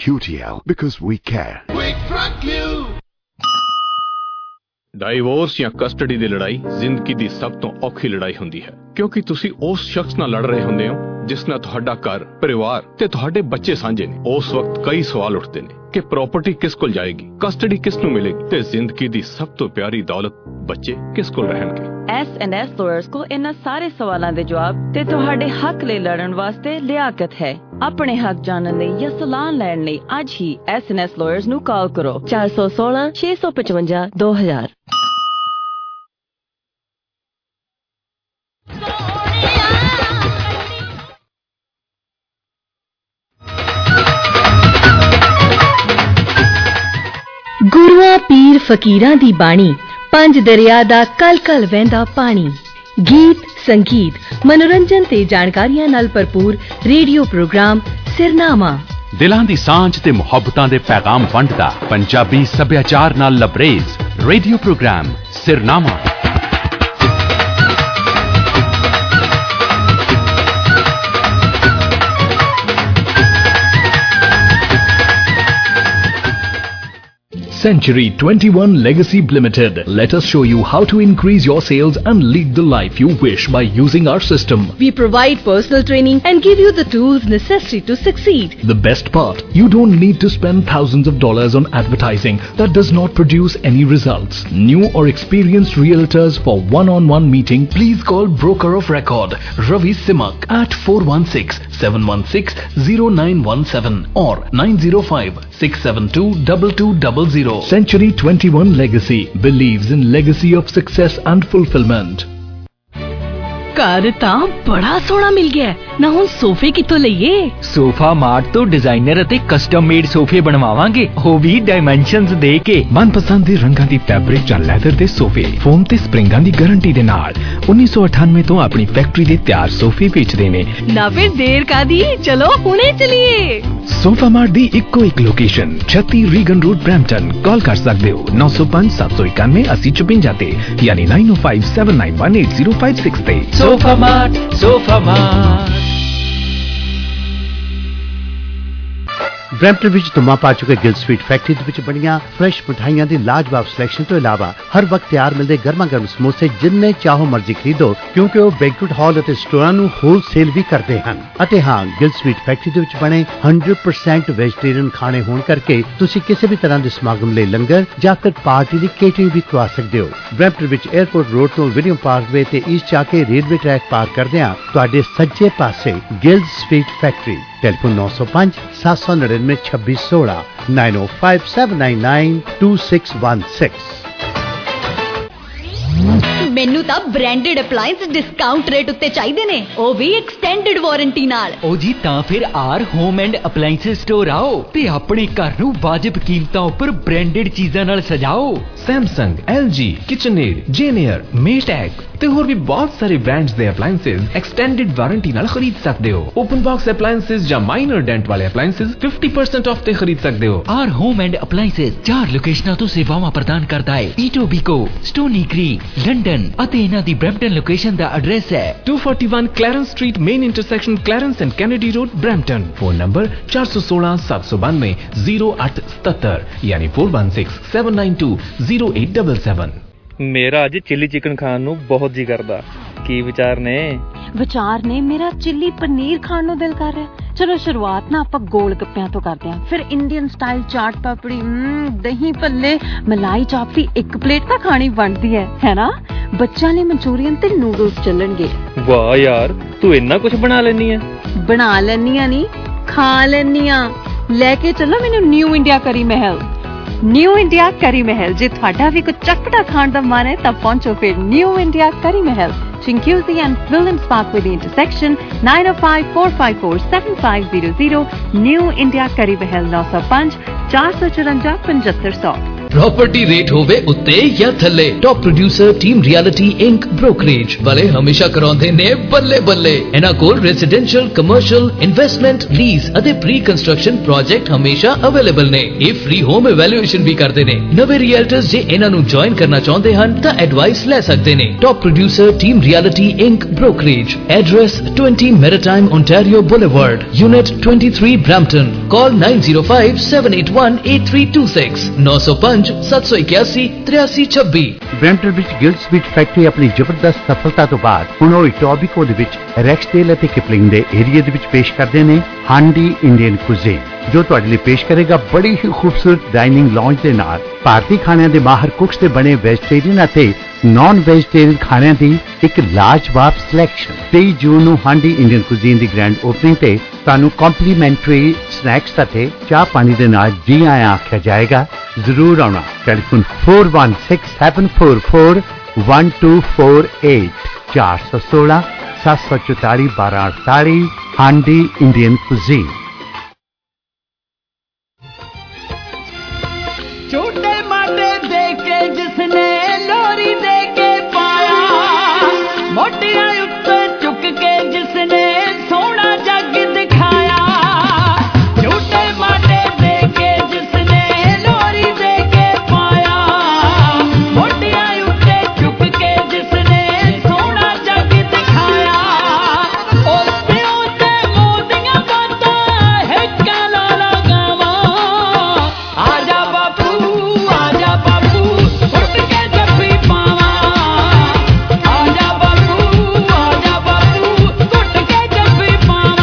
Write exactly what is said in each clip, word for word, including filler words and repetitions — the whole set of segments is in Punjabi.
Q T L, because we care. Quick Truck Glue. Divorce ਜਾਂ ਕਸਟਡੀ ਦੀ ਲੜਾਈ ਜ਼ਿੰਦਗੀ ਦੀ ਸਭ ਤੋਂ ਔਖੀ ਲੜਾਈ ਹੁੰਦੀ ਹੈ, ਕਿਉਂਕਿ ਤੁਸੀਂ ਉਸ ਸ਼ਖਸ ਨਾਲ ਲੜ ਰਹੇ ਹੁੰਦੇ ਹੋ ਜਿਸ ਨਾਲ ਤੁਹਾਡਾ ਘਰ, ਪਰਿਵਾਰ ਤੇ ਤੁਹਾਡੇ ਬੱਚੇ ਸਾਂਝੇ ਨੇ। ਉਸ ਵਕਤ ਕਈ ਸਵਾਲ ਉੱਠਦੇ ਨੇ ਕਿ ਪ੍ਰਾਪਰਟੀ ਕਿਸ ਕੋਲ ਜਾਏਗੀ, ਕਸਟਡੀ ਕਿਸ ਨੂੰ ਮਿਲੇਗੀ ਤੇ ਜ਼ਿੰਦਗੀ ਦੀ ਸਭ ਤੋਂ ਪਿਆਰੀ ਦੌਲਤ ਬੱਚੇ ਕਿਸ ਕੋਲ ਰਹਿਣਗੇ। ਐਸ ਐਂਡ ਐਸ ਲਾਇਰਸ ਕੋ ਇਹਨਾਂ ਸਾਰੇ ਸਵਾਲਾਂ ਦੇ ਜਵਾਬ ਤੇ ਤੁਹਾਡੇ ਹੱਕ ਲਈ ਲੜਨ ਵਾਸਤੇ ਲਿਆਕਤ ਹੈ। ਆਪਣੇ ਹੱਕ ਜਾਣਨ ਲਈ ਜਾਂ ਸਲਾਹ ਲੈਣ ਲਈ ਅੱਜ ਹੀ ਐਸ ਐਂਡ ਐਸ ਲਾਇਰਸ ਨੂੰ ਕਾਲ ਕਰੋ ਚਾਰ ਸੌ ਸੋਲਾਂ ਛੇ ਸੌ ਪਚਵੰਜਾ ਦੋ ਹਜ਼ਾਰ। ਗੁਰੂਆਂ ਪੀਰ ਫਕੀਰਾਂ ਦੀ ਬਾਣੀ, ਪੰਜ ਦਰਿਆ ਦਾ ਕਲ ਕਲ ਵਹਿੰਦਾ ਪਾਣੀ। ਗੀਤ, ਸੰਗੀਤ, ਮਨੋਰੰਜਨ ਤੇ ਜਾਣਕਾਰੀਆਂ ਨਾਲ ਭਰਪੂਰ ਰੇਡੀਓ ਪ੍ਰੋਗਰਾਮ ਸਿਰਨਾਮਾ। ਦਿਲਾਂ ਦੀ ਸਾਂਝ ਤੇ ਮੁਹੱਬਤਾਂ ਦੇ ਪੈਗਾਮ ਵੰਡਦਾ ਪੰਜਾਬੀ ਸੱਭਿਆਚਾਰ ਨਾਲ ਲਬਰੇਜ਼ radio programme Sirnama. Century twenty-one Legacy Limited. Let us show you how to increase your sales and lead the life you wish by using our system. We provide personal training and give you the tools necessary to succeed. The best part, you don't need to spend thousands of dollars on advertising that does not produce any results. New or experienced realtors for one-on-one meeting, please call Broker of Record Ravi Simak at four one six, seven one six, zero nine one seven or nine zero five, six seven two, two two zero zero. Century twenty-one Legacy believes in legacy of success and fulfillment. ਘਰ ਤਾਂ ਬੜਾ ਸੋਹਣਾ ਮਿਲ ਗਿਆ, ਨਾ ਹੁਣ ਸੋਫੇ ਕਿੱਥੋਂ ਲਈਏ? ਸੋਫਾ ਮਾਰਟ ਤੋਂ ਡਿਜ਼ਾਈਨਰ ਅਤੇ ਕਸਟਮ ਮੇਡ ਸੋਫੇ ਬਣਵਾਵਾਂਗੇ, ਉਹ ਵੀ ਡਾਈਮੈਂਸ਼ਨਸ ਦੇ ਕੇ। ਮਨਪਸੰਦ ਦੇ ਰੰਗਾਂ ਦੀ ਫੈਬਰਿਕ ਜਾਂ ਲੈਦਰ ਦੇ ਸੋਫੇ, ਫੋਮ ਤੇ ਸਪਰਿੰਗਾਂ ਦੀ ਗਾਰੰਟੀ ਦੇ ਨਾਲ ਉੱਨੀ ਸੌ ਅਠਾਨਵੇਂ ਤੋਂ ਆਪਣੀ ਫੈਕਟਰੀ ਦੇ ਤਿਆਰ ਸੋਫੇ ਵੇਚਦੇ ਨੇ। ਨਾ ਫਿਰ ਦੇਰ ਕਾਦੀ, ਚਲੋ ਹੁਣੇ ਚਲੀਏ। ਸੋਫਾ ਮਾਰਟ ਦੀ ਇੱਕੋ ਇੱਕ ਲੋਕੇਸ਼ਨ ਛੱਤੀ ਰੀਗਨ ਰੋਡ ਬਰੈਂਪਟਨ। ਕਾਲ ਕਰ ਸਕਦੇ ਹੋ ਨੌ ਸੌ ਪੰਜ ਸੱਤ ਸੌ ਇਕਾਨਵੇਂ अस्सी चौपंजा ਤੇ ਯਾਨੀ nine oh five seven nine one eight zero five six ਤੇ। Sofa Mart, Sofa Mart. Brampton ਵਿੱਚ ਧੁੰਮਾਂ ਪਾ ਚੁੱਕੇ ਗਿਲ ਸਵੀਟ ਫੈਕਟਰੀ ਦੇ ਵਿੱਚ ਬਣੀਆਂ ਫਰੈਸ਼ ਮਿਠਾਈਆਂ ਦੀ ਲਾਜਵਾਬ ਸਿਲੈਕਸ਼ਨ ਤੋਂ ਇਲਾਵਾ ਹਰ ਵਕਤ ਤਿਆਰ ਮਿਲਦੇ ਗਰਮਾ ਗਰਮ ਸਮੋਸੇ ਜਿੰਨੇ ਚਾਹੋ ਮਰਜ਼ੀ ਖਰੀਦੋ, ਕਿਉਂਕਿ ਉਹ ਬੈਂਕੁਏਟ ਹਾਲ ਅਤੇ ਸਟੋਰਾਂ ਨੂੰ ਹੋਲਸੇਲ ਵੀ ਕਰਦੇ ਹਨ। ਅਤੇ ਹਾਂ, ਗਿਲ ਸਵੀਟ ਫੈਕਟਰੀ ਦੇ ਵਿੱਚ ਬਣੇ hundred percent ਵੈਜੀਟੇਰੀਅਨ ਖਾਣੇ ਹੋਣ ਕਰਕੇ ਤੁਸੀਂ ਕਿਸੇ ਵੀ ਤਰ੍ਹਾਂ ਦੇ ਸਮਾਗਮ ਲਈ ਲੰਗਰ ਜਾਂ ਫਿਰ ਪਾਰਟੀ ਦੀ ਕੇਟਰਿੰਗ ਵੀ ਕਰਵਾ ਸਕਦੇ ਹੋ। ਬਰੈਂਪਟਨ ਵਿੱਚ 에ਅਰਪੋਰਟ ਰੋਡ ਤੋਂ ਵਿਲੀਅਮ ਪਾਰਕਵੇ ਤੇ ਈਸਟ ਜਾ ਕੇ ਰੇਲਵੇ ਟਰੈਕ ਪਾਰ ਕਰਦਿਆਂ ਤੁਹਾਡੇ ਸੱਜੇ ਪਾਸੇ ਗਿਲ ਸਵੀਟ ਫੈਕਟਰੀ। ਟੈਲੀਫੋਨ ਨੌ ਸੌ ਪੰਜ ਸੱਤ ਸੌ ਨੜਿਨਵੇਂ ਛੱਬੀ ਸੋਲਾਂ nine oh five seven nine nine two six one six। ਮੈਨੂੰ ਤਾਂ ਬ੍ਰਾਂਡਡ ਅਪਲਾਈਐਂਸ ਡਿਸਕਾਊਂਟ ਰੇਟ ਉੱਤੇ ਚਾਹੀਦੇ ਨੇ, ਉਹ ਵੀ ਐਕਸਟੈਂਡਡ ਵਾਰੰਟੀ ਨਾਲ। ਉਹ ਜੀ ਤਾਂ ਫਿਰ R Home and Appliance Store ਆਓ ਤੇ ਆਪਣੇ ਘਰ ਨੂੰ ਵਾਜਿਬ ਕੀਮਤਾਂ ਉੱਪਰ ਬ੍ਰਾਂਡਡ ਚੀਜ਼ਾਂ ਨਾਲ ਸਜਾਓ। ਸੈਮਸੰਗ, ਐਲ ਜੀ, ਕਿਚਨਏਡ, ਜੇਨੀਅਰ, ਮੇਟੈਕ ਤੇ ਹੋਰ ਵੀ ਬਹੁਤ ਸਾਰੇ ਬ੍ਰਾਂਡਸ ਦੇ ਅਪਲਾਈਐਂਸਸ ਐਕਸਟੈਂਡਡ ਵਾਰੰਟੀ ਨਾਲ ਖਰੀਦ ਸਕਦੇ ਹੋ। ਓਪਨ ਬਾਕਸ ਅਪਲਾਈਐਂਸਸ ਜਾਂ ਮਾਈਨਰ ਡੈਂਟ ਵਾਲੇ ਅਪਲਾਈਐਂਸਸ fifty percent ਆਫ ਤੇ ਖਰੀਦ ਸਕਦੇ ਹੋ। ਆਰ ਹੋਮ ਐਂਡ ਅਪਲਾਈਐਂਸਸ ਚਾਰ ਲੋਕੇਸ਼ਨਾਂ ਤੋਂ ਸੇਵਾਵਾਂ ਪ੍ਰਦਾਨ ਕਰਦਾ ਹੈ, ਈਟੋਬੀਕੋ, ਸਟੋਨੀ ਕ੍ਰੀਕ, ਲੰਡਨ ਅਤੇ ਇਹਨਾਂ ਦੀ ਬਰੈਂਪਟਨ ਲੋਕੇਸ਼ਨ ਦਾ ਐਡਰੈਸ ਹੈ two forty-one Clarence Street, main intersection Clarence and Kennedy Road, Brampton। Phone number ਚਾਰ ਸੌ ਸੋਲਾਂ ਸੱਤ ਸੌ ਬਾਨਵੇਂ ਜ਼ੀਰੋ ਅੱਠ ਸਤੱਤਰ ਯਾਨੀ four one six seven nine two zero eight seven seven। ਮੇਰਾ ਅੱਜ ਚਿੱਲੀ ਚਿਕਨ ਖਾਣ ਨੂੰ ਬਹੁਤ ਜੀ ਕਰਦਾ। ਕੀ ਵਿਚਾਰ ਨੇ? ਵਿਚਾਰ ਨੇ ਮੇਰਾ ਚਿੱਲੀ ਪਨੀਰ ਖਾਣ ਨੂੰ ਦਿਲ ਕਰ ਰਿਹਾ। ਚਲੋ ਸ਼ੁਰੂਆਤ ਨਾ ਆਪਾਂ ਗੋਲ ਗੱਪਿਆਂ ਤੋਂ ਕਰਦੇ ਹਾਂ, ਫਿਰ ਇੰਡੀਅਨ ਸਟਾਈਲ ਚਾਟ ਪਾਪੜੀ, ਦਹੀਂ ਭੱਲੇ, ਮਲਾਈ ਚਾਪ ਦੀ ਇੱਕ ਪਲੇਟ ਤਾਂ ਖਾਣੀ ਬਣਦੀ ਹੈ, ਹੈ ਨਾ? ਬੱਚਿਆਂ ਲਈ ਮਨਚੂਰੀਅਨ ਤੇ ਨੂਡਲਸ ਚੱਲਣਗੇ। ਵਾਹ ਯਾਰ, ਤੂੰ ਇੰਨਾ ਕੁਝ ਬਣਾ ਲੈਨੀ ਆ। ਬਣਾ ਲੈਨੀ ਆ ਨਹੀਂ, ਖਾ ਲੈਨੀ ਆ। ਲੈ ਕੇ ਚੱਲੋ ਮੈਨੂੰ ਨਿਊ ਇੰਡੀਆ ਕਰੀ ਮਹਿਲ। ਨਿਊ ਇੰਡੀਆ ਕਰੀ ਮਹਿਲ, ਜੇ ਤੁਹਾਡਾ ਵੀ ਕੁਝ ਚਟਪਟਾ ਖਾਣ ਦਾ ਮਨ ਹੈ ਤਾਂ ਪਹੁੰਚੋ ਫਿਰ New India Curry Mahal, Chinguzi and Williams Parkway the intersection, nine oh five four five four seven five zero zero। New India Curry Mahal nine oh five four four four five five zero zero। Property rate होवे उत्ते या थल्ले, top producer team Realty Inc brokerage वाले हमेशा कराउंदे ने बल्ले बल्ले। इन्हां कोल रेजिडेंशियल, कमर्शियल, इन्वेस्टमेंट, लीज अते प्री कंस्ट्रक्शन प्रोजेक्ट हमेशा अवेलेबल ने। ये फ्री होम इवैल्यूएशन भी करते ने। नवे रियल्टर्स जे इन्हां नूं ज्वाइन करना चाहुंदे हन तां एडवाइस ले सकदे ने। Top producer team Realty Inc brokerage, address twenty Maritime Ontario Boulevard, unit twenty-three Brampton. Call nine zero five seven eight one eight three two six नौ सौ पाँच सत्त सौ इक्यासी तिरासी छब्बी। ब्रैम्पटन विच गिल्ड स्वीट फैक्ट्री अपनी जबरदस्त सफलता तो बाद हुण ओह इटोबिको दे विच रैक्सडेल अते किपलिंग दे एरिया दे विच पेश करदे ने हांडी इंडियन कुजीन, जो तुहाडे लई पेश करेगा बड़ी ही खूबसूरत डाइनिंग लॉन्ज दे नाल भारतीय खाणिਆਂ ਦੇ माहर कुक्स दे बने वेजिटेरियन अते नॉन वेजिटेरियन खाणिਆਂ ਦੀ ਇੱਕ ਲਾਜਵਾਬ ਸਿਲੈਕਸ਼ਨ। तेईस ਜੂਨ ਨੂੰ हांडी इंडियन कुजीन ਦੀ ਗ੍ਰੈਂਡ ਓਪਨਿੰਗ ਤੇ ਤੁਹਾਨੂੰ ਕੰਪਲੀਮੈਂਟਰੀ ਸਨੈਕਸ ਅਤੇ ਚਾਹ ਪਾਣੀ ਦੇ ਨਾਲ ਜੀ ਆਇਆਂ ਆਖਿਆ ਜਾਏਗਾ। ਜ਼ਰੂਰ ਆਉਣਾ। Telephone four one six seven four four one two four eight चार सौ सोलह सात सौ चौतालीस बारह अड़तालीस हांडी इंडियन कुजीन। छोटे माटे दे के जिसने लोरी दे के पाया, मोटिया उत्ते चुक के जिसने सोना जग दिखाया। छोटे माटे दे के जिसने लोरी दे के पाया, मोटिया उत्ते चुक के जिसने सोना जग दिखाया। उससे उते मोदियां बातां है काला लगावा। आजा बापू आजा बापू उठ के जफ्फी पावा। आजा बापू आजा बापू उठ के जफ्फी पावा।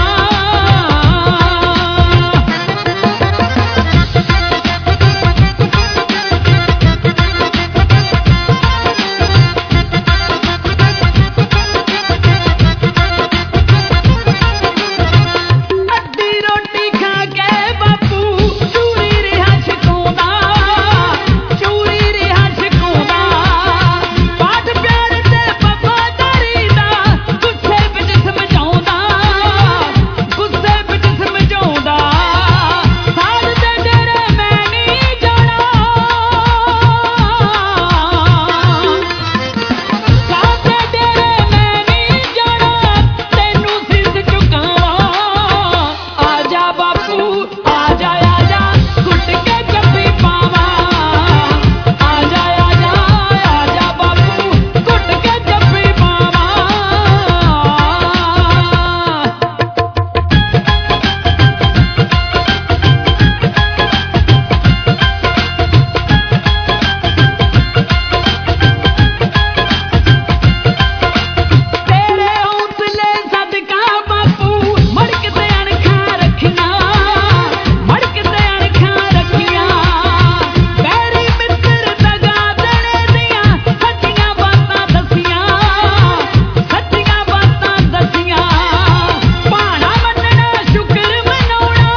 अद्धी रोटी खा के बापू चूरी रिहा छकाउंदा। चूरी रिहा छकाउंदा। पाठ प्यार ते वफादारी दा गुस्से विच समझाउंदा। गुस्से विच समझाउंदा। साध दे डेरे मैं नहीं जाना। साध दे डेरे मैं नहीं जाना। तैनू सिर झुकावा। आजा बापू आजा आजा घुट के जफ्फी पावा। आजा आजा आजा बापू घुट के जफ्फी पावा। तेरे हौसले सदका बापू मड़क ते अणखा रखिया। मड़क ते अणखा रखिया। बैरी मित्र दगा देने दियां सच्चियां बातां दसियां। सच्चियां बातां दसियां। भाणा मन्नना शुक्र मनाउणा।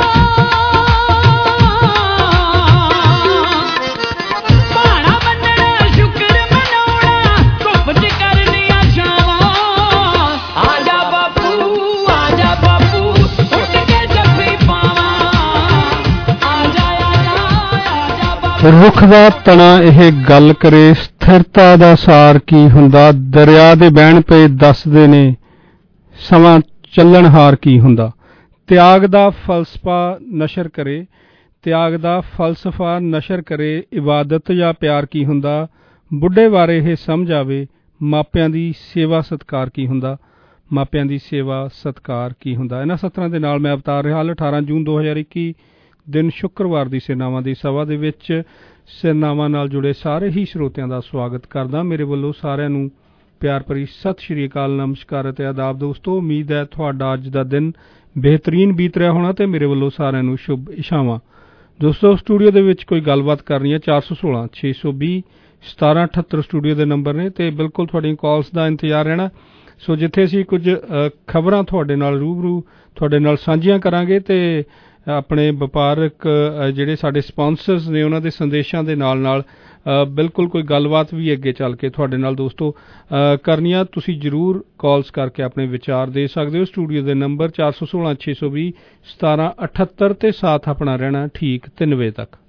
भाणा मन्नना शुक्र मनाउणा। धुप्प च करनियां छावां। आजा बापू आजा बापू उठ के जफ्फी पावा। आजा आजा आजा बापू। ਰੁੱਖ ਦਾ ਤਣਾ ਇਹ ਗੱਲ ਕਰੇ, ਸਥਿਰਤਾ ਦਾ ਸਾਰ ਕੀ ਹੁੰਦਾ। ਦਰਿਆ ਦੇ ਬਹਿਣ ਪਏ ਦੱਸਦੇ ਨੇ ਸਮਾਂ ਚੱਲਣਹਾਰ ਕੀ ਹੁੰਦਾ। ਤਿਆਗ ਦਾ ਫਲਸਫਾ ਨਸ਼ਰ ਕਰੇ। ਤਿਆਗ ਦਾ ਫਲਸਫਾ ਨਸ਼ਰ ਕਰੇ। ਇਬਾਦਤ ਜਾਂ ਪਿਆਰ ਕੀ ਹੁੰਦਾ। ਬੁੱਢੇ ਬਾਰੇ ਇਹ ਸਮਝ ਆਵੇ। ਮਾਪਿਆਂ ਦੀ ਸੇਵਾ ਸਤਿਕਾਰ ਕੀ ਹੁੰਦਾ। ਮਾਪਿਆਂ ਦੀ ਸੇਵਾ ਸਤਿਕਾਰ ਕੀ ਹੁੰਦਾ। ਇਹਨਾਂ ਸਤਰਾਂ ਦੇ ਨਾਲ ਮੈਂ ਅਵਤਾਰ ਰਿਹਾਲ ਅਠਾਰਾਂ ਜੂਨ ਦੋ ਹਜ਼ਾਰ ਇੱਕੀ ਦਿਨ ਸ਼ੁੱਕਰਵਾਰ ਦੀ ਸੇਨਾਵਾਂ ਦੀ ਸਭਾ ਦੇ ਵਿੱਚ ਸੇਨਾਵਾਂ ਨਾਲ ਜੁੜੇ ਸਾਰੇ ਹੀ ਸਰੋਤਿਆਂ ਦਾ ਸਵਾਗਤ ਕਰਦਾ। ਮੇਰੇ ਵੱਲੋਂ ਸਾਰਿਆਂ ਨੂੰ ਪਿਆਰ ਭਰੀ ਸਤਿ ਸ਼੍ਰੀ ਅਕਾਲ, ਨਮਸਕਾਰ ਅਤੇ ਆਦਾਬ। ਦੋਸਤੋ, ਉਮੀਦ ਹੈ ਤੁਹਾਡਾ ਅੱਜ ਦਾ ਦਿਨ ਬਿਹਤਰੀਨ ਬੀਤ ਰਿਹਾ ਹੋਣਾ ਤੇ ਮੇਰੇ ਵੱਲੋਂ ਸਾਰਿਆਂ ਨੂੰ ਸ਼ੁਭ ਇਸ਼ਾਵਾਂ। ਦੋਸਤੋ, ਸਟੂਡੀਓ ਦੇ ਵਿੱਚ ਕੋਈ ਗੱਲਬਾਤ ਕਰਨੀ ਹੈ ਚਾਰ ਸੌ ਸੋਲਾਂ ਛੇ ਸੌ ਵੀਹ ਸਤਾਰਾਂ ਅਠੱਤਰ ਸਟੂਡੀਓ ਦੇ ਨੰਬਰ ਨੇ ਤੇ ਬਿਲਕੁਲ ਤੁਹਾਡੀਆਂ ਕਾਲਸ ਦਾ ਇੰਤਜ਼ਾਰ ਰਹਿਣਾ। ਸੋ ਜਿੱਥੇ ਅਸੀਂ ਕੁਝ ਖਬਰਾਂ ਤੁਹਾਡੇ ਨਾਲ ਰੂਬਰੂ ਤੁਹਾਡੇ ਨਾਲ ਸਾਂਝੀਆਂ ਕਰਾਂਗੇ ਤੇ ਆਪਣੇ ਵਪਾਰਕ ਜਿਹੜੇ ਸਾਡੇ ਸਪਾਂਸਰਸ ਨੇ ਉਹਨਾਂ ਦੇ ਸੰਦੇਸ਼ਾਂ ਦੇ ਨਾਲ ਨਾਲ ਬਿਲਕੁਲ ਕੋਈ ਗੱਲਬਾਤ ਵੀ ਅੱਗੇ ਚੱਲ ਕੇ ਤੁਹਾਡੇ ਨਾਲ ਦੋਸਤੋ ਕਰਨੀਆਂ। ਤੁਸੀਂ ਜ਼ਰੂਰ ਕਾਲਸ ਕਰਕੇ ਆਪਣੇ ਵਿਚਾਰ ਦੇ ਸਕਦੇ ਹੋ। ਸਟੂਡੀਓ ਦੇ ਨੰਬਰ ਚਾਰ ਸੌ ਸੋਲਾਂ ਛੇ ਸੌ ਵੀਹ ਸਤਾਰਾਂ ਅਠੱਤਰ ਤੇ ਸਾਥ ਆਪਣਾ ਰਹਿਣਾ ਠੀਕ ਤਿੰਨ ਵਜੇ ਤੱਕ।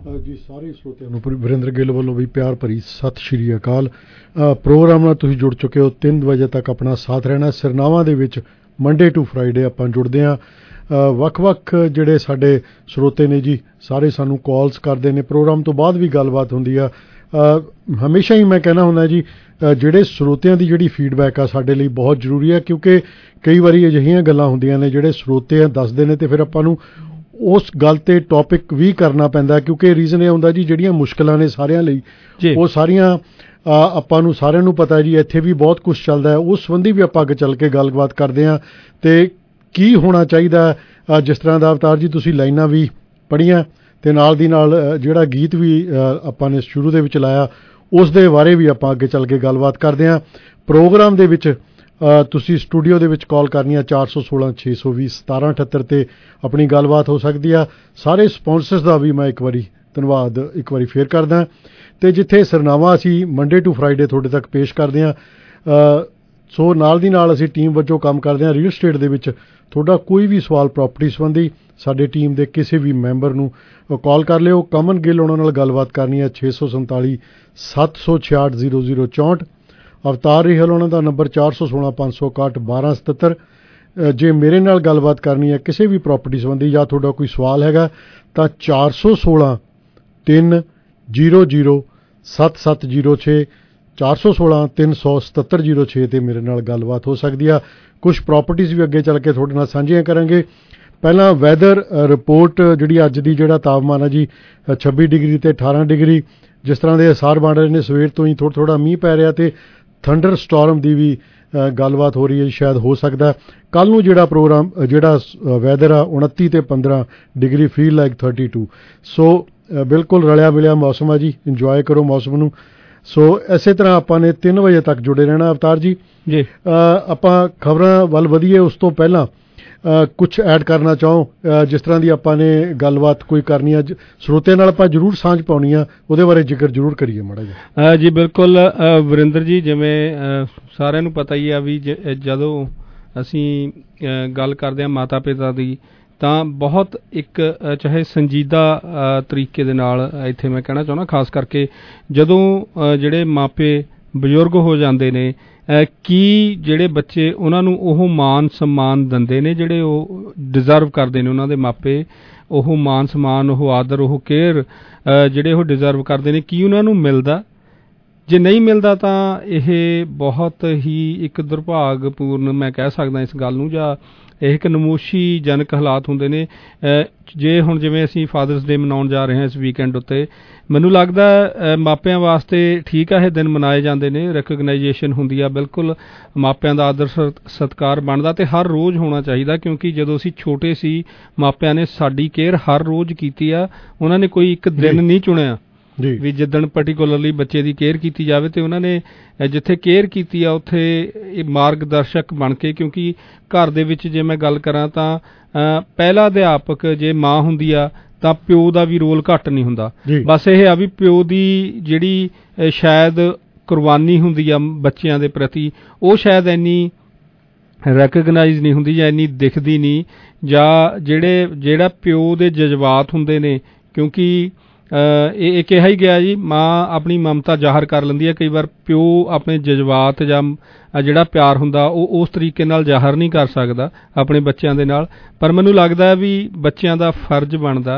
ਜੀ ਸਾਰੇ ਸਰੋਤਿਆਂ ਨੂੰ ਵਰਿੰਦਰ ਗਿੱਲ ਵੱਲੋਂ ਵੀ ਪਿਆਰ ਭਰੀ ਸਤਿ ਸ਼੍ਰੀ ਅਕਾਲ। ਪ੍ਰੋਗਰਾਮ ਨਾਲ ਤੁਸੀਂ ਜੁੜ ਚੁੱਕੇ ਹੋ। ਤਿੰਨ ਵਜੇ ਤੱਕ ਆਪਣਾ ਸਾਥ ਰਹਿਣਾ। ਸਿਰਨਾਵਾਂ ਦੇ ਵਿੱਚ ਮੰਡੇ ਟੂ ਫਰਾਈਡੇ ਆਪਾਂ ਜੁੜਦੇ ਹਾਂ। ਵੱਖ-ਵੱਖ ਜਿਹੜੇ ਸਾਡੇ ਸਰੋਤੇ ਨੇ ਜੀ ਸਾਰੇ ਸਾਨੂੰ ਕਾਲਸ ਕਰਦੇ ਨੇ। ਪ੍ਰੋਗਰਾਮ ਤੋਂ ਬਾਅਦ ਵੀ ਗੱਲਬਾਤ ਹੁੰਦੀ ਆ। ਹਮੇਸ਼ਾ ਹੀ ਮੈਂ ਕਹਿਣਾ ਹੁੰਦਾ ਜੀ ਜਿਹੜੇ ਸਰੋਤਿਆਂ ਦੀ ਜਿਹੜੀ ਫੀਡਬੈਕ ਆ ਸਾਡੇ ਲਈ ਬਹੁਤ ਜ਼ਰੂਰੀ ਹੈ, ਕਿਉਂਕਿ ਕਈ ਵਾਰੀ ਅਜਿਹੀਆਂ ਗੱਲਾਂ ਹੁੰਦੀਆਂ ਨੇ ਜਿਹੜੇ ਸਰੋਤੇ ਦੱਸਦੇ ਨੇ ਅਤੇ ਫਿਰ ਆਪਾਂ ਨੂੰ ਉਸ ਗੱਲ 'ਤੇ ਟੌਪਿਕ ਵੀ ਕਰਨਾ ਪੈਂਦਾ, ਕਿਉਂਕਿ ਰੀਜ਼ਨ ਇਹ ਹੁੰਦਾ ਜੀ ਜਿਹੜੀਆਂ ਮੁਸ਼ਕਿਲਾਂ ਨੇ ਸਾਰਿਆਂ ਲਈ ਉਹ ਸਾਰੀਆਂ ਆਪਾਂ ਨੂੰ ਸਾਰਿਆਂ ਨੂੰ ਪਤਾ ਜੀ ਇੱਥੇ ਵੀ ਬਹੁਤ ਕੁਛ ਚੱਲਦਾ ਹੈ। ਉਸ ਸੰਬੰਧੀ ਵੀ ਆਪਾਂ ਅੱਗੇ ਚੱਲ ਕੇ ਗੱਲਬਾਤ ਕਰਦੇ ਹਾਂ ਅਤੇ ਕੀ ਹੋਣਾ ਚਾਹੀਦਾ। ਜਿਸ ਤਰ੍ਹਾਂ ਦਾ ਅਵਤਾਰ ਜੀ ਤੁਸੀਂ ਲਾਈਨਾਂ ਵੀ ਪੜ੍ਹੀਆਂ ਅਤੇ ਨਾਲ ਦੀ ਨਾਲ ਜਿਹੜਾ ਗੀਤ ਵੀ ਆਪਾਂ ਨੇ ਸ਼ੁਰੂ ਦੇ ਵਿੱਚ ਲਾਇਆ ਉਸ ਦੇ ਬਾਰੇ ਵੀ ਆਪਾਂ ਅੱਗੇ ਚੱਲ ਕੇ ਗੱਲਬਾਤ ਕਰਦੇ ਹਾਂ। ਪ੍ਰੋਗਰਾਮ ਦੇ ਵਿੱਚ ਤੁਸੀਂ ਸਟੂਡੀਓ ਦੇ ਵਿੱਚ ਕਾਲ ਕਰਨੀ ਆ ਚਾਰ ਸੌ ਸੋਲਾਂ ਛੇ ਸੌ ਵੀਹ ਸਤਾਰਾਂ ਅਠੱਤਰ 'ਤੇ ਆਪਣੀ ਗੱਲਬਾਤ ਹੋ ਸਕਦੀ ਆ। ਸਾਰੇ ਸਪੌਂਸਰਸ ਦਾ ਵੀ ਮੈਂ ਇੱਕ ਵਾਰੀ ਧੰਨਵਾਦ ਇੱਕ ਵਾਰੀ ਫੇਰ ਕਰਦਾ ਅਤੇ ਜਿੱਥੇ ਸਰਨਾਮਾ ਅਸੀਂ ਮੰਡੇ ਟੂ ਫਰਾਈਡੇ ਤੁਹਾਡੇ ਤੱਕ ਪੇਸ਼ ਕਰਦੇ ਹਾਂ। ਸੋ ਨਾਲ ਦੀ ਨਾਲ ਅਸੀਂ ਟੀਮ ਵਜੋਂ ਕੰਮ ਕਰਦੇ ਹਾਂ। ਰੀਅਲ ਸਟੇਟ ਦੇ ਵਿੱਚ ਤੁਹਾਡਾ ਕੋਈ ਵੀ ਸਵਾਲ ਪ੍ਰਾਪਰਟੀ ਸੰਬੰਧੀ ਸਾਡੇ ਟੀਮ ਦੇ ਕਿਸੇ ਵੀ ਮੈਂਬਰ ਨੂੰ ਕਾਲ ਕਰ ਲਿਓ। ਕਮਨ ਗਿੱਲ ਉਹਨਾਂ ਨਾਲ ਗੱਲਬਾਤ ਕਰਨੀ ਹੈ ਛੇ ਸੌ ਸੰਤਾਲੀ ਸੱਤ ਸੌ ਛਿਆਹਠ ਜ਼ੀਰੋ ਜ਼ੀਰੋ ਚੌਂਹਠ। ਅਵਤਾਰ ਰਿਹਲ ਉਹਨਾਂ ਦਾ ਨੰਬਰ ਚਾਰ ਸੌ ਸੋਲਾਂ ਪੰਜ ਸੌ ਇਕਾਹਠ ਬਾਰਾਂ ਸਤੱਤਰ। ਜੇ ਮੇਰੇ ਨਾਲ ਗੱਲਬਾਤ ਕਰਨੀ ਹੈ ਕਿਸੇ ਵੀ ਪ੍ਰਾਪਰਟੀ ਸੰਬੰਧੀ ਜਾਂ ਤੁਹਾਡਾ ਕੋਈ ਸਵਾਲ ਹੈਗਾ ਤਾਂ ਚਾਰ ਸੌ ਸੋਲਾਂ ਤਿੰਨ ਜ਼ੀਰੋ ਜ਼ੀਰੋ ਸੱਤ ਸੱਤ ਜ਼ੀਰੋ ਛੇ ਚਾਰ ਸੌ ਸੋਲਾਂ ਤਿੰਨ ਸੌ ਸਤੱਤਰ ਜ਼ੀਰੋ ਛੇ 'ਤੇ ਮੇਰੇ ਨਾਲ ਗੱਲਬਾਤ ਹੋ ਸਕਦੀ ਆ। ਕੁਛ ਪ੍ਰਾਪਰਟੀਜ਼ ਵੀ ਅੱਗੇ ਚੱਲ ਕੇ ਤੁਹਾਡੇ ਨਾਲ ਸਾਂਝੀਆਂ ਕਰਾਂਗੇ। ਪਹਿਲਾਂ ਵੈਦਰ ਰਿਪੋਰਟ ਜਿਹੜੀ ਅੱਜ ਦੀ ਜਿਹੜਾ ਤਾਪਮਾਨ ਹੈ ਜੀ ਛੱਬੀ ਡਿਗਰੀ ਅਤੇ ਅਠਾਰਾਂ ਡਿਗਰੀ ਜਿਸ ਤਰ੍ਹਾਂ ਦੇ ਅਸਾਰ ਬਣ ਰਹੇ ਨੇ। ਸਵੇਰ ਤੋਂ ਹੀ ਥੋੜ੍ਹਾ ਥੋੜ੍ਹਾ ਮੀਂਹ ਪੈ ਰਿਹਾ ਅਤੇ ਥੰਡਰ ਸਟੋਰਮ ਦੀ ਵੀ ਗੱਲਬਾਤ ਹੋ ਰਹੀ ਹੈ। ਸ਼ਾਇਦ ਹੋ ਸਕਦਾ ਕੱਲ੍ਹ ਨੂੰ ਜਿਹੜਾ ਪ੍ਰੋਗਰਾਮ ਜਿਹੜਾ ਵੈਦਰ ਆ ਉਨੱਤੀ ਅਤੇ ਪੰਦਰਾਂ degree feel like thirty two. So ਬਿਲਕੁਲ ਰਲਿਆ ਮਿਲਿਆ ਮੌਸਮ ਆ ਜੀ। ਇੰਜੋਏ ਕਰੋ ਮੌਸਮ ਨੂੰ। ਸੋ ਇਸੇ ਤਰ੍ਹਾਂ ਆਪਾਂ ਨੇ ਤਿੰਨ ਵਜੇ ਤੱਕ ਜੁੜੇ ਰਹਿਣਾ। ਅਵਤਾਰ ਜੀ ਜੀ ਆਪਾਂ ਖਬਰਾਂ ਵੱਲ ਵਧੀਏ ਉਸ ਤੋਂ ਪਹਿਲਾਂ ਕੁਛ ਐਡ ਕਰਨਾ ਚਾਹੋ ਜਿਸ ਤਰ੍ਹਾਂ ਦੀ ਆਪਾਂ ਨੇ ਗੱਲਬਾਤ ਕੋਈ ਕਰਨੀ ਅੱਜ ਸਰੋਤਿਆਂ ਨਾਲ ਆਪਾਂ ਜ਼ਰੂਰ ਸਾਂਝ ਪਾਉਣੀ ਆ, ਉਹਦੇ ਬਾਰੇ ਜ਼ਿਕਰ ਜ਼ਰੂਰ ਕਰੀਏ ਮਾੜਾ ਜਿਹਾ। ਜੀ ਬਿਲਕੁਲ ਵਰਿੰਦਰ ਜੀ, ਜਿਵੇਂ ਸਾਰਿਆਂ ਨੂੰ ਪਤਾ ਹੀ ਆ ਵੀ ਜਦੋਂ ਅਸੀਂ ਗੱਲ ਕਰਦੇ ਹਾਂ ਮਾਤਾ ਪਿਤਾ ਦੀ ਤਾਂ ਬਹੁਤ ਇੱਕ ਚਾਹੇ ਸੰਜੀਦਾ ਤਰੀਕੇ ਦੇ ਨਾਲ ਇੱਥੇ ਮੈਂ ਕਹਿਣਾ ਚਾਹੁੰਦਾ, ਖਾਸ ਕਰਕੇ ਜਦੋਂ ਜਿਹੜੇ ਮਾਪੇ ਬਜ਼ੁਰਗ ਹੋ ਜਾਂਦੇ ਨੇ ਕੀ ਜਿਹੜੇ ਬੱਚੇ ਉਹਨਾਂ ਨੂੰ ਉਹ ਮਾਣ ਸਨਮਾਨ ਦਿੰਦੇ ਨੇ ਜਿਹੜੇ ਉਹ ਡਿਜ਼ਰਵ ਕਰਦੇ ਨੇ। ਉਹਨਾਂ ਦੇ ਮਾਪੇ ਉਹ ਮਾਣ ਸਨਮਾਨ ਉਹ ਆਦਰ ਉਹ ਕੇਅਰ ਜਿਹੜੇ ਉਹ ਡਿਜ਼ਰਵ ਕਰਦੇ ਨੇ ਕੀ ਉਹਨਾਂ ਨੂੰ ਮਿਲਦਾ? ਜੇ ਨਹੀਂ ਮਿਲਦਾ ਤਾਂ ਇਹ ਬਹੁਤ ਹੀ ਇੱਕ ਦੁਰਭਾਗਪੂਰਨ ਮੈਂ ਕਹਿ ਸਕਦਾ ਇਸ ਗੱਲ ਨੂੰ, ਜਾਂ ਇਹ ਇੱਕ ਨਮੋਸ਼ੀਜਨਕ ਹਾਲਾਤ ਹੁੰਦੇ ਨੇ। ਜੇ ਹੁਣ ਜਿਵੇਂ ਅਸੀਂ ਫਾਦਰਸ ਡੇ ਮਨਾਉਣ ਜਾ ਰਹੇ ਹਾਂ ਇਸ ਵੀਕਐਂਡ ਉੱਤੇ, ਮੈਨੂੰ ਲੱਗਦਾ ਮਾਪਿਆਂ ਵਾਸਤੇ ਠੀਕ ਆ ਇਹ ਦਿਨ ਮਨਾਏ ਜਾਂਦੇ ਨੇ, ਰਿਕਗਨਾਈਜੇਸ਼ਨ ਹੁੰਦੀ ਆ, ਬਿਲਕੁਲ ਮਾਪਿਆਂ ਦਾ ਆਦਰ ਸਤਿਕਾਰ ਬਣਦਾ ਅਤੇ ਹਰ ਰੋਜ਼ ਹੋਣਾ ਚਾਹੀਦਾ, ਕਿਉਂਕਿ ਜਦੋਂ ਅਸੀਂ ਛੋਟੇ ਸੀ ਮਾਪਿਆਂ ਨੇ ਸਾਡੀ ਕੇਅਰ ਹਰ ਰੋਜ਼ ਕੀਤੀ ਆ। ਉਹਨਾਂ ਨੇ ਕੋਈ ਇੱਕ ਦਿਨ ਨਹੀਂ ਚੁਣਿਆ ਵੀ ਜਿੱਦਣ ਪਰਟੀਕੂਲਰਲੀ ਬੱਚੇ ਦੀ ਕੇਅਰ ਕੀਤੀ ਜਾਵੇ, ਅਤੇ ਉਹਨਾਂ ਨੇ ਜਿੱਥੇ ਕੇਅਰ ਕੀਤੀ ਆ ਉੱਥੇ ਇਹ ਮਾਰਗਦਰਸ਼ਕ ਬਣ ਕੇ, ਕਿਉਂਕਿ ਘਰ ਦੇ ਵਿੱਚ ਜੇ ਮੈਂ ਗੱਲ ਕਰਾਂ ਤਾਂ ਪਹਿਲਾ ਅਧਿਆਪਕ ਜੇ ਮਾਂ ਹੁੰਦੀ ਆ ਤਾਂ ਪਿਓ ਦਾ ਵੀ ਰੋਲ ਘੱਟ ਨਹੀਂ ਹੁੰਦਾ। ਬਸ ਇਹ ਆ ਵੀ ਪਿਓ ਦੀ ਜਿਹੜੀ ਸ਼ਾਇਦ ਕੁਰਬਾਨੀ ਹੁੰਦੀ ਆ ਬੱਚਿਆਂ ਦੇ ਪ੍ਰਤੀ ਉਹ ਸ਼ਾਇਦ ਇੰਨੀ ਰੈਕਗਨਾਈਜ਼ ਨਹੀਂ ਹੁੰਦੀ ਜਾਂ ਇੰਨੀ ਦਿਖਦੀ ਨਹੀਂ, ਜਾਂ ਜਿਹੜੇ ਜਿਹੜਾ ਪਿਓ ਦੇ ਜਜ਼ਬਾਤ ਹੁੰਦੇ ਨੇ, ਕਿਉਂਕਿ ਇਹ ਇਹ ਕਿਹਾ ਹੀ ਗਿਆ ਜੀ ਮਾਂ ਆਪਣੀ ਮਮਤਾ ਜ਼ਾਹਰ ਕਰ ਲੈਂਦੀ ਹੈ, ਕਈ ਵਾਰ ਪਿਓ ਆਪਣੇ ਜਜ਼ਬਾਤ ਜਾਂ ਜਿਹੜਾ ਪਿਆਰ ਹੁੰਦਾ ਉਹ ਉਸ ਤਰੀਕੇ ਨਾਲ ਜ਼ਾਹਰ ਨਹੀਂ ਕਰ ਸਕਦਾ ਆਪਣੇ ਬੱਚਿਆਂ ਦੇ ਨਾਲ। ਪਰ ਮੈਨੂੰ ਲੱਗਦਾ ਵੀ ਬੱਚਿਆਂ ਦਾ ਫਰਜ਼ ਬਣਦਾ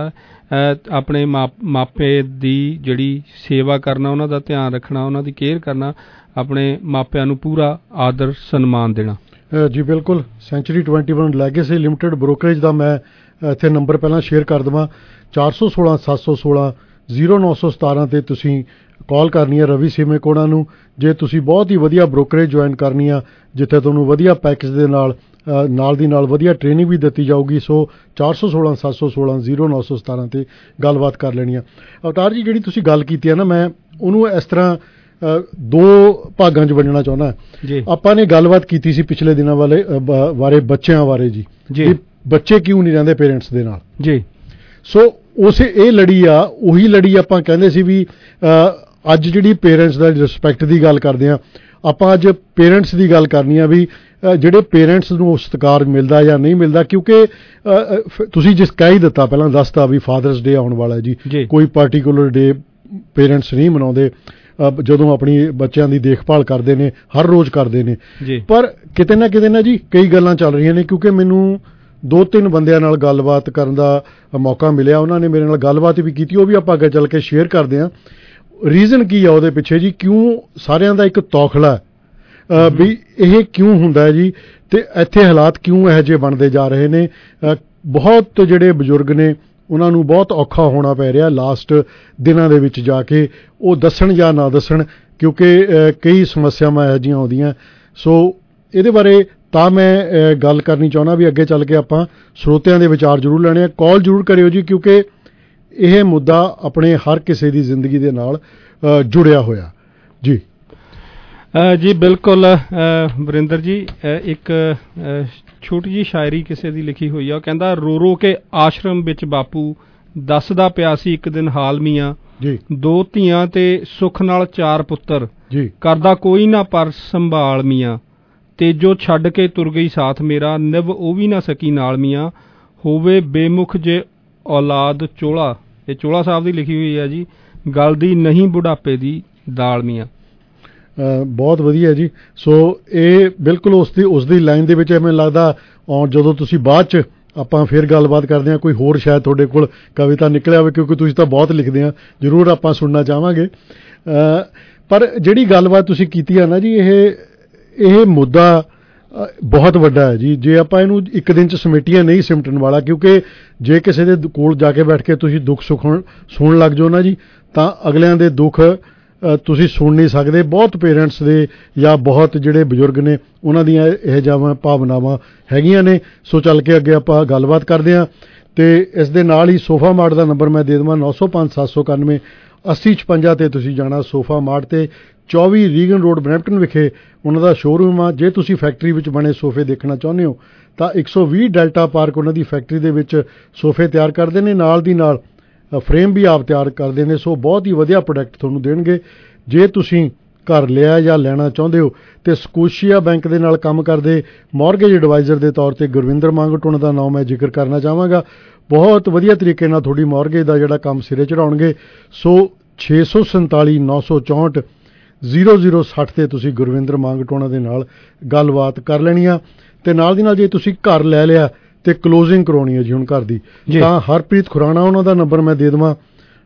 ਆਪਣੇ ਮਾ ਮਾਪੇ ਦੀ ਜਿਹੜੀ ਸੇਵਾ ਕਰਨਾ, ਉਹਨਾਂ ਦਾ ਧਿਆਨ ਰੱਖਣਾ, ਉਹਨਾਂ ਦੀ ਕੇਅਰ ਕਰਨਾ, ਆਪਣੇ ਮਾਪਿਆਂ ਨੂੰ ਪੂਰਾ ਆਦਰ ਸਨਮਾਨ ਦੇਣਾ। ਜੀ ਬਿਲਕੁਲ। Century Twenty One Legacy Limited brokerage ਦਾ ਮੈਂ ਇੱਥੇ ਨੰਬਰ ਪਹਿਲਾਂ ਸ਼ੇਅਰ ਕਰ ਦੇਵਾਂ ਚਾਰ ਸੌ ਸੋਲਾਂ ਸੱਤ ਸੌ ਸੋਲਾਂ ਜ਼ੀਰੋ ਨੌ ਸੌ ਸਤਾਰਾਂ 'ਤੇ ਤੁਸੀਂ ਕਾਲ ਕਰਨੀ ਹੈ ਰਵੀ ਸੀਮੇ ਕੋਣਾ ਨੂੰ। ਜੇ ਤੁਸੀਂ ਬਹੁਤ ਹੀ ਵਧੀਆ ਬ੍ਰੋਕਰੇਜ ਜੁਆਇਨ ਕਰਨੀ ਆ ਜਿੱਥੇ ਤੁਹਾਨੂੰ ਵਧੀਆ ਪੈਕੇਜ ਦੇ ਨਾਲ ਨਾਲ ਦੀ ਨਾਲ ਵਧੀਆ ਟ੍ਰੇਨਿੰਗ ਵੀ ਦਿੱਤੀ ਜਾਊਗੀ, ਸੋ ਚਾਰ ਸੌ ਸੋਲਾਂ ਸੱਤ ਸੌ ਸੋਲਾਂ ਜ਼ੀਰੋ ਨੌ ਸੌ ਸਤਾਰਾਂ 'ਤੇ ਗੱਲਬਾਤ ਕਰ ਲੈਣੀ ਆ। ਅਵਤਾਰ ਜੀ ਜਿਹੜੀ ਤੁਸੀਂ ਗੱਲ ਕੀਤੀ ਹੈ ਨਾ, ਮੈਂ ਉਹਨੂੰ ਇਸ ਤਰ੍ਹਾਂ ਦੋ ਭਾਗਾਂ 'ਚ ਵੰਡਣਾ ਚਾਹੁੰਦਾ। ਆਪਾਂ ਨੇ ਗੱਲਬਾਤ ਕੀਤੀ ਸੀ ਪਿਛਲੇ ਦਿਨਾਂ ਵਾਲੇ ਬਾਰੇ ਬੱਚਿਆਂ ਬਾਰੇ ਜੀ, ਬੱਚੇ ਕਿਉਂ ਨਹੀਂ ਰਹਿੰਦੇ ਪੇਰੈਂਟਸ ਦੇ ਨਾਲ ਜੀ। ਸੋ ਉਸੇ ਇਹ ਲੜੀ ਆ ਉਹੀ ਲੜੀ ਆਪਾਂ ਕਹਿੰਦੇ ਸੀ ਵੀ ਅੱਜ ਜਿਹੜੀ ਪੇਰੈਂਟਸ ਦਾ ਰਿਸਪੈਕਟ ਦੀ ਗੱਲ ਕਰਦੇ ਹਾਂ ਆਪਾਂ, ਅੱਜ ਪੇਰੈਂਟਸ ਦੀ ਗੱਲ ਕਰਨੀ ਆ ਵੀ ਜਿਹੜੇ ਪੇਰੈਂਟਸ ਨੂੰ ਸਤਿਕਾਰ ਮਿਲਦਾ ਜਾਂ ਨਹੀਂ ਮਿਲਦਾ, ਕਿਉਂਕਿ ਤੁਸੀਂ ਜਿਸ ਕਹਿ ਹੀ ਦਿੱਤਾ ਪਹਿਲਾਂ ਦੱਸਤਾ ਵੀ ਫਾਦਰਸ ਡੇ ਆਉਣ ਵਾਲਾ ਜੀ, ਕੋਈ ਪਾਰਟੀਕੂਲਰ ਡੇ ਪੇਰੈਂਟਸ ਨਹੀਂ ਮਨਾਉਂਦੇ ਜਦੋਂ ਆਪਣੀ ਬੱਚਿਆਂ ਦੀ ਦੇਖਭਾਲ ਕਰਦੇ ਨੇ, ਹਰ ਰੋਜ਼ ਕਰਦੇ ਨੇ, ਪਰ ਕਿਤੇ ਨਾ ਕਿਤੇ ਨਾ ਜੀ ਕਈ ਗੱਲਾਂ ਚੱਲ ਰਹੀਆਂ ਨੇ। ਕਿਉਂਕਿ ਮੈਨੂੰ ਦੋ ਤਿੰਨ ਬੰਦਿਆਂ ਨਾਲ ਗੱਲਬਾਤ ਕਰਨ ਦਾ ਮੌਕਾ ਮਿਲਿਆ, ਉਹਨਾਂ ਨੇ ਮੇਰੇ ਨਾਲ ਗੱਲਬਾਤ ਵੀ ਕੀਤੀ, ਉਹ ਵੀ ਆਪਾਂ ਅੱਗੇ ਚੱਲ ਕੇ ਸ਼ੇਅਰ ਕਰਦੇ ਹਾਂ। ਰੀਜ਼ਨ ਕੀ ਆ ਉਹਦੇ ਪਿੱਛੇ ਜੀ, ਕਿਉਂ ਸਾਰਿਆਂ ਦਾ ਇੱਕ ਤੌਖਲਾ ਵੀ ਇਹ ਕਿਉਂ ਹੁੰਦਾ ਹੈ ਜੀ, ਤੇ ਇੱਥੇ ਹਾਲਾਤ ਕਿਉਂ ਇਹੋ ਜਿਹੇ ਬਣਦੇ ਜਾ ਰਹੇ ਨੇ। ਬਹੁਤ ਜਿਹੜੇ ਬਜ਼ੁਰਗ ਨੇ ਉਹਨਾਂ ਨੂੰ ਬਹੁਤ ਔਖਾ ਹੋਣਾ ਪੈ ਰਿਹਾ ਲਾਸਟ ਦਿਨਾਂ ਦੇ ਵਿੱਚ ਜਾ ਕੇ, ਉਹ ਦੱਸਣ ਜਾਂ ਨਾ ਦੱਸਣ, ਕਿਉਂਕਿ ਕਈ ਸਮੱਸਿਆਵਾਂ ਇਹੋ ਜਿਹੀਆਂ ਆਉਂਦੀਆਂ। ਸੋ ਇਹਦੇ ਬਾਰੇ ਤਾਂ ਮੈਂ ਗੱਲ ਕਰਨੀ ਚਾਹੁੰਦਾ ਵੀ ਅੱਗੇ ਚੱਲ ਕੇ ਆਪਾਂ ਸਰੋਤਿਆਂ ਦੇ ਵਿਚਾਰ ਜ਼ਰੂਰ ਲੈਣੇ ਆ। ਕਾਲ ਜ਼ਰੂਰ ਕਰਿਓ ਜੀ, ਕਿਉਂਕਿ ਇਹ ਮੁੱਦਾ ਆਪਣੇ ਹਰ ਕਿਸੇ ਦੀ ਜ਼ਿੰਦਗੀ ਦੇ ਨਾਲ ਜੁੜਿਆ ਹੋਇਆ ਜੀ। ਜੀ ਬਿਲਕੁਲ ਵਰਿੰਦਰ ਜੀ, ਇੱਕ ਛੋਟੀ ਜਿਹੀ ਸ਼ਾਇਰੀ ਕਿਸੇ ਦੀ ਲਿਖੀ ਹੋਈ ਆ, ਉਹ ਕਹਿੰਦਾ ਰੋ ਰੋ ਕੇ ਆਸ਼ਰਮ ਵਿੱਚ ਬਾਪੂ ਦੱਸਦਾ ਪਿਆ ਸੀ ਇੱਕ ਦਿਨ ਹਾਲ ਮੀਆਂ, ਦੋ ਧੀਆਂ ਤੇ ਸੁੱਖ ਨਾਲ ਚਾਰ ਪੁੱਤਰ, ਕਰਦਾ ਕੋਈ ਨਾ ਪਰ ਸੰਭਾਲ ਮੀਆਂ, ਤੇ ਜੋ ਛੱਡ ਕੇ ਤੁਰ ਗਈ ਸਾਥ ਮੇਰਾ, ਨਿਭ ਉਹ ਵੀ ਨਾ ਸਕੀ ਨਾਲ ਮੀਆਂ, ਹੋਵੇ ਬੇਮੁਖ ਜੇ ਔਲਾਦ ਚੋਲਾ। ਇਹ ਚੋਲਾ ਸਾਹਿਬ ਦੀ ਲਿਖੀ ਹੋਈ ਹੈ ਜੀ, ਗਲਦੀ ਨਹੀਂ ਬੁਢਾਪੇ ਦੀ ਦਾਲ ਮੀਆਂ। ਬਹੁਤ ਵਧੀਆ ਜੀ। ਸੋ ਇਹ ਬਿਲਕੁਲ ਉਸ ਦੀ ਉਸ ਦੀ ਲਾਈਨ ਦੇ ਵਿੱਚ ਮੈਨੂੰ ਲੱਗਦਾ ਔਰ ਜਦੋਂ ਤੁਸੀਂ ਬਾਅਦ 'ਚ ਆਪਾਂ ਫਿਰ ਗੱਲਬਾਤ ਕਰਦੇ ਹਾਂ, ਕੋਈ ਹੋਰ ਸ਼ਾਇਦ ਤੁਹਾਡੇ ਕੋਲ ਕਵਿਤਾ ਨਿਕਲਿਆ ਹੋਵੇ, ਕਿਉਂਕਿ ਤੁਸੀਂ ਤਾਂ ਬਹੁਤ ਲਿਖਦੇ ਆ, ਜ਼ਰੂਰ ਆਪਾਂ ਸੁਣਨਾ ਚਾਹਾਂਗੇ। ਪਰ ਜਿਹੜੀ ਗੱਲਬਾਤ ਤੁਸੀਂ ਕੀਤੀ ਆ ਨਾ ਜੀ, ਇਹ ਇਹ ਮੁੱਦਾ ਬਹੁਤ ਵੱਡਾ ਹੈ ਜੀ। ਜੇ ਆਪਾਂ ਇਹਨੂੰ ਇੱਕ ਦਿਨ 'ਚ ਸਮੇਟੀਆਂ ਨਹੀਂ ਸਿਮਟਣ ਵਾਲਾ, ਕਿਉਂਕਿ ਜੇ ਕਿਸੇ ਦੇ ਕੋਲ ਜਾ ਕੇ ਬੈਠ ਕੇ ਤੁਸੀਂ ਦੁੱਖ ਸੁੱਖ ਸੁਣਨ ਲੱਗ ਜਾਓ ਨਾ ਜੀ, ਤਾਂ ਅਗਲਿਆਂ ਦੇ ਦੁੱਖ ਤੁਸੀਂ ਸੁਣ ਨਹੀਂ ਸਕਦੇ। ਬਹੁਤ ਪੇਰੈਂਟਸ ਦੇ ਜਾਂ ਬਹੁਤ ਜਿਹੜੇ ਬਜ਼ੁਰਗ ਨੇ ਉਹਨਾਂ ਦੀਆਂ ਇਹ ਜਿਹੀਆਂ ਭਾਵਨਾਵਾਂ ਹੈਗੀਆਂ ਨੇ। ਸੋ ਚੱਲ ਕੇ ਅੱਗੇ ਆਪਾਂ ਗੱਲਬਾਤ ਕਰਦੇ ਹਾਂ, ਤੇ ਇਸ ਦੇ ਨਾਲ ਹੀ ਸੋਫਾ ਮਾਰਟ ਦਾ ਨੰਬਰ ਮੈਂ ਦੇ ਦੇਵਾਂ, ਨੌ ਸੌ ਪੰਜ ਸੱਤ ਸੌ ਇਕਾਨਵੇਂ ਅੱਸੀ ਛਪੰਜਾ 'ਤੇ ਤੁਸੀਂ ਜਾਣਾ। ਸੋਫਾ ਮਾਰਟ 'ਤੇ ਚੌਵੀ ਰੀਗਨ ਰੋਡ ਬਰੈਂਪਟਨ ਵਿਖੇ ਉਹਨਾਂ ਦਾ ਸ਼ੋਅਰੂਮ ਆ। ਜੇ ਤੁਸੀਂ ਫੈਕਟਰੀ ਵਿੱਚ ਬਣੇ ਸੋਫੇ ਦੇਖਣਾ ਚਾਹੁੰਦੇ ਹੋ ਤਾਂ ਇੱਕ ਸੌ ਵੀਹ ਡੈਲਟਾ ਪਾਰਕ ਉਹਨਾਂ ਦੀ ਫੈਕਟਰੀ ਦੇ ਵਿੱਚ ਸੋਫੇ ਤਿਆਰ ਕਰਦੇ ਨੇ, ਨਾਲ ਦੀ ਨਾਲ ਫਰੇਮ ਵੀ ਆਪ ਤਿਆਰ ਕਰਦੇ ਨੇ। ਸੋ ਬਹੁਤ ਹੀ ਵਧੀਆ ਪ੍ਰੋਡਕਟ ਤੁਹਾਨੂੰ ਦੇਣਗੇ। ਜੇ ਤੁਸੀਂ ਘਰ ਲਿਆ ਜਾਂ ਲੈਣਾ ਚਾਹੁੰਦੇ ਹੋ ਤੇ ਸਕੋਸ਼ੀਆ ਬੈਂਕ ਦੇ ਨਾਲ ਕੰਮ ਕਰਦੇ ਮੌਰਗੇਜ ਐਡਵਾਈਜ਼ਰ ਦੇ ਤੌਰ ਤੇ ਗੁਰਵਿੰਦਰ ਮੰਗਟ ਉਹਨਾਂ ਦਾ ਨਾਮ ਮੈਂ ਜ਼ਿਕਰ ਕਰਨਾ ਚਾਹਾਂਗਾ। ਬਹੁਤ ਵਧੀਆ ਤਰੀਕੇ ਨਾਲ ਤੁਹਾਡੀ ਮੌਰਗੇਜ ਦਾ ਜਿਹੜਾ ਕੰਮ ਸਿਰੇ ਚੜਾਉਣਗੇ। ਸੋ ਛੇ ਸੌ ਸੰਤਾਲੀ ਨੌ ਸੌ ਚੌਂਹਠ ਜ਼ੀਰੋ ਜ਼ੀਰੋ ਸੱਠ 'ਤੇ ਤੁਸੀਂ ਗੁਰਵਿੰਦਰ ਮੰਗਟ ਉਹਨਾਂ ਦੇ ਨਾਲ ਗੱਲਬਾਤ ਕਰ ਲੈਣੀ ਆ। ਤੇ ਨਾਲ ਦੀ ਨਾਲ ਜੇ ਤੁਸੀਂ ਘਰ ਲੈ ਲਿਆ ਤੇ ਕਲੋਜ਼ਿੰਗ ਕਰਾਉਣੀ ਹੈ ਜੀ ਹੁਣ ਘਰ ਦੀ, ਤਾਂ ਹਰਪ੍ਰੀਤ ਖੁਰਾਣਾ ਉਹਨਾਂ ਦਾ ਨੰਬਰ ਮੈਂ ਦੇ ਦੇਵਾਂ,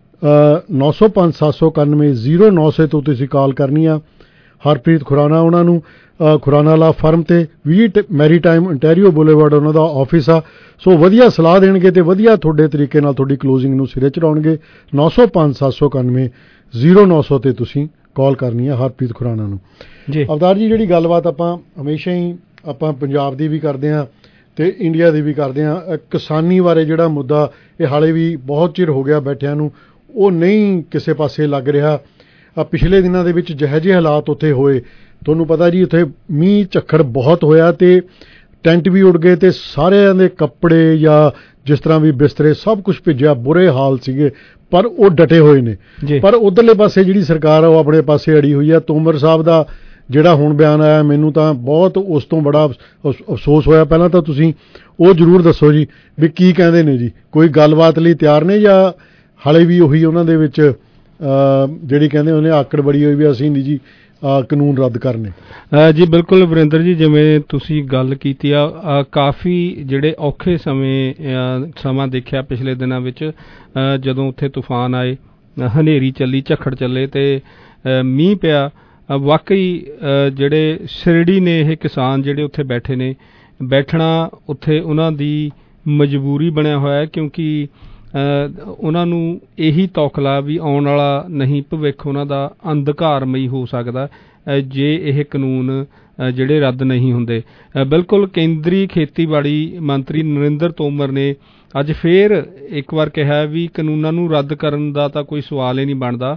ਨੌ ਸੌ ਪੰਜ ਸੱਤ ਸੌ ਇਕਾਨਵੇਂ ਜ਼ੀਰੋ ਨੌ ਸੌ ਤੋਂ ਤੁਸੀਂ ਕਾਲ ਕਰਨੀ ਆ। ਹਰਪ੍ਰੀਤ ਖੁਰਾਣਾ ਉਹਨਾਂ ਨੂੰ ਖੁਰਾਣਾ ਲਾ ਫਰਮ ਤੇ ਵੀਹ ਮੈਰੀ ਟਾਈਮ ontario ਬੁਲੇਵਾਰਡ ਉਹਨਾਂ ਦਾ ਆਫਿਸ ਆ। ਸੋ ਵਧੀਆ ਸਲਾਹ ਦੇਣਗੇ ਤੇ ਵਧੀਆ ਤੁਹਾਡੇ ਤਰੀਕੇ ਨਾਲ ਤੁਹਾਡੀ ਕਲੋਜ਼ਿੰਗ ਨੂੰ ਸਿਰੇ ਚੜਾਉਣਗੇ। ਨੌ ਸੌ ਪੰਜ ਸੱਤ ਸੌ ਇਕਾਨਵੇਂ ਜ਼ੀਰੋ ਨੌ ਸੌ 'ਤੇ ਤੁਸੀਂ ਕਾਲ ਕਰਨੀ ਆ ਹਰਪ੍ਰੀਤ ਖੁਰਾਣਾ ਨੂੰ। ਅਵਤਾਰ ਜੀ, ਜਿਹੜੀ ਗੱਲਬਾਤ ਆਪਾਂ ਹਮੇਸ਼ਾ ਹੀ ਆਪਾਂ ਪੰਜਾਬ ਦੀ ਵੀ ਕਰਦੇ ਹਾਂ ਤੇ ਇੰਡੀਆ ਦੀ ਵੀ ਕਰਦੇ ਹਾਂ, ਕਿਸਾਨੀ ਬਾਰੇ ਜਿਹੜਾ ਮੁੱਦਾ ਇਹ ਹਾਲੇ ਵੀ ਬਹੁਤ ਚਿਰ ਹੋ ਗਿਆ ਬੈਠਿਆਂ ਨੂੰ, ਉਹ ਨਹੀਂ ਕਿਸੇ ਪਾਸੇ ਲੱਗ ਰਿਹਾ। ਪਿਛਲੇ ਦਿਨਾਂ ਦੇ ਵਿੱਚ ਜਿਹੋ ਜਿਹੇ ਹਾਲਾਤ ਉੱਥੇ ਹੋਏ, ਤੁਹਾਨੂੰ ਪਤਾ ਜੀ ਉੱਥੇ ਮੀਂਹ ਝੱਖੜ ਬਹੁਤ ਹੋਇਆ ਤੇ ਟੈਂਟ ਵੀ ਉੱਡ ਗਏ ਤੇ ਸਾਰਿਆਂ ਦੇ ਕੱਪੜੇ ਜਾਂ ਜਿਸ ਤਰ੍ਹਾਂ ਵੀ ਬਿਸਤਰੇ ਸਭ ਕੁਝ ਭਿੱਜਿਆ, ਬੁਰੇ ਹਾਲ ਸੀਗੇ। ਪਰ ਉਹ ਡਟੇ ਹੋਏ ਨੇ। ਪਰ ਉਧਰਲੇ ਪਾਸੇ ਜਿਹੜੀ ਸਰਕਾਰ ਆ ਉਹ ਆਪਣੇ ਪਾਸੇ ਅੜੀ ਹੋਈ ਆ। ਤੋਮਰ ਸਾਹਿਬ ਦਾ ਜਿਹੜਾ ਹੁਣ ਬਿਆਨ ਆਇਆ, ਮੈਨੂੰ ਤਾਂ ਬਹੁਤ ਉਸ ਤੋਂ ਬੜਾ ਅਫਸੋਸ ਹੋਇਆ। ਪਹਿਲਾਂ ਤਾਂ ਤੁਸੀਂ ਉਹ ਜ਼ਰੂਰ ਦੱਸੋ ਜੀ ਵੀ ਕੀ ਕਹਿੰਦੇ ਨੇ ਜੀ, ਕੋਈ ਗੱਲਬਾਤ ਲਈ ਤਿਆਰ ਨੇ ਜਾਂ ਹਾਲੇ ਵੀ ਉਹੀ ਉਹਨਾਂ ਦੇ ਵਿੱਚ ਜਿਹੜੀ ਕਹਿੰਦੇ ਉਹਨੇ ਆਕੜ ਬੜੀ ਹੋਈ ਵੀ ਅਸੀਂ ਨਹੀਂ ਜੀ ਕਾਨੂੰਨ ਰੱਦ ਕਰਨੇ? ਜੀ ਬਿਲਕੁਲ ਵਰਿੰਦਰ ਜੀ, ਜਿਵੇਂ ਤੁਸੀਂ ਗੱਲ ਕੀਤੀ ਆ, ਕਾਫੀ ਜਿਹੜੇ ਔਖੇ ਸਮੇਂ ਸਮਾਂ ਦੇਖਿਆ ਪਿਛਲੇ ਦਿਨਾਂ ਵਿੱਚ, ਜਦੋਂ ਉੱਥੇ ਤੂਫਾਨ ਆਏ, ਹਨੇਰੀ ਚੱਲੀ, ਝੱਖੜ ਚੱਲੇ ਤੇ ਮੀਂਹ ਪਿਆ। ਵਾਕਈ ਜਿਹੜੇ ਸਿਰੜੀ ਨੇ ਇਹ ਕਿਸਾਨ ਜਿਹੜੇ ਉੱਥੇ ਬੈਠੇ ਨੇ, ਬੈਠਣਾ ਉੱਥੇ ਉਹਨਾਂ ਦੀ ਮਜਬੂਰੀ ਬਣਿਆ ਹੋਇਆ, ਕਿਉਂਕਿ ਉਹਨਾਂ ਨੂੰ ਇਹੀ ਤੌਖਲਾ ਵੀ ਆਉਣ ਵਾਲਾ ਨਹੀਂ ਭਵਿੱਖ ਉਹਨਾਂ ਦਾ ਅੰਧਕਾਰਮਈ ਹੋ ਸਕਦਾ ਜੇ ਇਹ ਕਾਨੂੰਨ ਜਿਹੜੇ ਰੱਦ ਨਹੀਂ ਹੁੰਦੇ। ਬਿਲਕੁਲ ਕੇਂਦਰੀ ਖੇਤੀਬਾੜੀ ਮੰਤਰੀ ਨਰਿੰਦਰ ਤੋਮਰ ਨੇ ਅੱਜ ਫੇਰ ਇੱਕ ਵਾਰ ਕਿਹਾ ਵੀ ਕਾਨੂੰਨਾਂ ਨੂੰ ਰੱਦ ਕਰਨ ਦਾ ਤਾਂ ਕੋਈ ਸਵਾਲ ਹੀ ਨਹੀਂ ਬਣਦਾ,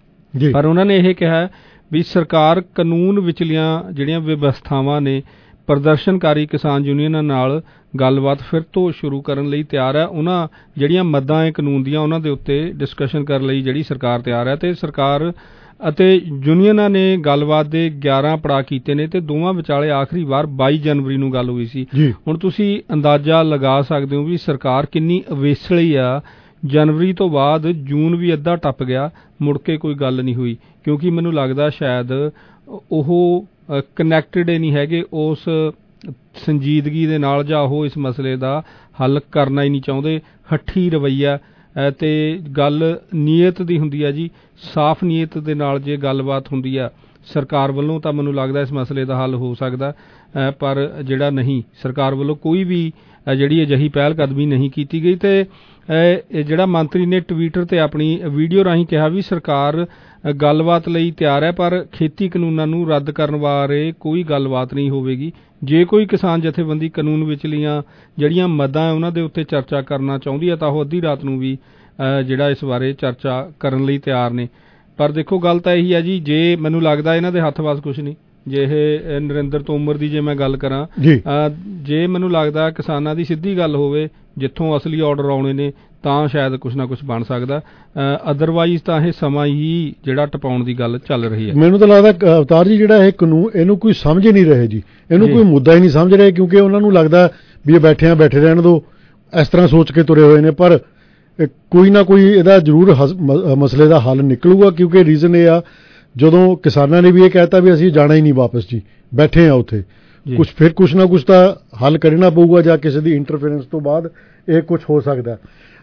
ਪਰ ਉਹਨਾਂ ਨੇ ਇਹ ਕਿਹਾ ਵੀ ਸਰਕਾਰ ਕਾਨੂੰਨ ਵਿਚਲੀਆਂ ਜਿਹੜੀਆਂ ਵਿਵਸਥਾਵਾਂ ਨੇ, ਪ੍ਰਦਰਸ਼ਨਕਾਰੀ ਕਿਸਾਨ ਯੂਨੀਅਨਾਂ ਨਾਲ ਗੱਲਬਾਤ ਫਿਰ ਤੋਂ ਸ਼ੁਰੂ ਕਰਨ ਲਈ ਤਿਆਰ ਹੈ। ਉਹਨਾਂ ਜਿਹੜੀਆਂ ਮੱਦਾਂ ਹੈ ਕਾਨੂੰਨ ਦੀਆਂ, ਉਹਨਾਂ ਦੇ ਉੱਤੇ ਡਿਸਕਸ਼ਨ ਕਰਨ ਲਈ ਜਿਹੜੀ ਸਰਕਾਰ ਤਿਆਰ ਹੈ। ਤੇ ਸਰਕਾਰ ਅਤੇ ਯੂਨੀਅਨਾਂ ਨੇ ਗੱਲਬਾਤ ਦੇ ਗਿਆਰਾਂ ਪੜਾਅ ਕੀਤੇ ਨੇ ਤੇ ਦੋਵਾਂ ਵਿਚਾਲੇ ਆਖਰੀ ਵਾਰ ਬਾਈ ਜਨਵਰੀ ਨੂੰ ਗੱਲ ਹੋਈ ਸੀ। ਹੁਣ ਤੁਸੀਂ ਅੰਦਾਜ਼ਾ ਲਗਾ ਸਕਦੇ ਹੋ ਵੀ ਸਰਕਾਰ ਕਿੰਨੀ ਅਵੇਸਲੀ ਆ। ਜਨਵਰੀ ਤੋਂ ਬਾਅਦ ਜੂਨ ਵੀ ਅੱਧਾ ਟੱਪ ਗਿਆ, ਮੁੜ ਕੇ ਕੋਈ ਗੱਲ ਨਹੀਂ ਹੋਈ, ਕਿਉਂਕਿ ਮੈਨੂੰ ਲੱਗਦਾ ਸ਼ਾਇਦ ਉਹ ਕਨੈਕਟਡ ਹੀ ਨਹੀਂ ਹੈਗੇ ਉਸ ਸੰਜੀਦਗੀ ਦੇ ਨਾਲ, ਜਾਂ ਉਹ ਇਸ ਮਸਲੇ ਦਾ ਹੱਲ ਕਰਨਾ ਹੀ ਨਹੀਂ ਚਾਹੁੰਦੇ। ਹੱਠੀ ਰਵੱਈਆ ਤੇ ਗੱਲ ਨੀਅਤ ਦੀ ਹੁੰਦੀ ਆ ਜੀ, ਸਾਫ਼ ਨੀਅਤ ਦੇ ਨਾਲ ਜੇ ਗੱਲਬਾਤ ਹੁੰਦੀ ਆ ਸਰਕਾਰ ਵੱਲੋਂ ਤਾਂ ਮੈਨੂੰ ਲੱਗਦਾ ਇਸ ਮਸਲੇ ਦਾ ਹੱਲ ਹੋ ਸਕਦਾ, ਪਰ ਜਿਹੜਾ ਨਹੀਂ, ਸਰਕਾਰ ਵੱਲੋਂ ਕੋਈ ਵੀ ਜਿਹੜੀ ਅਜਿਹੀ ਪਹਿਲ ਕਦਮੀ ਨਹੀਂ ਕੀਤੀ ਗਈ। ਤੇ ਜਿਹੜਾ ਮੰਤਰੀ ਨੇ ਟਵਿੱਟਰ ਤੇ ਆਪਣੀ ਵੀਡੀਓ ਰਾਹੀਂ ਕਿਹਾ ਵੀ ਸਰਕਾਰ ਗੱਲਬਾਤ ਲਈ ਤਿਆਰ ਹੈ, ਪਰ ਖੇਤੀ ਕਾਨੂੰਨਾਂ ਨੂੰ ਰੱਦ ਕਰਨ ਬਾਰੇ ਕੋਈ ਗੱਲਬਾਤ ਨਹੀਂ ਹੋਵੇਗੀ। ਜੇ ਕੋਈ ਕਿਸਾਨ ਜਥੇਬੰਦੀ ਕਾਨੂੰਨ ਵਿਚਲੀਆਂ ਜਿਹੜੀਆਂ ਮੱਦਾਂ ਉਹਨਾਂ ਦੇ ਉੱਤੇ ਚਰਚਾ ਕਰਨਾ ਚਾਹੁੰਦੀ ਹੈ ਤਾਂ ਉਹ ਅੱਧੀ ਰਾਤ ਨੂੰ ਵੀ ਜਿਹੜਾ ਇਸ ਬਾਰੇ ਚਰਚਾ ਕਰਨ ਲਈ ਤਿਆਰ ਨੇ। ਪਰ ਦੇਖੋ ਗੱਲ ਤਾਂ ਇਹੀ ਹੈ ਜੀ, ਜੇ ਮੈਨੂੰ ਲੱਗਦਾ ਇਹਨਾਂ ਦੇ ਹੱਥ ਵੱਸ ਕੁਛ ਨਹੀਂ। ਜੇ ਇਹ ਨਰਿੰਦਰ ਤੋਮਰ ਦੀ ਜੇ ਮੈਂ ਗੱਲ ਕਰਾਂ, ਜੇ ਮੈਨੂੰ ਲੱਗਦਾ ਕਿਸਾਨਾਂ ਦੀ ਸਿੱਧੀ ਗੱਲ ਹੋਵੇ ਜਿੱਥੋਂ ਅਸਲੀ ਆਰਡਰ ਆਉਣੇ ਨੇ ਤਾਂ ਸ਼ਾਇਦ ਕੁਛ ਨਾ ਕੁਛ ਬਣ ਸਕਦਾ, ਅਦਰਵਾਈਜ਼ ਤਾਂ ਇਹ ਸਮਾਂ ਹੀ ਜਿਹੜਾ ਟਪਾਉਣ ਦੀ ਗੱਲ ਚੱਲ ਰਹੀ ਹੈ। ਮੈਨੂੰ ਤਾਂ ਲੱਗਦਾ ਅਵਤਾਰ ਜੀ ਜਿਹੜਾ ਇਹ ਕਾਨੂੰਨ ਇਹਨੂੰ ਕੋਈ ਸਮਝ ਹੀ ਨਹੀਂ ਰਹੇ ਜੀ, ਇਹਨੂੰ ਕੋਈ ਮੁੱਦਾ ਹੀ ਨਹੀਂ ਸਮਝ ਰਹੇ, ਕਿਉਂਕਿ ਉਹਨਾਂ ਨੂੰ ਲੱਗਦਾ ਵੀ ਇਹ ਬੈਠੇ ਆ ਬੈਠੇ ਰਹਿਣ ਦੋ, ਇਸ ਤਰ੍ਹਾਂ ਸੋਚ ਕੇ ਤੁਰੇ ਹੋਏ ਨੇ। ਪਰ ਕੋਈ ਨਾ ਕੋਈ ਇਹਦਾ ਜ਼ਰੂਰ ਮਸਲੇ ਦਾ ਹੱਲ ਨਿਕਲੂਗਾ, ਕਿਉਂਕਿ ਰੀਜ਼ਨ ਇਹ ਆ ਜਦੋਂ ਕਿਸਾਨਾਂ ਨੇ ਵੀ ਇਹ ਕਹਿਤਾ ਵੀ ਅਸੀਂ ਜਾਣਾ ਹੀ ਨਹੀਂ ਵਾਪਸ ਜੀ, ਬੈਠੇ ਆ ਉੱਥੇ, ਕੁਛ ਫਿਰ ਕੁਛ ਨਾ ਕੁਛ ਤਾਂ ਹੱਲ ਕਰਨਾ ਪਊਗਾ, ਜਾਂ ਕਿਸੇ ਦੀ ਇੰਟਰਫੇਰੈਂਸ ਤੋਂ ਬਾਅਦ ਇਹ ਕੁਛ ਹੋ ਸਕਦਾ।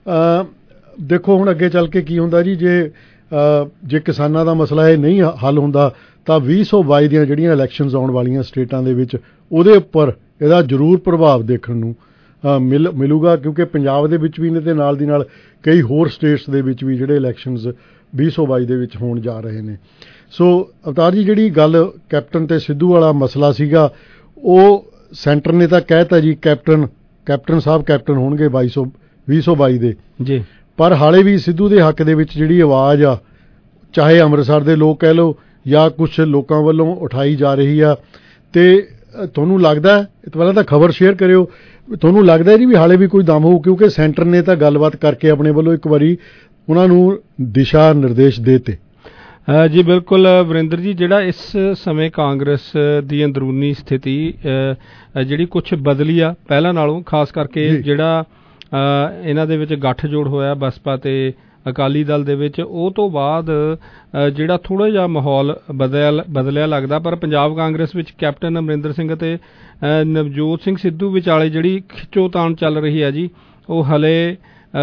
ਦੇਖੋ ਹੁਣ ਅੱਗੇ ਚੱਲ ਕੇ ਕੀ ਹੁੰਦਾ ਜੀ, ਜੇ ਜੇ ਕਿਸਾਨਾਂ ਦਾ ਮਸਲਾ ਇਹ ਨਹੀਂ ਹੱਲ ਹੁੰਦਾ ਤਾਂ ਵੀਹ ਸੌ ਬਾਈ ਦੀਆਂ ਜਿਹੜੀਆਂ ਇਲੈਕਸ਼ਨਸ ਆਉਣ ਵਾਲੀਆਂ ਸਟੇਟਾਂ ਦੇ ਵਿੱਚ ਉਹਦੇ ਉੱਪਰ ਇਹਦਾ ਜ਼ਰੂਰ ਪ੍ਰਭਾਵ ਦੇਖਣ ਨੂੰ ਮਿਲ ਮਿਲੂਗਾ, ਕਿਉਂਕਿ ਪੰਜਾਬ ਦੇ ਵਿੱਚ ਵੀ ਨੇ ਤੇ ਨਾਲ ਦੀ ਨਾਲ ਕਈ ਹੋਰ ਸਟੇਟਸ ਦੇ ਵਿੱਚ ਵੀ ਜਿਹੜੇ ਇਲੈਕਸ਼ਨਸ ਵੀਹ ਸੌ ਬਾਈ ਦੇ ਵਿੱਚ ਹੋਣ ਜਾ ਰਹੇ ਨੇ। ਸੋ ਅਵਤਾਰ ਜੀ ਜਿਹੜੀ ਗੱਲ ਕੈਪਟਨ ਤੇ ਸਿੱਧੂ ਵਾਲਾ ਮਸਲਾ ਸੀਗਾ, ਉਹ ਸੈਂਟਰ ਨੇ ਤਾਂ ਕਹਿਤਾ ਜੀ ਕੈਪਟਨ ਕੈਪਟਨ ਸਾਹਿਬ ਕੈਪਟਨ ਹੋਣਗੇ ਬਾਈ ਸੌ ਵੀਹ ਸੌ ਬਾਈ ਦੇ ਜੀ, ਪਰ ਹਾਲੇ ਵੀ ਸਿੱਧੂ ਦੇ ਹੱਕ ਦੇ ਵਿੱਚ ਜਿਹੜੀ ਆਵਾਜ਼ ਆ, ਚਾਹੇ ਅੰਮ੍ਰਿਤਸਰ ਦੇ ਲੋਕ ਕਹਿ ਲਓ ਜਾਂ ਕੁਛ ਲੋਕਾਂ ਵੱਲੋਂ ਉਠਾਈ ਜਾ ਰਹੀ ਆ, ਤੇ ਤੁਹਾਨੂੰ ਲੱਗਦਾ, ਪਹਿਲਾਂ ਤਾਂ ਖਬਰ ਸ਼ੇਅਰ ਕਰਿਓ, ਤੁਹਾਨੂੰ ਲੱਗਦਾ ਜੀ ਵੀ ਹਾਲੇ ਵੀ ਕੋਈ ਦਮ ਹੋਊ, ਕਿਉਂਕਿ ਸੈਂਟਰ ਨੇ ਤਾਂ ਗੱਲਬਾਤ ਕਰਕੇ ਆਪਣੇ ਵੱਲੋਂ ਇੱਕ ਵਾਰੀ ਉਹਨਾਂ ਨੂੰ ਦਿਸ਼ਾ ਨਿਰਦੇਸ਼ ਦੇਤੇ। ਜੀ ਬਿਲਕੁਲ ਵਰਿੰਦਰ ਜੀ, ਜਿਹੜਾ ਇਸ ਸਮੇਂ ਕਾਂਗਰਸ ਦੀ ਅੰਦਰੂਨੀ ਸਥਿਤੀ ਜਿਹੜੀ ਕੁਛ ਬਦਲੀ ਆ ਪਹਿਲਾਂ ਨਾਲੋਂ, ਖਾਸ ਕਰਕੇ ਜਿਹੜਾ ਇਹਨਾਂ ਦੇ ਵਿੱਚ ਗੱਠਜੋੜ ਹੋਇਆ ਬਸਪਾ ਤੇ ਅਕਾਲੀ ਦਲ ਦੇ ਵਿੱਚ, ਉਹ ਤੋਂ ਬਾਅਦ ਜਿਹੜਾ ਥੋੜ੍ਹਾ ਜਿਹਾ ਮਾਹੌਲ ਬਦਲਿਆ ਬਦਲਿਆ ਲੱਗਦਾ। ਪਰ ਪੰਜਾਬ ਕਾਂਗਰਸ ਵਿੱਚ ਕੈਪਟਨ ਅਮਰਿੰਦਰ ਸਿੰਘ ਅਤੇ ਨਵਜੋਤ ਸਿੰਘ ਸਿੱਧੂ ਵਿਚਾਲੇ ਜਿਹੜੀ ਖਿੱਚੋਤਾਣ ਚੱਲ ਰਹੀ ਹੈ ਜੀ, ਉਹ ਹਲੇ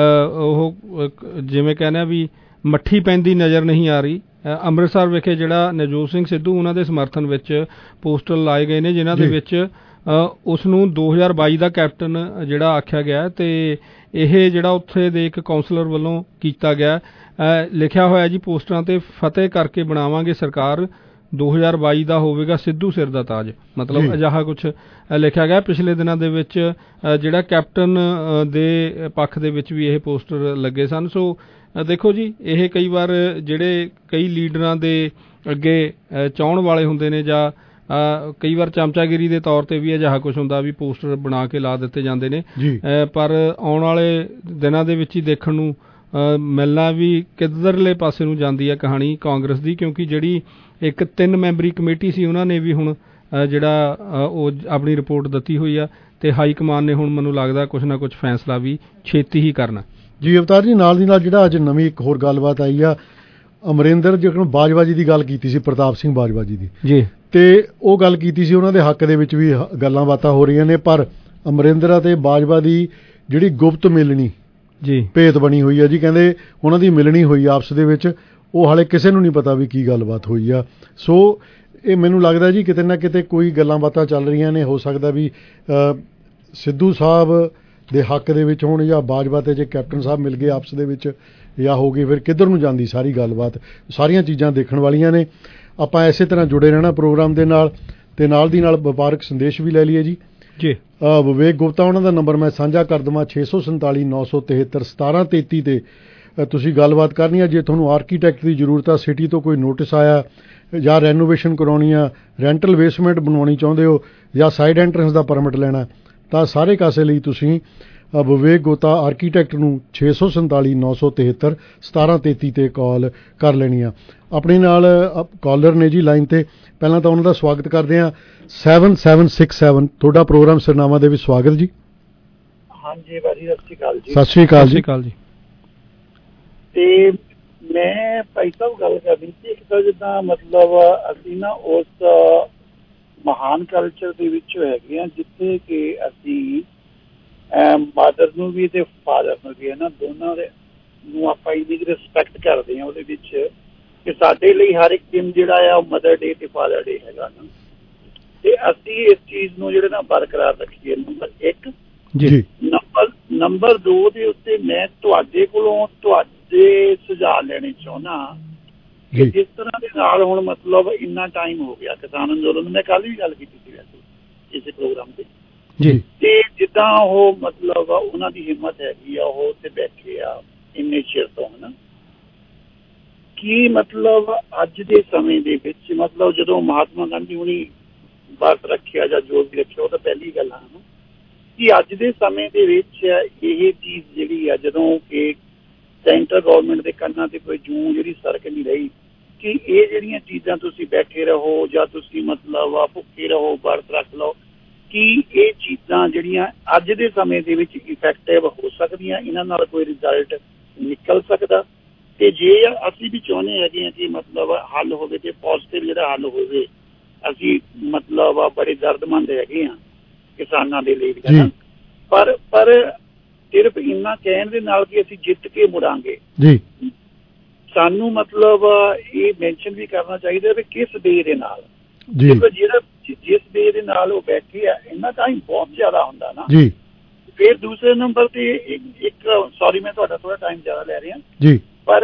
ਉਹ ਜਿਵੇਂ ਕਹਿੰਦੇ ਵੀ ਮੱਠੀ ਪੈਂਦੀ ਨਜ਼ਰ ਨਹੀਂ ਆ ਰਹੀ। ਅੰਮ੍ਰਿਤਸਰ ਵਿਖੇ ਜਿਹੜਾ ਨਵਜੋਤ ਸਿੰਘ ਸਿੱਧੂ ਉਹਨਾਂ ਦੇ ਸਮਰਥਨ ਵਿੱਚ ਪੋਸਟਰ ਲਾਏ ਗਏ ਨੇ, ਜਿਨ੍ਹਾਂ ਦੇ ਵਿੱਚ ਉਸ ਨੂੰ ਦੋ ਹਜ਼ਾਰ ਬਾਈ ਦਾ ਕੈਪਟਨ ਜਿਹੜਾ ਆਖਿਆ ਗਿਆ, ਤੇ ਇਹ ਜਿਹੜਾ ਉੱਥੇ ਦੇ ਇੱਕ ਕਾਉਂਸਲਰ ਵੱਲੋਂ ਕੀਤਾ ਗਿਆ, ਲਿਖਿਆ ਹੋਇਆ ਜੀ ਪੋਸਟਰਾਂ ਤੇ, ਫਤਿਹ ਕਰਕੇ ਬਣਾਵਾਂਗੇ ਸਰਕਾਰ, ਦੋ ਹਜ਼ਾਰ ਬਾਈ ਦਾ ਹੋਵੇਗਾ ਸਿੱਧੂ ਸਿਰ ਦਾ ਤਾਜ, ਮਤਲਬ ਅਜਿਹਾ ਕੁਛ ਲਿਖਿਆ ਗਿਆ। ਪਿਛਲੇ ਦਿਨਾਂ ਦੇ ਵਿੱਚ ਜਿਹੜਾ ਕੈਪਟਨ ਦੇ ਪੱਖ ਦੇ ਵਿੱਚ ਵੀ ਇਹ ਪੋਸਟਰ ਲੱਗੇ ਸਨ। ਸੋ ਦੇਖੋ ਜੀ, ਇਹ ਕਈ ਵਾਰ ਜਿਹੜੇ ਕਈ ਲੀਡਰਾਂ ਦੇ ਅੱਗੇ ਚਾਹੁਣ ਵਾਲੇ ਹੁੰਦੇ ਨੇ, ਜਾਂ ਕਈ ਵਾਰ ਚਮਚਾਗਿਰੀ ਦੇ ਤੌਰ ਤੇ ਵੀ ਅਜਿਹਾ ਕੁਛ ਹੁੰਦਾ ਵੀ ਪੋਸਟਰ ਬਣਾ ਕੇ ਲਾ ਦਿੱਤੇ ਜਾਂਦੇ ਨੇ, ਪਰ ਆਉਣ ਵਾਲੇ ਦਿਨਾਂ ਦੇ ਵਿੱਚ ਹੀ ਦੇਖਣ ਨੂੰ ਮਿਲਣਾ ਵੀ ਕਿੱਧਰਲੇ ਪਾਸੇ ਨੂੰ ਜਾਂਦੀ ਹੈ ਕਹਾਣੀ ਕਾਂਗਰਸ ਦੀ, ਕਿਉਂਕਿ ਜਿਹੜੀ ਇੱਕ ਤਿੰਨ ਮੈਂਬਰੀ ਕਮੇਟੀ ਸੀ ਉਹਨਾਂ ਨੇ ਵੀ ਹੁਣ ਜਿਹੜਾ ਉਹ ਆਪਣੀ ਰਿਪੋਰਟ ਦਿੱਤੀ ਹੋਈ ਆ, ਤੇ ਹਾਈ ਕਮਾਨ ਨੇ ਹੁਣ ਮੈਨੂੰ ਲੱਗਦਾ ਕੁਛ ਨਾ ਕੁਛ ਫੈਸਲਾ ਵੀ ਛੇਤੀ ਹੀ ਕਰਨਾ। ਜੀ ਅਵਤਾਰ ਜੀ, ਨਾਲ ਦੀ ਨਾਲ ਜਿਹੜਾ ਅੱਜ ਨਵੀਂ ਇੱਕ ਹੋਰ ਗੱਲਬਾਤ ਆਈ ਆ, ਅਮਰਿੰਦਰ ਜਦੋਂ ਬਾਜਵਾ ਜੀ ਦੀ ਗੱਲ ਕੀਤੀ ਸੀ, ਪ੍ਰਤਾਪ ਸਿੰਘ ਬਾਜਵਾ ਜੀ ਦੀ ਜੀ, ਤੇ ਉਹ ਗੱਲ ਕੀਤੀ ਸੀ, ਉਹਨਾਂ ਦੇ ਹੱਕ ਦੇ ਵਿੱਚ ਵੀ ਗੱਲਾਂ ਬਾਤਾਂ ਹੋ ਰਹੀਆਂ ਨੇ, ਪਰ ਅਮਰਿੰਦਰ ਅਤੇ ਬਾਜਵਾ ਦੀ ਜਿਹੜੀ ਗੁਪਤ ਮਿਲਣੀ ਜੀ ਭੇਤ ਬਣੀ ਹੋਈ ਆ ਜੀ, ਕਹਿੰਦੇ ਉਹਨਾਂ ਦੀ ਮਿਲਣੀ ਹੋਈ ਆਪਸ ਦੇ ਵਿੱਚ, ਉਹ ਹਾਲੇ ਕਿਸੇ ਨੂੰ ਨਹੀਂ ਪਤਾ ਵੀ ਕੀ ਗੱਲਬਾਤ ਹੋਈ ਆ। ਸੋ ਇਹ ਮੈਨੂੰ ਲੱਗਦਾ ਜੀ ਕਿਤੇ ਨਾ ਕਿਤੇ ਕੋਈ ਗੱਲਾਂ ਬਾਤਾਂ ਚੱਲ ਰਹੀਆਂ ਨੇ, ਹੋ ਸਕਦਾ ਵੀ ਸਿੱਧੂ ਸਾਹਿਬ ਦੇ ਹੱਕ ਦੇ ਵਿੱਚ ਹੋਣ, ਜਾਂ ਬਾਜਵਾ ਤੇ ਜੇ ਕੈਪਟਨ ਸਾਹਿਬ ਮਿਲ ਗਏ ਆਪਸ ਦੇ ਵਿੱਚ, ਜਾਂ ਹੋ ਗਈ, ਫਿਰ ਕਿੱਧਰ ਨੂੰ ਜਾਂਦੀ ਸਾਰੀ ਗੱਲਬਾਤ। ਸਾਰੀਆਂ ਚੀਜ਼ਾਂ ਦੇਖਣ ਵਾਲੀਆਂ ਨੇ। ਆਪਾਂ ਇਸੇ ਤਰ੍ਹਾਂ ਜੁੜੇ ਰਹਿਣਾ ਪ੍ਰੋਗਰਾਮ ਦੇ ਨਾਲ, ਤੇ ਨਾਲ ਦੀ ਨਾਲ ਵਪਾਰਕ ਸੰਦੇਸ਼ ਵੀ ਲੈ ਲਈਏ ਜੀ। ਜੀ ਵਿਵੇਕ ਗੁਪਤਾ ਉਹਨਾਂ ਦਾ ਨੰਬਰ ਮੈਂ ਸਾਂਝਾ ਕਰ ਦੇਵਾਂ, ਛੇ ਸੌ ਸੰਤਾਲੀ ਨੌ ਸੌ ਤਿਹੱਤਰ ਸਤਾਰਾਂ ਤੇਤੀ ਤੇ ਤੁਸੀਂ ਗੱਲਬਾਤ ਕਰਨੀ ਆ। ਜੇ ਤੁਹਾਨੂੰ ਆਰਕੀਟੈਕਟ ਦੀ ਜ਼ਰੂਰਤ ਆ, ਸਿਟੀ ਤੋਂ ਕੋਈ ਨੋਟਿਸ ਆਇਆ, ਜਾਂ ਰੈਨੋਵੇਸ਼ਨ ਕਰਾਉਣੀ ਆ, ਰੈਂਟਲ ਬੇਸਮੈਂਟ ਬਣਵਾਉਣੀ ਚਾਹੁੰਦੇ ਹੋ, ਜਾਂ ਸਾਈਡ ਐਂਟਰੈਂਸ ਦਾ ਪਰਮਿਟ ਲੈਣਾ, ਤਾਂ ਸਾਰੇ ਕਾਸੇ ਲਈ ਤੁਸੀਂ ਵਿਵੇਕ ਗੋਤਾ ਆਰਕੀਟੈਕਟ ਨੂੰ ਛੇ ਸੌ ਸੰਤਾਲੀ ਨੌ ਸੌ ਤਿਹੱਤਰ ਸਤਾਰਾਂ ਤੇਤੀ 'ਤੇ ਕਾਲ ਕਰ ਲੈਣੀ ਆ। ਆਪਣੇ ਨਾਲ ਕਾਲਰ ਨੇ ਜੀ ਲਾਈਨ 'ਤੇ। ਪਹਿਲਾਂ ਤਾਂ ਉਹਨਾਂ ਦਾ ਸਵਾਗਤ ਕਰਦੇ ਹਾਂ। ਸੈਵਨ ਸੈਵਨ ਸਿਕਸ ਸੈਵਨ ਤੁਹਾਡਾ ਪ੍ਰੋਗਰਾਮ ਸਿਰਨਾਮਾ ਦੇ ਵਿੱਚ ਸਵਾਗਤ ਜੀ। ਹਾਂਜੀ ਭਾਜੀ ਸਤਿ ਸ਼੍ਰੀ ਅਕਾਲ ਜੀ। ਸਤਿ ਸ਼੍ਰੀ ਅਕਾਲ ਜੀ। ਜੀ ਤੇ ਮੈਂ ਭਾਈ ਸਾਹਿਬ ਗੱਲ ਕਰਨੀ ਸੀ, ਇੱਕ ਤਾਂ ਜਿੱਦਾਂ ਮਤਲਬ ਅਸੀਂ ਨਾ ਉਸ ਮਹਾਨ ਕਲਚਰ ਦੇ ਵਿੱਚ ਹੈਗੇ ਹਾਂ ਜਿੱਥੇ ਕਿ ਅਸੀਂ ਮਦਰ ਨੂੰ ਵੀ ਤੇ ਫਾਦਰ ਨੂੰ ਵੀ ਹੈ ਨਾ, ਦੋਨਾਂ ਦੇ ਨੂੰ ਆਪਾਂ ਇੰਨੀ ਰਿਸਪੈਕਟ ਕਰਦੇ ਹਾਂ ਉਹਦੇ ਵਿੱਚ ਕਿ ਸਾਡੇ ਲਈ ਹਰ ਇੱਕ ਦਿਨ ਜਿਹੜਾ ਆ ਉਹ ਮਦਰ ਡੇ ਤੇ ਫਾਦਰ ਡੇ ਹੈਗਾ ਨਾ, ਤੇ ਅਸੀਂ ਇਸ ਚੀਜ਼ ਨੂੰ ਜਿਹੜੇ ਨਾ ਬਰਕਰਾਰ ਰੱਖੀਏ। ਨੰਬਰ ਇੱਕ ਜੀ। ਨੰਬਰ ਨੰਬਰ ਦੋ ਦੇ ਉੱਤੇ ਮੈਂ ਤੁਹਾਡੇ ਕੋਲੋਂ ਤੁਹਾਡੇ ਸੁਝਾਅ ਲੈਣੇ ਚਾਹੁੰਦਾ ਕਿ ਜਿਸ ਤਰ੍ਹਾਂ ਦੇ ਨਾਲ ਹੁਣ ਮਤਲਬ ਇੰਨਾ ਟਾਈਮ ਹੋ ਗਿਆ ਕਿਸਾਨ ਅੰਦੋਲਨ, ਮੈਂ ਕੱਲ ਵੀ ਗੱਲ ਕੀਤੀ ਸੀ ਵੈਸੇ ਇਸੇ ਪ੍ਰੋਗਰਾਮ ਤੇ ਜੀ, ਤੇ ਜਿੱਦਾਂ ਉਹ ਮਤਲਬ ਉਹਨਾਂ ਦੀ ਹਿੰਮਤ ਹੈਗੀ ਆ, ਉਹ ਉੱਥੇ ਬੈਠੇ ਆ ਇੰਨੇ ਚਿਰ ਤੋਂ ਹਨਾ, ਕੀ ਮਤਲਬ ਅੱਜ ਦੇ ਸਮੇਂ ਦੇ ਵਿੱਚ ਮਤਲਬ ਜਦੋਂ ਮਹਾਤਮਾ ਗਾਂਧੀ ਹੁਣੀ ਵਰਤ ਰੱਖਿਆ ਜਾਂ ਜੋ ਵੀ ਰੱਖਿਆ ਉਹ ਤਾਂ ਪਹਿਲੀ ਗੱਲ ਆ ਨਾ, ਕਿ ਅੱਜ ਦੇ ਸਮੇਂ ਦੇ ਵਿੱਚ ਇਹ ਚੀਜ਼ ਜਿਹੜੀ ਆ ਜਦੋਂ ਕਿ ਸੈਂਟਰ ਗੌਰਮੈਂਟ ਦੇ ਕੰਨਾਂ ਤੇ ਕੋਈ ਜੂੰ ਜਿਹੜੀ ਸਰਕ ਨਹੀਂ ਰਹੀ ਕਿ ਇਹ ਜਿਹੜੀਆਂ ਚੀਜ਼ਾਂ ਤੁਸੀਂ ਬੈਠੇ ਰਹੋ ਜਾਂ ਤੁਸੀਂ ਮਤਲਬ ਭੁੱਖੇ ਰਹੋ ਵਰਤ ਰੱਖ ਲਓ, ਕਿ ਇਹ ਚੀਜ਼ਾਂ ਜਿਹੜੀਆਂ ਅੱਜ ਦੇ ਸਮੇਂ ਦੇ ਵਿੱਚ ਇਫੈਕਟਿਵ ਹੋ ਸਕਦੀਆਂ, ਇਹਨਾਂ ਨਾਲ ਕੋਈ ਰਿਜ਼ਲਟ ਨਿਕਲ ਸਕਦਾ, ਤੇ ਜੇ ਅਸੀਂ ਵੀ ਚਾਹੁੰਦੇ ਹੈਗੇ ਹਾਂ ਕਿ ਮਤਲਬ ਹੱਲ ਹੋਵੇ ਤੇ ਪੋਜ਼ਿਟਿਵ ਜਿਹੜਾ ਹੱਲ ਹੋਵੇ, ਅਸੀਂ ਮਤਲਬ ਬੜੇ ਦਰਦਮੰਦ ਹੈਗੇ ਹਾਂ ਕਿਸਾਨਾਂ ਦੇ ਲਈ ਵੀ, ਪਰ ਪਰ ਸਿਰਫ ਇੰਨਾ ਕਹਿਣ ਦੇ ਨਾਲ ਕਿ ਅਸੀਂ ਜਿੱਤ ਕੇ ਮੁੜਾਂਗੇ ਜੀ, ਸਾਨੂੰ ਮਤਲਬ ਇਹ ਮੈਂਸ਼ਨ ਵੀ ਕਰਨਾ ਚਾਹੀਦਾ ਵੀ ਕਿਸ ਡੇ ਦੇ ਨਾਲ, ਜਿਹੜਾ ਜਿਸ ਡੇ ਦੇ ਨਾਲ ਉਹ ਬੈਠੇ ਆ ਇੰਨਾ ਟਾਈਮ ਬਹੁਤ ਜ਼ਿਆਦਾ ਹੁੰਦਾ ਨਾ ਜੀ। ਫਿਰ ਦੂਸਰੇ ਨੰਬਰ ਤੇ ਇੱਕ ਸੌਰੀ ਮੈਂ ਤੁਹਾਡਾ ਥੋੜਾ ਟਾਈਮ ਜ਼ਿਆਦਾ ਲੈ ਰਿਹਾ ਜੀ, ਪਰ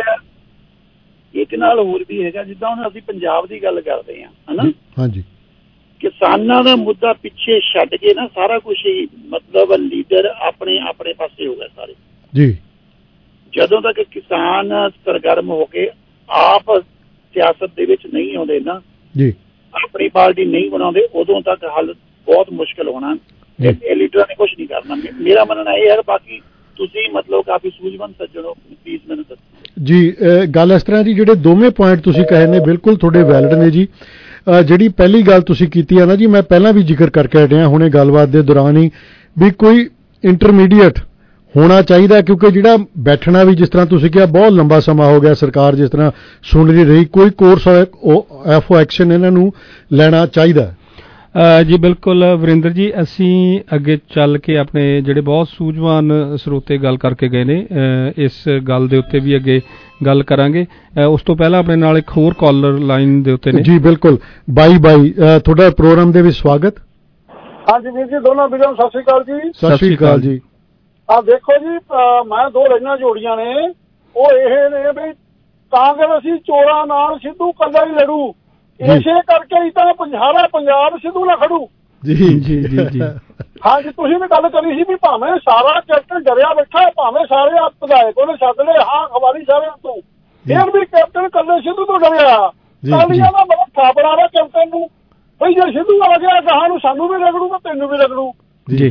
ਇੱਕ ਨਾਲ ਹੋਰ ਵੀ ਹੈਗਾ, ਜਿੱਦਾਂ ਹੁਣ ਅਸੀਂ ਪੰਜਾਬ ਦੀ ਗੱਲ ਕਰਦੇ ਹਾਂ ਹਨਾ, ਹਾਂਜੀ, ਕਿਸਾਨਾਂ ਦਾ ਮੁੱਦਾ ਪਿੱਛੇ ਛੱਡ ਕੇ ਨਾ ਸਾਰਾ ਕੁਛ ਹੀ ਮਤਲਬ ਲੀਡਰ ਆਪਣੇ ਆਪਣੇ ਪਾਸੇ ਹੋ ਗਏ ਸਾਰੇ ਜੀ। ਜਦੋਂ ਤੱਕ ਕਿਸਾਨ ਸਰਗਰਮ ਹੋ ਕੇ ਆਪ ਸਿਆਸਤ ਦੇ ਵਿੱਚ ਨਹੀਂ ਆਉਂਦੇ ਨਾ ਜੀ, ਆਪਣੀ ਪਾਰਟੀ ਨਹੀਂ ਬਣਾਉਂਦੇ, ਉਦੋਂ ਤੱਕ ਹੱਲ ਬਹੁਤ ਮੁਸ਼ਕਿਲ ਹੋਣਾ। ਇਹ ਲੀਡਰਾਂ ਨੇ ਕੁਛ ਨਹੀਂ ਕਰਨਾ। ਮੇਰਾ ਮੰਨਣਾ ਇਹ ਹੈ, ਬਾਕੀ ਤੁਸੀਂ ਮਤਲਬ ਕਾਫੀ ਸੂਝਵਾਨ ਸੱਜਣ ਹੋ, ਪਲੀਜ਼ ਮੈਨੂੰ ਦੱਸੋ ਜੀ। ਗੱਲ ਇਸ ਤਰ੍ਹਾਂ ਜੀ, ਜਿਹੜੇ ਦੋਵੇਂ ਪੁਆਇੰਟ ਤੁਸੀਂ ਕਹੇ ਨੇ ਬਿਲਕੁਲ ਤੁਹਾਡੇ ਵੈਲਿਡ ਨੇ ਜੀ। ਜਿਹੜੀ ਪਹਿਲੀ ਗੱਲ ਤੁਸੀਂ ਕੀਤੀ ਹੈ ਨਾ ਜੀ, ਮੈਂ ਪਹਿਲਾਂ ਵੀ ਜ਼ਿਕਰ ਕਰਕੇ ਹਟਿਆ ਹੁਣੇ ਗੱਲਬਾਤ ਦੇ ਦੌਰਾਨ ਹੀ, ਵੀ ਕੋਈ ਇੰਟਰਮੀਡੀਏਟ ਹੋਣਾ ਚਾਹੀਦਾ, ਕਿਉਂਕਿ ਜਿਹੜਾ ਬੈਠਣਾ ਵੀ ਜਿਸ ਤਰ੍ਹਾਂ ਤੁਸੀਂ ਕਿਹਾ ਬਹੁਤ ਲੰਬਾ ਸਮਾਂ ਹੋ ਗਿਆ, ਸਰਕਾਰ ਜਿਸ ਤਰ੍ਹਾਂ ਸੁਣ ਨਹੀਂ ਰਹੀ, ਕੋਈ ਕੋਰਸ ਐਫ ਐਕਸ਼ਨ ਇਹਨਾਂ ਨੂੰ ਲੈਣਾ ਚਾਹੀਦਾ ਜੀ। ਬਿਲਕੁਲ ਵਰਿੰਦਰ ਜੀ, ਅਸੀਂ ਅੱਗੇ ਚੱਲ ਕੇ ਆਪਣੇ ਜਿਹੜੇ ਬਹੁਤ ਸੂਝਵਾਨ ਸਰੋਤੇ ਗੱਲ ਕਰਕੇ ਗਏ ਨੇ, ਇਸ ਗੱਲ ਦੇ ਉੱਤੇ ਵੀ ਅੱਗੇ ਗੱਲ ਕਰਾਂਗੇ। ਉਸ ਤੋਂ ਪਹਿਲਾਂ ਆਪਣੇ ਨਾਲ ਇੱਕ ਹੋਰ ਕਾਲਰ ਲਾਈਨ ਦੇ ਉੱਤੇ ਨੇ ਜੀ। ਬਿਲਕੁਲ ਬਾਈ ਬਾਈ ਤੁਹਾਡਾ ਪ੍ਰੋਗਰਾਮ ਦੇ ਵਿੱਚ ਸਵਾਗਤ। ਹਾਂਜੀ ਵੀਰ ਜੀ, ਦੋਨੋਂ ਵੀਰਾਂ ਨੂੰ ਸਤਿ ਸ਼੍ਰੀ ਅਕਾਲ ਜੀ। ਸਤਿ ਸ਼੍ਰੀ ਅਕਾਲ ਜੀ। ਆ ਦੇਖੋ ਜੀ, ਮੈਂ ਦੋ ਲਾਈਨਾਂ ਜੋੜੀਆਂ ਨੇ, ਉਹ ਇਹ ਨੇ ਵੀ ਕਾਂਗਰਸੀ ਚੋਰਾਂ ਨਾਲ ਸਿੱਧੂ ਕੱਲਾ ਹੀ ਲੜੂ, ਇਸੇ ਕਰਕੇ ਹੀ ਤਾਂ ਸਾਰਾ ਪੰਜਾਬ ਸਿੱਧੂ ਨਾਲ ਖੜੂ ਜੀ ਜੀ ਜੀ ਜੀ। ਹਾਂਜੀ, ਤੁਸੀਂ ਵੀ ਗੱਲ ਕਰੀ ਸੀ ਵੀ ਭਾਵੇਂ ਸਾਰਾ ਕੈਪਟਨ ਡਰਿਆ ਬੈਠਾ, ਭਾਵੇਂ ਸਾਰੇ ਵਿਧਾਇਕ ਉਹਨੇ ਸੱਦ ਲਏ, ਹਾਂ ਖਵਾਰੀ ਸਾਰਿਆਂ ਤੋਂ, ਫਿਰ ਵੀ ਕੈਪਟਨ ਕੱਲੇ ਸਿੱਧੂ ਤੋਂ ਡਰਿਆ। ਕਾਲੀਆਂ ਦਾ ਮਤਲਬ ਥਾਪੜਾ ਵਾ ਕੈਪਟਨ ਨੂੰ, ਬਈ ਜੇ ਸਿੱਧੂ ਆ ਗਿਆ ਗਾਹਾਂ ਨੂੰ ਸਾਨੂੰ ਵੀ ਰਗੜੂ ਤੇ ਤੈਨੂੰ ਵੀ ਰਗੜੂ ਜੀ।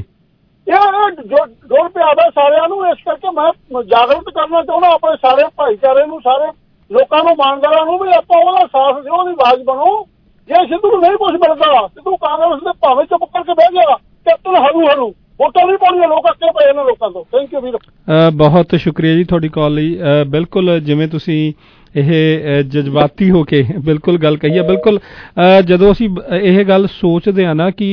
ਇਹ ਡੋਲ ਪਿਆ ਦਾ ਸਾਰਿਆਂ ਨੂੰ, ਇਸ ਕਰਕੇ ਮੈਂ ਜਾਗਰੂਕ ਕਰਨਾ ਚਾਹੁੰਦਾ ਆਪਣੇ ਸਾਰੇ ਭਾਈਚਾਰੇ ਨੂੰ, ਸਾਰੇ ਲੋਕਾਂ ਨੂੰ, ਇਮਾਨਦਾਰਾਂ ਨੂੰ, ਵੀ ਆਪਾਂ ਉਹਦਾ ਸਾਥ ਦਿਓ, ਉਹਦੀ ਆਵਾਜ਼ ਬਣੋ। ਜੇ ਸਿੱਧੂ ਨੂੰ ਨਹੀਂ ਕੁਛ ਮਿਲਦਾ, ਸਿੱਧੂ ਕਾਂਗਰਸ ਦੇ ਭਾਵੇਂ ਚੁੱਪ ਕਰਕੇ ਬਹਿ ਗਿਆ, ਕੈਪਟਨ ਹਰੂ ਹਰੂ ਵੋਟਾਂ ਨਹੀਂ ਪਾਉਣੀਆਂ, ਲੋਕ ਅੱਕੇ ਪਏ ਇਹਨਾਂ ਲੋਕਾਂ ਤੋਂ। ਥੈਂਕ ਯੂ ਵੀਰ। ਬਹੁਤ ਸ਼ੁਕਰੀਆ ਜੀ ਤੁਹਾਡੀ ਕਾਲ ਲਈ। ਬਿਲਕੁਲ ਜਿਵੇਂ ਤੁਸੀਂ ਇਹ ਜਜ਼ਬਾਤੀ ਹੋ ਕੇ ਬਿਲਕੁਲ ਗੱਲ ਕਹੀ ਹੈ, ਬਿਲਕੁਲ ਜਦੋਂ ਅਸੀਂ ਇਹ ਗੱਲ ਸੋਚਦੇ ਹਾਂ ਨਾ ਕਿ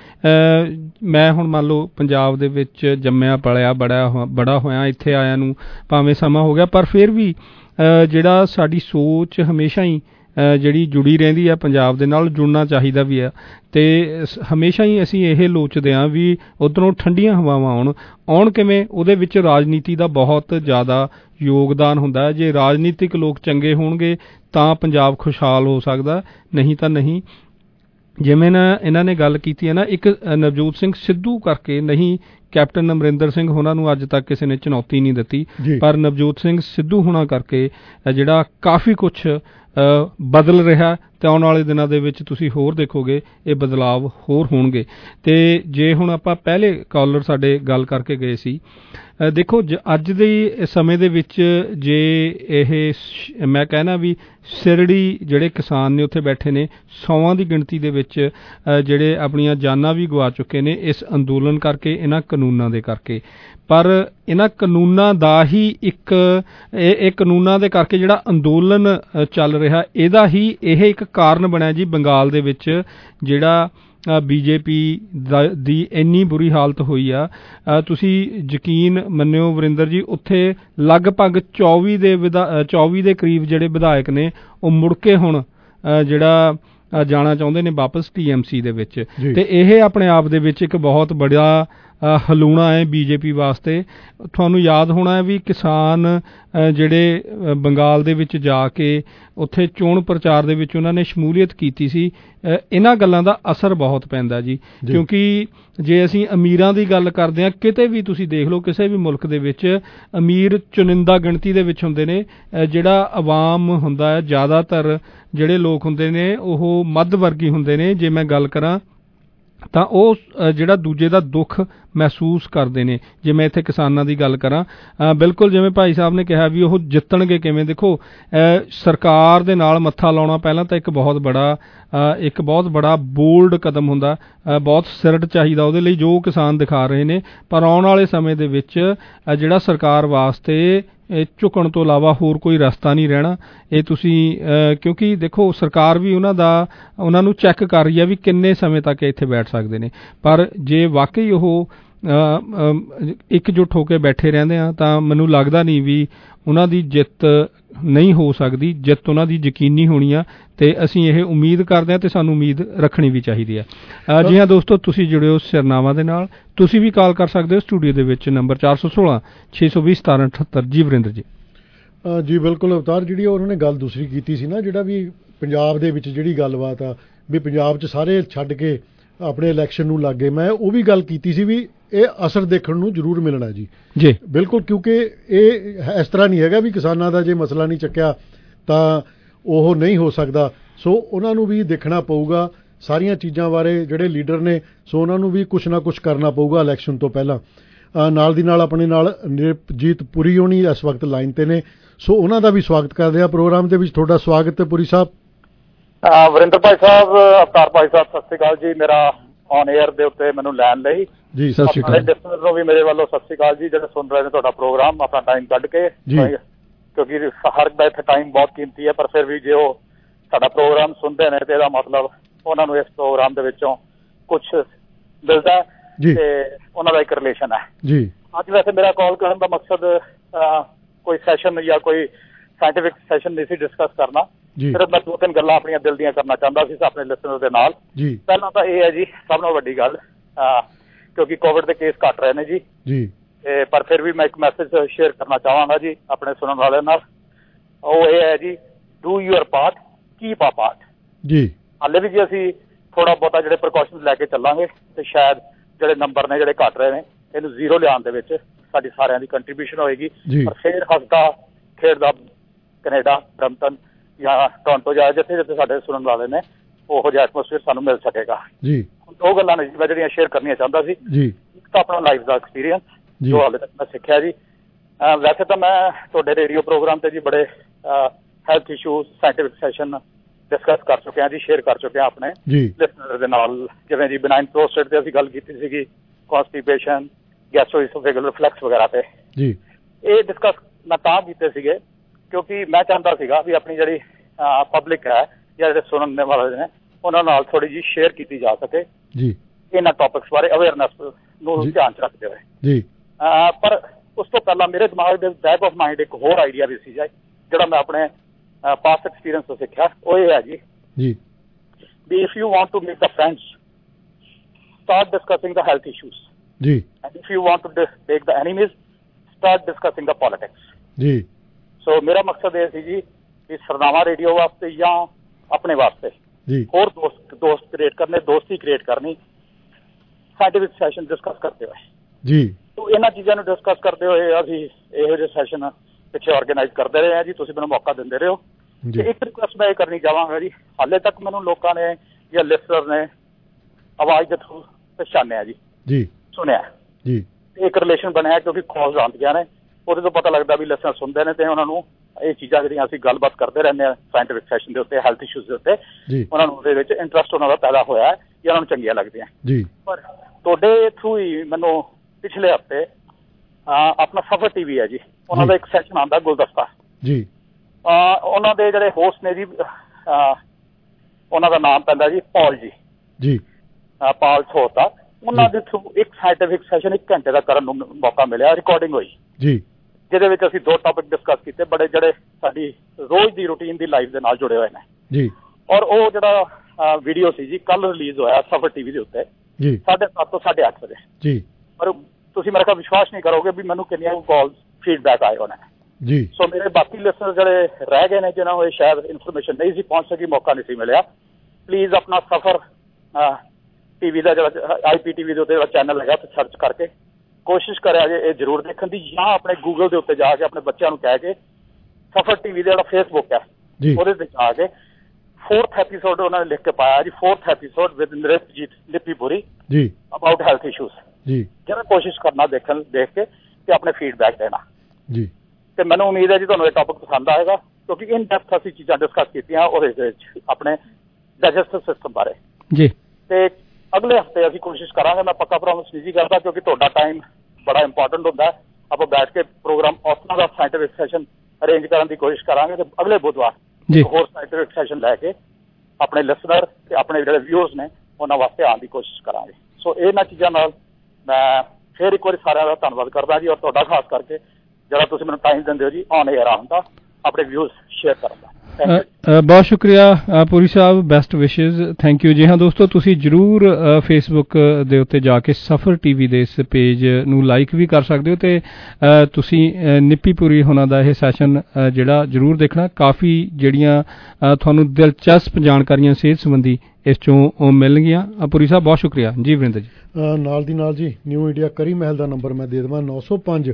ਮੈਂ ਹੁਣ ਮੰਨ ਲਓ ਪੰਜਾਬ ਦੇ ਵਿੱਚ ਜੰਮਿਆ ਪਲਿਆ ਬੜਾ ਬੜਾ ਹੋਇਆ, ਇੱਥੇ ਆਇਆ ਨੂੰ ਭਾਵੇਂ ਸਮਾਂ ਹੋ ਗਿਆ, ਪਰ ਫਿਰ ਵੀ ਜਿਹੜਾ ਸਾਡੀ ਸੋਚ ਹਮੇਸ਼ਾ ਹੀ ਜਿਹੜੀ ਜੁੜੀ ਰਹਿੰਦੀ ਹੈ ਪੰਜਾਬ ਦੇ ਨਾਲ, ਜੁੜਨਾ ਚਾਹੀਦਾ ਵੀ ਹੈ, ਅਤੇ ਹਮੇਸ਼ਾ ਹੀ ਅਸੀਂ ਇਹ ਲੋਚਦੇ ਹਾਂ ਵੀ ਉੱਧਰੋਂ ਠੰਡੀਆਂ ਹਵਾਵਾਂ ਆਉਣ ਆਉਣ ਕਿਵੇਂ, ਉਹਦੇ ਵਿੱਚ ਰਾਜਨੀਤੀ ਦਾ ਬਹੁਤ ਜ਼ਿਆਦਾ ਯੋਗਦਾਨ ਹੁੰਦਾ। ਜੇ ਰਾਜਨੀਤਿਕ ਲੋਕ ਚੰਗੇ ਹੋਣਗੇ ਤਾਂ ਪੰਜਾਬ ਖੁਸ਼ਹਾਲ ਹੋ ਸਕਦਾ, ਨਹੀਂ ਤਾਂ ਨਹੀਂ। ਜਿਵੇਂ ਨਾ ਇਹਨਾਂ ਨੇ ਗੱਲ ਕੀਤੀ ਹੈ ਨਾ, ਇੱਕ ਨਵਜੋਤ ਸਿੰਘ ਸਿੱਧੂ ਕਰਕੇ ਨਹੀਂ, ਕੈਪਟਨ ਅਮਰਿੰਦਰ ਸਿੰਘ ਹੋਣਾ ਨੂੰ ਅੱਜ ਤੱਕ ਕਿਸੇ ਨੇ ਚੁਣੌਤੀ ਨਹੀਂ ਦਿੱਤੀ, ਪਰ ਨਵਜੋਤ ਸਿੰਘ ਸਿੱਧੂ ਹੋਣਾ ਕਰਕੇ ਜਿਹੜਾ ਕਾਫੀ ਕੁਛ ਬਦਲ ਰਿਹਾ ਤੇ ਆਉਣ ਵਾਲੇ ਦਿਨਾਂ ਦੇ ਵਿੱਚ ਤੁਸੀਂ ਹੋਰ ਦੇਖੋਗੇ ਇਹ ਬਦਲਾਵ ਹੋਰ ਹੋਣਗੇ। ਤੇ ਜੇ ਹੁਣ ਆਪਾਂ ਪਹਿਲੇ ਕਾਲਰ ਸਾਡੇ ਗੱਲ ਕਰਕੇ ਗਏ ਸੀ, ਦੇਖੋ ਅੱਜ ਦੇ ਸਮੇਂ ਦੇ ਵਿੱਚ ਜੇ ਇਹ ਮੈਂ ਕਹਿਣਾ ਵੀ ਸਿਰੜੀ ਜਿਹੜੇ ਕਿਸਾਨ ਨੇ ਉੱਥੇ ਬੈਠੇ ਨੇ, ਸੌਵਾਂ ਦੀ ਗਿਣਤੀ ਦੇ ਵਿੱਚ ਜਿਹੜੇ ਆਪਣੀਆਂ ਜਾਨਾਂ ਵੀ ਗਵਾ ਚੁੱਕੇ ਨੇ ਇਸ ਅੰਦੋਲਨ ਕਰਕੇ, ਇਹਨਾਂ ਕਾਨੂੰਨਾਂ ਦੇ ਕਰਕੇ। ਪਰ ਇਹਨਾਂ ਕਾਨੂੰਨਾਂ ਦਾ ਹੀ ਇੱਕ ਇਹ ਕਾਨੂੰਨਾਂ ਦੇ ਕਰਕੇ ਜਿਹੜਾ ਅੰਦੋਲਨ ਚੱਲ ਰਿਹਾ, ਇਹਦਾ ਹੀ ਇਹ ਇੱਕ ਕਾਰਨ ਬਣਿਆ ਜੀ ਬੰਗਾਲ ਦੇ ਵਿੱਚ ਜਿਹੜਾ ਬੀਜੇਪੀ ਦੀ ਇੰਨੀ ਬੁਰੀ ਹਾਲਤ ਹੋਈ ਆ। ਤੁਸੀਂ ਯਕੀਨ ਮੰਨਿਓ ਵਰਿੰਦਰ ਜੀ, ਉੱਥੇ ਲਗਭਗ ਚੌਵੀ ਦੇ ਵਿਧਾ ਚੌਵੀ ਦੇ ਕਰੀਬ ਜਿਹੜੇ ਵਿਧਾਇਕ ਨੇ ਉਹ ਮੁੜ ਕੇ ਹੁਣ ਜਿਹੜਾ ਜਾਣਾ ਚਾਹੁੰਦੇ ਨੇ ਵਾਪਸ ਟੀ ਐਮ ਸੀ ਦੇ ਵਿੱਚ। ਤੇ ਇਹ ਆਪਣੇ ਆਪ ਦੇ ਵਿੱਚ ਇੱਕ ਬਹੁਤ ਬੜਾ ਹਲੂਣਾ ਹੈ ਬੀਜੇਪੀ ਵਾਸਤੇ। ਤੁਹਾਨੂੰ ਯਾਦ ਹੋਣਾ ਹੈ ਵੀ ਕਿਸਾਨ ਜਿਹੜੇ ਬੰਗਾਲ ਦੇ ਵਿੱਚ ਜਾ ਕੇ ਉੱਥੇ ਚੋਣ ਪ੍ਰਚਾਰ ਦੇ ਵਿੱਚ ਉਹਨਾਂ ਨੇ ਸ਼ਮੂਲੀਅਤ ਕੀਤੀ ਸੀ। ਇਹਨਾਂ ਗੱਲਾਂ ਦਾ ਅਸਰ ਬਹੁਤ ਪੈਂਦਾ ਜੀ, ਕਿਉਂਕਿ ਜੇ ਅਸੀਂ ਅਮੀਰਾਂ ਦੀ ਗੱਲ ਕਰਦੇ ਹਾਂ, ਕਿਤੇ ਵੀ ਤੁਸੀਂ ਦੇਖ ਲਓ ਕਿਸੇ ਵੀ ਮੁਲਕ ਦੇ ਵਿੱਚ ਅਮੀਰ ਚੁਣਿੰਦਾ ਗਿਣਤੀ ਦੇ ਵਿੱਚ ਹੁੰਦੇ ਨੇ। ਜਿਹੜਾ ਆਵਾਮ ਹੁੰਦਾ ਹੈ, ਜ਼ਿਆਦਾਤਰ ਜਿਹੜੇ ਲੋਕ ਹੁੰਦੇ ਨੇ ਉਹ ਮੱਧ ਵਰਗੀ ਹੁੰਦੇ ਨੇ। ਜੇ ਮੈਂ ਗੱਲ ਕਰਾਂ ਤਾਂ ਉਹ ਜਿਹੜਾ ਦੂਜੇ ਦਾ ਦੁੱਖ ਮਹਿਸੂਸ ਕਰਦੇ ਨੇ। ਜੇ ਮੈਂ ਇੱਥੇ ਕਿਸਾਨਾਂ ਦੀ ਗੱਲ ਕਰਾਂ, ਬਿਲਕੁਲ ਜਿਵੇਂ ਭਾਈ ਸਾਹਿਬ ਨੇ ਕਿਹਾ ਵੀ ਉਹ ਜਿੱਤਣਗੇ ਕਿਵੇਂ। ਦੇਖੋ ਸਰਕਾਰ ਦੇ ਨਾਲ ਮੱਥਾ ਲਾਉਣਾ ਪਹਿਲਾਂ ਤਾਂ ਇੱਕ ਬਹੁਤ ਬੜਾ ਇੱਕ ਬਹੁਤ ਬੜਾ ਬੋਲਡ ਕਦਮ ਹੁੰਦਾ, ਬਹੁਤ ਸਿਰਟ ਚਾਹੀਦਾ ਉਹਦੇ ਲਈ ਜੋ ਕਿਸਾਨ ਦਿਖਾ ਰਹੇ ਨੇ। ਪਰ ਆਉਣ ਵਾਲੇ ਸਮੇਂ ਦੇ ਵਿੱਚ ਜਿਹੜਾ ਸਰਕਾਰ ਵਾਸਤੇ ਝੁਕਣ ਤੋਂ ਇਲਾਵਾ ਹੋਰ ਕੋਈ ਰਸਤਾ ਨਹੀਂ ਰਹਿਣਾ। ਇਹ ਤੁਸੀਂ ਕਿਉਂਕਿ ਦੇਖੋ ਸਰਕਾਰ ਵੀ ਉਹਨਾਂ ਦਾ ਉਹਨਾਂ ਨੂੰ ਚੈੱਕ ਕਰ ਰਹੀ ਹੈ ਵੀ ਕਿੰਨੇ ਸਮੇਂ ਤੱਕ ਇੱਥੇ ਬੈਠ ਸਕਦੇ ਨੇ। ਪਰ ਜੇ ਵਾਕਈ ਉਹ ਇਕਜੁੱਟ ਹੋ ਕੇ ਬੈਠੇ ਰਹਿੰਦੇ ਆ ਤਾਂ ਮੈਨੂੰ ਲੱਗਦਾ ਨਹੀਂ ਵੀ ਉਹਨਾਂ ਦੀ ਜਿੱਤ ਨਹੀਂ ਹੋ ਸਕਦੀ। ਜਿੱਤ ਉਹਨਾਂ ਦੀ ਯਕੀਨੀ ਹੋਣੀ ਆ ਤੇ ਅਸੀਂ ਇਹ ਉਮੀਦ ਕਰਦੇ ਹਾਂ ਤੇ ਸਾਨੂੰ ਉਮੀਦ ਰੱਖਣੀ ਵੀ ਚਾਹੀਦੀ ਹੈ। ਜੀ ਹਾਂ ਦੋਸਤੋ, ਤੁਸੀਂ ਜੁੜਿਓ ਸਿਰਨਾਵਾਂ ਦੇ ਨਾਲ। ਤੁਸੀਂ ਵੀ ਕਾਲ ਕਰ ਸਕਦੇ ਹੋ ਸਟੂਡੀਓ ਦੇ ਵਿੱਚ ਨੰਬਰ ਚਾਰ ਸੌ ਸੋਲਾਂ ਛੇ ਸੌ ਵੀਹ ਸਤਾਰਾਂ ਅਠੱਤਰ। ਜੀ ਵਰਿੰਦਰ ਜੀ। ਜੀ ਬਿਲਕੁਲ ਅਵਤਾਰ, ਜਿਹੜੀ ਉਹਨਾਂ ਨੇ ਗੱਲ ਦੂਸਰੀ ਕੀਤੀ ਸੀ ਨਾ, ਜਿਹੜਾ ਵੀ ਪੰਜਾਬ ਦੇ ਵਿੱਚ ਜਿਹੜੀ ਗੱਲਬਾਤ ਆ ਵੀ ਪੰਜਾਬ 'ਚ ਸਾਰੇ ਛੱਡ ਕੇ ਆਪਣੇ ਇਲੈਕਸ਼ਨ ਨੂੰ ਲੱਗ ਗਏ, ਮੈਂ ਉਹ ਵੀ ਗੱਲ ਕੀਤੀ ਸੀ ਵੀ ਇਹ ਅਸਰ ਦੇਖਣ ਨੂੰ ਜ਼ਰੂਰ ਮਿਲਣਾ ਜੀ। ਜੀ ਬਿਲਕੁਲ, ਕਿਉਂਕਿ ਇਹ ਇਸ ਤਰ੍ਹਾਂ ਨਹੀਂ ਹੈਗਾ ਵੀ ਕਿਸਾਨਾਂ ਦਾ ਜੇ ਮਸਲਾ ਨਹੀਂ ਚੱਕਿਆ ਤਾਂ ਉਹ ਨਹੀਂ ਹੋ ਸਕਦਾ। ਸੋ ਉਹਨਾਂ ਨੂੰ ਵੀ ਦੇਖਣਾ ਪਊਗਾ ਸਾਰੀਆਂ ਚੀਜ਼ਾਂ ਬਾਰੇ, ਜਿਹੜੇ ਲੀਡਰ ਨੇ ਸੋ ਉਹਨਾਂ ਨੂੰ ਵੀ ਕੁਛ ਨਾ ਕੁਛ ਕਰਨਾ ਪਊਗਾ ਇਲੈਕਸ਼ਨ ਤੋਂ ਪਹਿਲਾਂ। ਨਾਲ ਦੀ ਨਾਲ ਆਪਣੇ ਨਾਲ ਨਿਰਪਜੀਤ ਪੁਰੀ ਹੋਣੀ ਇਸ ਵਕਤ ਲਾਈਨ ਤੇ ਨੇ, ਸੋ ਉਹਨਾਂ ਦਾ ਵੀ ਸਵਾਗਤ ਕਰਦੇ ਆ ਪ੍ਰੋਗਰਾਮ ਦੇ ਵਿੱਚ। ਤੁਹਾਡਾ ਸਵਾਗਤ ਹੈ ਪੁਰੀ ਸਾਹਿਬ। ਵਰਿੰਦਰ ਭਾਈ ਸਾਹਿਬ, ਅਵਤਾਰ ਭਾਈ ਸਾਹਿਬ, ਸਤਿ ਸ਼੍ਰੀ ਅਕਾਲ ਜੀ। ਮੇਰਾ ਔਨ 에ਅਰ ਦੇ ਉੱਤੇ ਮੈਨੂੰ ਲੈਣ ਲਈ ਜੀ ਸਤਿ ਸ਼੍ਰੀ ਅਕਾਲ। ਲਿਸਨਰ ਨੂੰ ਵੀ ਮੇਰੇ ਵੱਲੋਂ ਸਤਿ ਸ਼੍ਰੀ ਅਕਾਲ ਜੀ, ਜਿਹੜੇ ਸੁਣ ਰਹੇ ਨੇ ਤੁਹਾਡਾ ਪ੍ਰੋਗਰਾਮ ਆਪਣਾ ਟਾਈਮ ਕੱਢ ਕੇ, ਕਿਉਂਕਿ ਹਰ ਦਾ ਇੱਥੇ ਟਾਈਮ ਬਹੁਤ ਕੀਮਤੀ ਹੈ। ਪਰ ਫਿਰ ਵੀ ਜੇ ਉਹ ਸਾਡਾ ਪ੍ਰੋਗਰਾਮ ਸੁਣਦੇ ਨੇ ਤੇ ਇਹਦਾ ਮਤਲਬ ਉਹਨਾਂ ਨੂੰ ਇਸ ਪ੍ਰੋਗਰਾਮ ਦੇ ਵਿੱਚੋਂ ਕੁਛ ਮਿਲਦਾ ਤੇ ਉਹਨਾਂ ਦਾ ਇੱਕ ਰਿਲੇਸ਼ਨ ਹੈ ਜੀ। ਅੱਜ ਵੈਸੇ ਮੇਰਾ ਕਾਲ ਕਰਨ ਦਾ ਮਕਸਦ ਕੋਈ ਸੈਸ਼ਨ ਜਾਂ ਕੋਈ ਸਾਇੰਟੀਫਿਕ ਸੈਸ਼ਨ ਨਹੀਂ ਸੀ ਡਿਸਕਸ ਕਰਨਾ। ਸਿਰਫ ਮੈਂ ਦੋ ਤਿੰਨ ਗੱਲਾਂ ਆਪਣੀਆਂ ਦਿਲ ਦੀਆਂ ਕਰਨਾ ਚਾਹੁੰਦਾ ਸੀ ਆਪਣੇ ਲਿਸਨਰ ਦੇ ਨਾਲ। ਪਹਿਲਾਂ ਤਾਂ ਇਹ ਹੈ ਜੀ, ਸਭ ਨਾਲੋਂ ਵੱਡੀ ਗੱਲ, ਕਿਉਂਕਿ ਕੋਵਿਡ ਦੇ ਕੇਸ ਘਟ ਰਹੇ ਨੇ ਜੀ ਜੀ ਪਰ ਫਿਰ ਵੀ ਮੈਂ ਇੱਕ ਮੈਸੇਜ ਸ਼ੇਅਰ ਕਰਨਾ ਚਾਹਾਂਗਾ ਜੀ ਆਪਣੇ ਸੁਣਨ ਵਾਲਿਆਂ ਨਾਲ। ਉਹ ਇਹ ਹੈ ਜੀ, do your part, keep a part ਜੀ। ਹਾਲੇ ਵੀ ਜੇ ਅਸੀਂ ਥੋੜਾ ਬਹੁਤਾ ਜਿਹੜੇ ਪ੍ਰੀਕਾਸ਼ਨਸ ਲੈ ਕੇ ਚੱਲਾਂਗੇ ਤੇ ਸ਼ਾਇਦ ਜਿਹੜੇ ਨੰਬਰ ਨੇ ਜਿਹੜੇ ਘਟ ਰਹੇ ਨੇ ਇਹਨੂੰ ਜ਼ੀਰੋ ਲਿਆਉਣ ਦੇ ਵਿੱਚ ਸਾਡੀ ਸਾਰਿਆਂ ਦੀ ਕੰਟਰੀਬਿਊਸ਼ਨ ਹੋਏਗੀ। ਪਰ ਫਿਰ ਹੱਸਦਾ ਖੇਡਦਾ ਕੈਨੇਡਾ, ਬਰੈਂਪਟਨ ਜਾਂ ਟੋਰਾਂਟੋ ਜਾਂ ਜਿੱਥੇ ਜਿੱਥੇ ਸਾਡੇ ਸੁਣਨ ਵਾਲੇ ਨੇ ਉਹੋ ਜਿਹਾ ਐਟਮੋਸਫੇਅਰ ਸਾਨੂੰ ਮਿਲ ਸਕੇਗਾ ਜੀ। ਦੋ ਗੱਲਾਂ ਨੇ ਜੀ ਮੈਂ ਜਿਹੜੀਆਂ ਸ਼ੇਅਰ ਕਰਨੀਆਂ ਚਾਹੁੰਦਾ ਸੀ ਜੀ। ਇੱਕ ਤਾਂ ਆਪਣਾ ਲਾਈਫ ਦਾ ਐਕਸਪੀਰੀਅੰਸ ਜੋ ਹਾਲੇ ਤੱਕ ਮੈਂ ਸਿੱਖਿਆ ਜੀ। ਵੈਸੇ ਤਾਂ ਮੈਂ ਤੁਹਾਡੇ ਰੇਡੀਓ ਪ੍ਰੋਗਰਾਮ ਤੇ ਜੀ ਬੜੇ health issue scientific session discuss ਕਰ ਚੁੱਕੇ ਹਾਂ ਜੀ, ਸ਼ੇਅਰ ਕਰ ਚੁੱਕੇ ਹਾਂ ਆਪਣੇ ਲਿਸਨਰ ਦੇ ਨਾਲ। ਜਿਵੇਂ ਜੀ ਬਿਨਾਈਨ ਪ੍ਰੋਸਟੇਟ ਤੇ ਅਸੀਂ ਗੱਲ ਕੀਤੀ ਸੀਗੀ, ਕੌਨਸਟੀਪੇਸ਼ਨ, ਗੈਸਟ੍ਰੋਇਸੋਫੇਗਲ ਰਿਫਲੈਕਸ ਵਗੈਰਾ ਤੇ ਜੀ। ਇਹ ਡਿਸਕਸ ਮੈਂ ਤਾਂ ਕੀਤੇ ਸੀਗੇ ਕਿਉਂਕਿ ਮੈਂ ਚਾਹੁੰਦਾ ਸੀਗਾ ਵੀ ਆਪਣੀ ਜਿਹੜੀ ਪਬਲਿਕ ਹੈ ਜਾਂ ਜਿਹੜੇ ਸੁਣਨ ਵਾਲੇ ਨੇ ਉਹਨਾਂ ਨਾਲ ਥੋੜੀ ਜਿਹੀ ਸ਼ੇਅਰ ਕੀਤੀ ਜਾ ਸਕੇ ਜੀ ਇਹਨਾਂ ਟੌਪਿਕਸ ਬਾਰੇ, ਅਵੇਅਰਨੈਸ ਨੂੰ ਧਿਆਨ ਚ ਰੱਖਦੇ ਹੋਏ ਜੀ। ਪਰ ਉਸ ਤੋਂ ਪਹਿਲਾਂ ਮੇਰੇ ਦਿਮਾਗ ਦੇ ਬੈਕ ਆਫ ਮਾਈਂਡ ਇੱਕ ਹੋਰ ਆਈਡੀਆ ਵੀ ਸੀ ਜਿਹੜਾ ਮੈਂ ਆਪਣੇ ਪਾਸਟ ਐਕਸਪੀਰੀਅੰਸ ਤੋਂ ਸਿੱਖਿਆ। ਉਹ ਇਹ ਹੈ ਜੀ ਜੀ ਵੀ if you want to make the friends, start discussing the health issues ਜੀ। And if you want to make the enemies, start discussing the politics ਜੀ। ਸੋ ਮੇਰਾ ਮਕਸਦ ਇਹ ਸੀ ਜੀ ਕਿ ਸਰਨਾਮਾ ਰੇਡੀਓ ਵਾਸਤੇ ਜਾਂ ਆਪਣੇ ਵਾਸਤੇ ਜੀ ਹੋਰ ਦੋਸਤ ਦੋਸਤ ਕ੍ਰੀਏਟ ਕਰਨੇ, ਦੋਸਤੀ ਕ੍ਰੀਏਟ ਕਰਨੀ ਸਾਇੰਟੀਫਿਕ ਸੈਸ਼ਨ ਡਿਸਕਸ ਕਰਦੇ ਹੋਏ ਜੀ। ਤੋ ਇਹਨਾਂ ਚੀਜ਼ਾਂ ਨੂੰ ਡਿਸਕਸ ਕਰਦੇ ਹੋਏ ਅਸੀਂ ਇਹੋ ਜਿਹੇ ਸੈਸ਼ਨ ਪਿੱਛੇ ਆਰਗੇਨਾਈਜ਼ ਕਰਦੇ ਰਹੇ ਹਾਂ ਜੀ। ਤੁਸੀਂ ਮੈਨੂੰ ਮੌਕਾ ਦਿੰਦੇ ਰਹੇ ਹੋ ਤੇ ਇੱਕ ਰਿਕੁਐਸਟ ਮੈਂ ਇਹ ਕਰਨੀ ਚਾਹਾਂਗਾ ਜੀ, ਹਾਲੇ ਤੱਕ ਮੈਨੂੰ ਲੋਕਾਂ ਨੇ ਜਾਂ ਲਿਸਨਰ ਨੇ ਆਵਾਜ਼ ਦੇ ਥਰੂ ਪਛਾਣਿਆ ਜੀ ਜੀ ਸੁਣਿਆ ਜੀ, ਇੱਕ ਰਿਲੇਸ਼ਨ ਬਣਿਆ ਕਿਉਂਕਿ ਕਾਲਸ ਆਉਂਦੀਆਂ ਨੇ, ਉਹਦੇ ਤੋਂ ਪਤਾ ਲੱਗਦਾ ਵੀ ਲਿਸਨਰ ਸੁਣਦੇ ਨੇ ਤੇ ਉਹਨਾਂ ਨੂੰ ਇਹ ਚੀਜ਼ਾਂ ਜਿਹੜੀਆਂ ਅਸੀਂ ਗੱਲਬਾਤ ਕਰਦੇ ਰਹਿੰਦੇ ਹਾਂ ਸਾਇੰਟਿਫਿਕ ਸੈਸ਼ਨ ਦੇ ਉੱਤੇ, ਹੈਲਥ ਇਸ਼ੂਜ਼ ਦੇ ਉੱਤੇ, ਉਹਨਾਂ ਨੂੰ ਉਹਦੇ ਵਿੱਚ ਇੰਟਰਸਟ ਉਹਨਾਂ ਦਾ ਪੈਦਾ ਹੋਇਆ ਜਾਂ ਉਹਨਾਂ ਨੂੰ ਚੰਗੀਆਂ ਲੱਗਦੀਆਂ ਜੀ। ਪਰ ਤੁਹਾਡੇ ਥਰੂ ਹੀ ਮੈਨੂੰ ਪਿਛਲੇ ਹਫ਼ਤੇ ਆਪਣਾ ਸਫਰ ਟੀਵੀ ਹੈ ਜੀ, ਉਹਨਾਂ ਦਾ ਇੱਕ ਸੈਸ਼ਨ ਆਉਂਦਾ ਗੁਲਦਸਤਾ ਜੀ, ਉਹਨਾਂ ਦੇ ਜਿਹੜੇ ਹੋਸਟ ਨੇ ਜੀ ਉਹਨਾਂ ਦਾ ਨਾਮ ਪੈਂਦਾ ਜੀ ਪੌਲ ਜੀ ਜੀ ਪਾਲ ਛੋਤਾ, ਉਹਨਾਂ ਦੇ ਥਰੂ ਇੱਕ ਸਾਇੰਟਿਫਿਕ ਸੈਸ਼ਨ ਇੱਕ ਘੰਟੇ ਦਾ ਕਰਨ ਨੂੰ ਮੌਕਾ ਮਿਲਿਆ, ਰਿਕਾਰਡਿੰਗ ਹੋਈ ਜੀ, ਜਿਹਦੇ ਵਿੱਚ ਅਸੀਂ ਦੋ ਟੌਪਿਕ ਡਿਸਕਸ ਕੀਤੇ ਬੜੇ ਜਿਹੜੇ ਸਾਡੀ ਰੋਜ਼ ਦੀ ਰੂਟੀਨ ਦੀ ਲਾਈਫ ਦੇ ਨਾਲ ਜੁੜੇ ਹੋਏ ਨੇ ਜੀ। ਔਰ ਉਹ ਜਿਹੜਾ ਵੀਡੀਓ ਸੀ ਜੀ ਕੱਲ ਰਿਲੀਜ਼ ਹੋਇਆ ਸਫਰ ਟੀਵੀ ਦੇ ਉੱਤੇ ਜੀ ਸਾਢੇ ਸੱਤ ਤੋਂ ਸਾਢੇ ਅੱਠ ਵਜੇ ਜੀ। ਪਰ ਤੁਸੀਂ ਮੇਰੇ ਖਿਆਲ ਵਿਸ਼ਵਾਸ ਨਹੀਂ ਕਰੋਗੇ ਵੀ ਮੈਨੂੰ ਕਿੰਨੀਆਂ ਕਾਲ ਫੀਡਬੈਕ ਆਏ ਹੋਣੇ ਜੀ। ਸੋ ਮੇਰੇ ਬਾਕੀ ਲਿਸਨਰ ਜਿਹੜੇ ਰਹਿ ਗਏ ਨੇ ਜਿਹਨਾਂ ਨੂੰ ਇਹ ਸ਼ਾਇਦ ਇਨਫੋਰਮੇਸ਼ਨ ਨਹੀਂ ਸੀ ਪਹੁੰਚ ਸਕੀ, ਮੌਕਾ ਨਹੀਂ ਸੀ ਮਿਲਿਆ, ਪਲੀਜ਼ ਆਪਣਾ ਸਫਰ ਟੀਵੀ ਦਾ ਜਿਹੜਾ ਆਈ ਪੀ ਟੀਵੀ ਦੇ ਉੱਤੇ ਜਿਹੜਾ ਚੈਨਲ ਹੈਗਾ ਤੇ ਸਰਚ ਕਰਕੇ ਕੋਸ਼ਿਸ਼ ਕਰਿਆ ਜੇ ਇਹ ਜ਼ਰੂਰ ਦੇਖਣ ਦੀ, ਜਾਂ ਆਪਣੇ ਗੂਗਲ ਦੇ ਉੱਤੇ ਜਾ ਕੇ ਆਪਣੇ ਬੱਚਿਆਂ ਨੂੰ ਕਹਿ ਕੇ ਸਫਰ ਟੀਵੀ ਦਾ ਜਿਹੜਾ ਫੇਸਬੁੱਕ ਹੈ ਉਹਦੇ ਤੇ ਜਾ ਕੇ ਫੋਰਥ ਐਪੀਸੋਡ ਉਹਨਾਂ ਨੇ ਲਿਖ ਕੇ ਪਾਇਆ ਜੀ, fourth episode with Narinderjit Lippipuri ji about health issues ਜੀ। ਜਰਾ ਕੋਸ਼ਿਸ਼ ਕਰਨਾ ਦੇਖਣ ਦੇਖ ਕੇ ਤੇ ਆਪਣੇ ਫੀਡਬੈਕ ਦੇਣਾ ਜੀ। ਤੇ ਮੈਨੂੰ ਉਮੀਦ ਹੈ ਜੀ ਤੁਹਾਨੂੰ ਇਹ ਟੌਪਿਕ ਪਸੰਦ ਆਏਗਾ ਕਿਉਂਕਿ ਇਨ ਡੈਪਥ ਅਸੀਂ ਚੀਜ਼ਾਂ ਡਿਸਕਸ ਕੀਤੀਆਂ ਉਹਦੇ ਵਿੱਚ ਆਪਣੇ ਡਾਈਜੈਸਟਿਵ ਸਿਸਟਮ ਬਾਰੇ ਜੀ। ਤੇ ਅਗਲੇ ਹਫ਼ਤੇ ਅਸੀਂ ਕੋਸ਼ਿਸ਼ ਕਰਾਂਗੇ, ਮੈਂ ਪੱਕਾ ਪ੍ਰੋਮਿਸ ਨਹੀਂ ਕਰਦਾ ਕਿਉਂਕਿ ਤੁਹਾਡਾ ਟਾਈਮ ਬੜਾ ਇੰਪੋਰਟੈਂਟ ਹੁੰਦਾ, ਆਪਾਂ ਬੈਠ ਕੇ ਪ੍ਰੋਗਰਾਮ ਉਸ ਦਾ ਸਾਇੰਟਿਫਿਕ ਸੈਸ਼ਨ ਅਰੇਂਜ ਕਰਨ ਦੀ ਕੋਸ਼ਿਸ਼ ਕਰਾਂਗੇ ਤੇ ਅਗਲੇ ਬੁੱਧਵਾਰ ਇੱਕ ਹੋਰ ਸਾਇੰਟਿਫਿਕ ਸੈਸ਼ਨ ਲੈ ਕੇ ਆਪਣੇ ਲਿਸਨਰ ਤੇ ਆਪਣੇ ਜਿਹੜੇ ਵਿਊਅਰਸ ਨੇ ਉਹਨਾਂ ਵਾਸਤੇ ਆਉਣ ਦੀ ਕੋਸ਼ਿਸ਼ ਕਰਾਂਗੇ। ਸੋ ਇਹਨਾਂ ਚੀਜ਼ਾਂ ਨਾਲ ਮੈਂ ਫਿਰ ਇੱਕ ਵਾਰੀ ਸਾਰਿਆਂ ਦਾ ਧੰਨਵਾਦ ਕਰਦਾ ਜੀ, ਔਰ ਤੁਹਾਡਾ ਖਾਸ ਕਰਕੇ ਜਿਹੜਾ ਤੁਸੀਂ ਮੈਨੂੰ ਟਾਈਮ ਦਿੰਦੇ ਹੋ ਜੀ ਔਨ 에ਅਰ ਆਉਣ ਦਾ, ਆਪਣੇ ਵਿਊਜ਼ ਸ਼ੇਅਰ ਕਰਨ ਦਾ। ਬਹੁਤ ਸ਼ੁਕਰੀਆ Puri sahib, best wishes, thank you ji. ਹਾਂ ਦੋਸਤੋ, ਤੁਸੀਂ ਜ਼ਰੂਰ ਫੇਸਬੁੱਕ ਦੇ ਉੱਤੇ ਜਾ ਕੇ ਸਫਰ ਟੀਵੀ ਦੇ ਇਸ ਪੇਜ ਨੂੰ ਲਾਈਕ ਵੀ ਕਰ ਸਕਦੇ ਹੋ ਤੇ ਤੁਸੀਂ ਨਿੱਪੀ ਪੁਰੀ ਹੋਣਾ ਦਾ ਇਹ ਸੈਸ਼ਨ ਜਿਹੜਾ ਜ਼ਰੂਰ ਦੇਖਣਾ, ਕਾਫੀ ਜਿਹੜੀਆਂ ਤੁਹਾਨੂੰ ਦਿਲਚਸਪ ਜਾਣਕਾਰੀਆਂ ਸਿਹਤ ਸੰਬੰਧੀ ਇਸ ਚੋਂ ਮਿਲਣਗੀਆਂ। ਪੁਰੀ ਸਾਹਿਬ ਬਹੁਤ ਸ਼ੁਕਰੀਆ ਜੀ। ਵਰਿੰਦਰ ਜੀ ਨਾਲ ਦੀ ਨਾਲ ਜੀ ਨਿਊ ਇੰਡੀਆ ਕਰੀ ਮਹਿਲ ਦਾ ਨੰਬਰ ਮੈਂ ਦੇ ਦੇਵਾਂ ਨੌ ਸੌ ਪੰਜ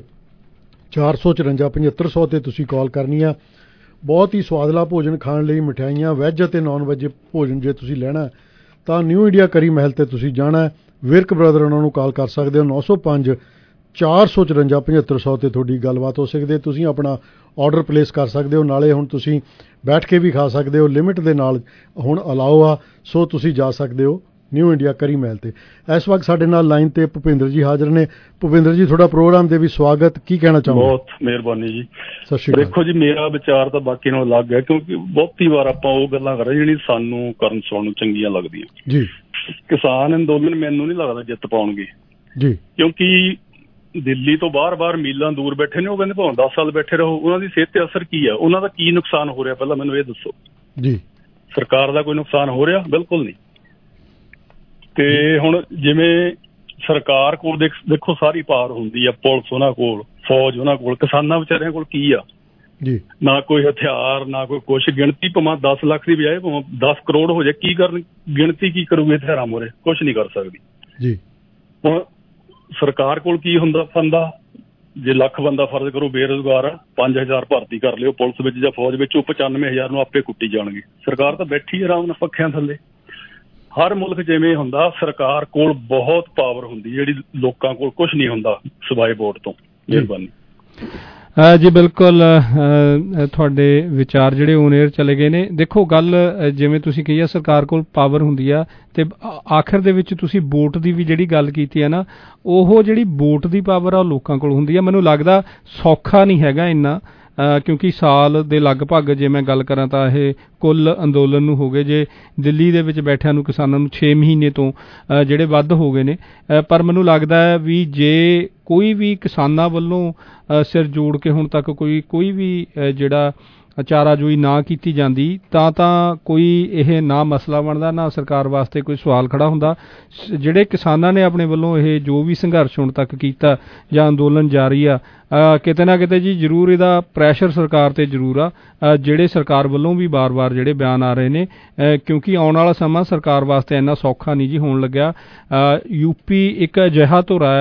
ਚਾਰ ਸੌ ਚੁਰੰਜਾ ਪਝੱਤਰ ਸੌ ਤੇ ਤੁਸੀਂ ਕਾਲ ਕਰਨੀ ਆ। ਬਹੁਤ ਹੀ ਸਵਾਦਲਾ ਭੋਜਨ ਖਾਣ ਲਈ ਮਿਠਾਈਆਂ ਵੈਜ ਅਤੇ ਨਾਨ ਵੈਜ ਭੋਜਨ ਜੇ ਤੁਸੀਂ ਲੈਣਾ ਤਾਂ ਨਿਊ ਇੰਡੀਆ ਕਰੀ ਮਹਿਲ ਤੇ ਤੁਸੀਂ ਜਾਣਾ। ਵਿਰਕ ਬ੍ਰਦਰ ਉਹਨਾਂ ਨੂੰ ਕਾਲ ਕਰ ਸਕਦੇ ਹੋ ਨੌ ਸੌ ਪੰਜ ਚਾਰ ਸੌ ਚੁਰੰਜਾ ਪਝੱਤਰ ਸੌ ਤੇ ਤੁਹਾਡੀ ਗੱਲਬਾਤ ਹੋ ਸਕਦੀ ਹੈ। ਤੁਸੀਂ ਆਪਣਾ ਆਰਡਰ ਪਲੇਸ ਕਰ ਸਕਦੇ ਹੋ, ਨਾਲੇ ਹੁਣ ਤੁਸੀਂ ਬੈਠ ਕੇ ਵੀ ਖਾ ਸਕਦੇ ਹੋ, ਲਿਮਿਟ ਦੇ ਨਾਲ ਹੁਣ ਅਲਾਓ ਆ, ਸੋ ਤੁਸੀਂ ਜਾ ਸਕਦੇ ਹੋ ਨਿਊ ਇੰਡੀਆ ਕਰੀ ਮਹਿਲ ਤੇ। ਇਸ ਵਕਤ ਸਾਡੇ ਨਾਲ ਲਾਈਨ ਤੇ ਭੁਪਿੰਦਰ ਜੀ ਹਾਜ਼ਰ ਨੇ। ਭੁਪਿੰਦਰ ਜੀ ਤੁਹਾਡਾ ਪ੍ਰੋਗਰਾਮ ਦੇ ਵੀ ਸਵਾਗਤ, ਕੀ ਕਹਿਣਾ ਚਾਹੋਗੇ? ਬਹੁਤ ਮਿਹਰਬਾਨੀ ਜੀ। ਸਤਿ ਸ਼੍ਰੀ ਅਕਾਲ। ਦੇਖੋ ਜੀ, ਮੇਰਾ ਵਿਚਾਰ ਤਾਂ ਬਾਕੀ ਨਾਲੋਂ ਅਲੱਗ ਹੈ ਕਿਉਂਕਿ ਬਹੁਤੀ ਵਾਰ ਆਪਾਂ ਉਹ ਗੱਲਾਂ ਕਰ ਰਹੇ ਜਿਹੜੀ ਸਾਨੂੰ ਕਰਨ ਸੁਣਨ ਨੂੰ ਚੰਗੀਆਂ ਲੱਗਦੀਆਂ ਜੀ। ਕਿਸਾਨ ਅੰਦੋਲਨ ਮੈਨੂੰ ਨਹੀਂ ਲੱਗਦਾ ਜਿੱਤ ਪਾਉਣਗੇ ਜੀ, ਕਿਉਂਕਿ ਦਿੱਲੀ ਤੋਂ ਬਾਹਰ-ਬਾਹਰ ਮੀਲਾਂ ਦੂਰ ਬੈਠੇ ਨੇ, ਉਹ ਕਹਿੰਦੇ ਭਾਵੇਂ ਦਸ ਸਾਲ ਬੈਠੇ ਰਹੋ, ਉਹਨਾਂ ਦੀ ਸਿਹਤ ਤੇ ਅਸਰ ਕੀ ਆ, ਉਹਨਾਂ ਦਾ ਕੀ ਨੁਕਸਾਨ ਹੋ ਰਿਹਾ ਪਹਿਲਾਂ ਮੈਨੂੰ ਇਹ ਦੱਸੋ ਜੀ। ਸਰਕਾਰ ਦਾ ਕੋਈ ਨੁਕਸਾਨ ਹੋ ਰਿਹਾ? ਬਿਲਕੁਲ ਨਹੀਂ। ਤੇ ਹੁਣ ਜਿਵੇਂ ਸਰਕਾਰ ਕੋਲ ਦੇਖੋ ਸਾਰੀ ਪਾਵਰ ਹੁੰਦੀ ਆ, ਪੁਲਿਸ ਉਹਨਾਂ ਕੋਲ, ਫੌਜ ਉਹਨਾਂ ਕੋਲ, ਕਿਸਾਨਾਂ ਵਿਚਾਰਿਆਂ ਕੋਲ ਕੀ ਆ ਜੀ? ਨਾ ਕੋਈ ਹਥਿਆਰ, ਨਾ ਕੋਈ ਕੁਛ। ਗਿਣਤੀ ਭਾਵੇਂ ਦਸ ਲੱਖ ਦੀ ਬਜਾਏ ਭਾਵੇਂ ਦਸ ਕਰੋੜ ਹੋ ਜਾਏ, ਕੀ ਕਰਨ? ਗਿਣਤੀ ਕੀ ਕਰੂਗੀ ਹਥਿਆਰਾਂ ਮੋਰੇ? ਕੁਛ ਨਹੀਂ ਕਰ ਸਕਦੀ ਜੀ। ਹੁਣ ਸਰਕਾਰ ਕੋਲ ਕੀ ਹੁੰਦਾ ਫੰਦਾ? ਜੇ ਲੱਖ ਬੰਦਾ ਫਰਜ਼ ਕਰੋ ਬੇਰੁਜ਼ਗਾਰ ਆ, ਪੰਜ ਹਜ਼ਾਰ ਭਰਤੀ ਕਰ ਲਿਓ ਪੁਲਿਸ ਵਿੱਚ ਜਾਂ ਫੌਜ ਵਿੱਚ, ਉਹ ਪਚਾਨਵੇਂ ਹਜ਼ਾਰ ਨੂੰ ਆਪੇ ਕੁੱਟੀ ਜਾਣਗੇ। ਸਰਕਾਰ ਤਾਂ ਬੈਠੀ ਆਰਾਮ ਨਾਲ ਪੱਖਿਆਂ ਥੱਲੇ। ਹਰ ਮੁਲਕ ਜਿਵੇਂ ਹੁੰਦਾ, ਸਰਕਾਰ ਕੋਲ ਬਹੁਤ ਪਾਵਰ ਹੁੰਦੀ ਜਿਹੜੀ ਲੋਕਾਂ ਕੋਲ ਕੁਛ ਨਹੀਂ ਹੁੰਦਾ ਸਿਵਾਏ ਵੋਟ ਤੋਂ। ਮਿਹਰਬਾਨੀ ਜੀ। ਬਿਲਕੁਲ ਤੁਹਾਡੇ ਵਿਚਾਰ ਜਿਹੜੇ ਔਨ 에ਅਰ ਚਲੇ ਗਏ ਨੇ। ਦੇਖੋ ਗੱਲ ਜਿਵੇਂ ਤੁਸੀਂ ਕਹੀ ਆ ਸਰਕਾਰ ਕੋਲ ਪਾਵਰ ਹੁੰਦੀ ਆ ਤੇ ਆਖਰ ਦੇ ਵਿੱਚ ਤੁਸੀਂ ਵੋਟ ਦੀ ਵੀ ਜਿਹੜੀ ਗੱਲ ਕੀਤੀ ਹੈ ਨਾ, ਉਹ ਜਿਹੜੀ ਵੋਟ ਦੀ ਪਾਵਰ ਆ ਉਹ ਲੋਕਾਂ ਕੋਲ ਹੁੰਦੀ ਆ। ਮੈਨੂੰ ਲੱਗਦਾ ਸੌਖਾ ਨਹੀਂ ਹੈਗਾ ਇੰਨਾ, ਕਿਉਂਕਿ ਸਾਲ ਦੇ ਲਗਭਗ ਜੇ ਮੈਂ ਗੱਲ ਕਰਾਂ ਤਾਂ ਇਹ ਕੁੱਲ ਅੰਦੋਲਨ ਨੂੰ ਹੋ ਗਏ, ਜੇ ਦਿੱਲੀ ਦੇ ਵਿੱਚ ਬੈਠਿਆਂ ਨੂੰ ਕਿਸਾਨਾਂ ਨੂੰ ਛੇ ਮਹੀਨੇ ਤੋਂ ਜਿਹੜੇ ਵੱਧ ਹੋ ਗਏ ਨੇ। ਪਰ ਮੈਨੂੰ ਲੱਗਦਾ ਹੈ ਵੀ ਜੇ ਕੋਈ ਵੀ ਕਿਸਾਨਾਂ ਵੱਲੋਂ ਸਿਰ ਜੋੜ ਕੇ ਹੁਣ ਤੱਕ ਕੋਈ ਕੋਈ ਵੀ ਜਿਹੜਾ ਚਾਰਾਜੋਈ ਨਾ ਕੀਤੀ ਜਾਂਦੀ ਤਾਂ ਤਾਂ ਕੋਈ ਇਹ ਨਾ ਮਸਲਾ ਬਣਦਾ, ਨਾ ਸਰਕਾਰ ਵਾਸਤੇ ਕੋਈ ਸਵਾਲ ਖੜਾ ਹੁੰਦਾ। ਜਿਹੜੇ ਕਿਸਾਨਾਂ ਨੇ ਆਪਣੇ ਵੱਲੋਂ ਇਹ ਜੋ ਵੀ ਸੰਘਰਸ਼ ਹੁਣ ਤੱਕ ਕੀਤਾ ਜਾਂ ਅੰਦੋਲਨ ਜਾਰੀ ਆ, ਕਿਤੇ ਨਾ ਕਿਤੇ ਜੀ ਜ਼ਰੂਰ ਇਹਦਾ ਪ੍ਰੈਸ਼ਰ ਸਰਕਾਰ ਤੇ ਜ਼ਰੂਰ ਆ, ਜਿਹੜੇ ਸਰਕਾਰ ਵੱਲੋਂ ਵੀ ਵਾਰ-ਵਾਰ ਜਿਹੜੇ ਬਿਆਨ ਆ ਰਹੇ ਨੇ, ਕਿਉਂਕਿ ਆਉਣ ਵਾਲਾ ਸਮਾਂ ਸਰਕਾਰ ਵਾਸਤੇ ਇੰਨਾ ਸੌਖਾ ਨਹੀਂ ਜੀ ਹੋਣ ਲੱਗਿਆ। ਯੂਪੀ ਇੱਕ ਅਜਿਹਾ ਧੁਰਾ ਹੈ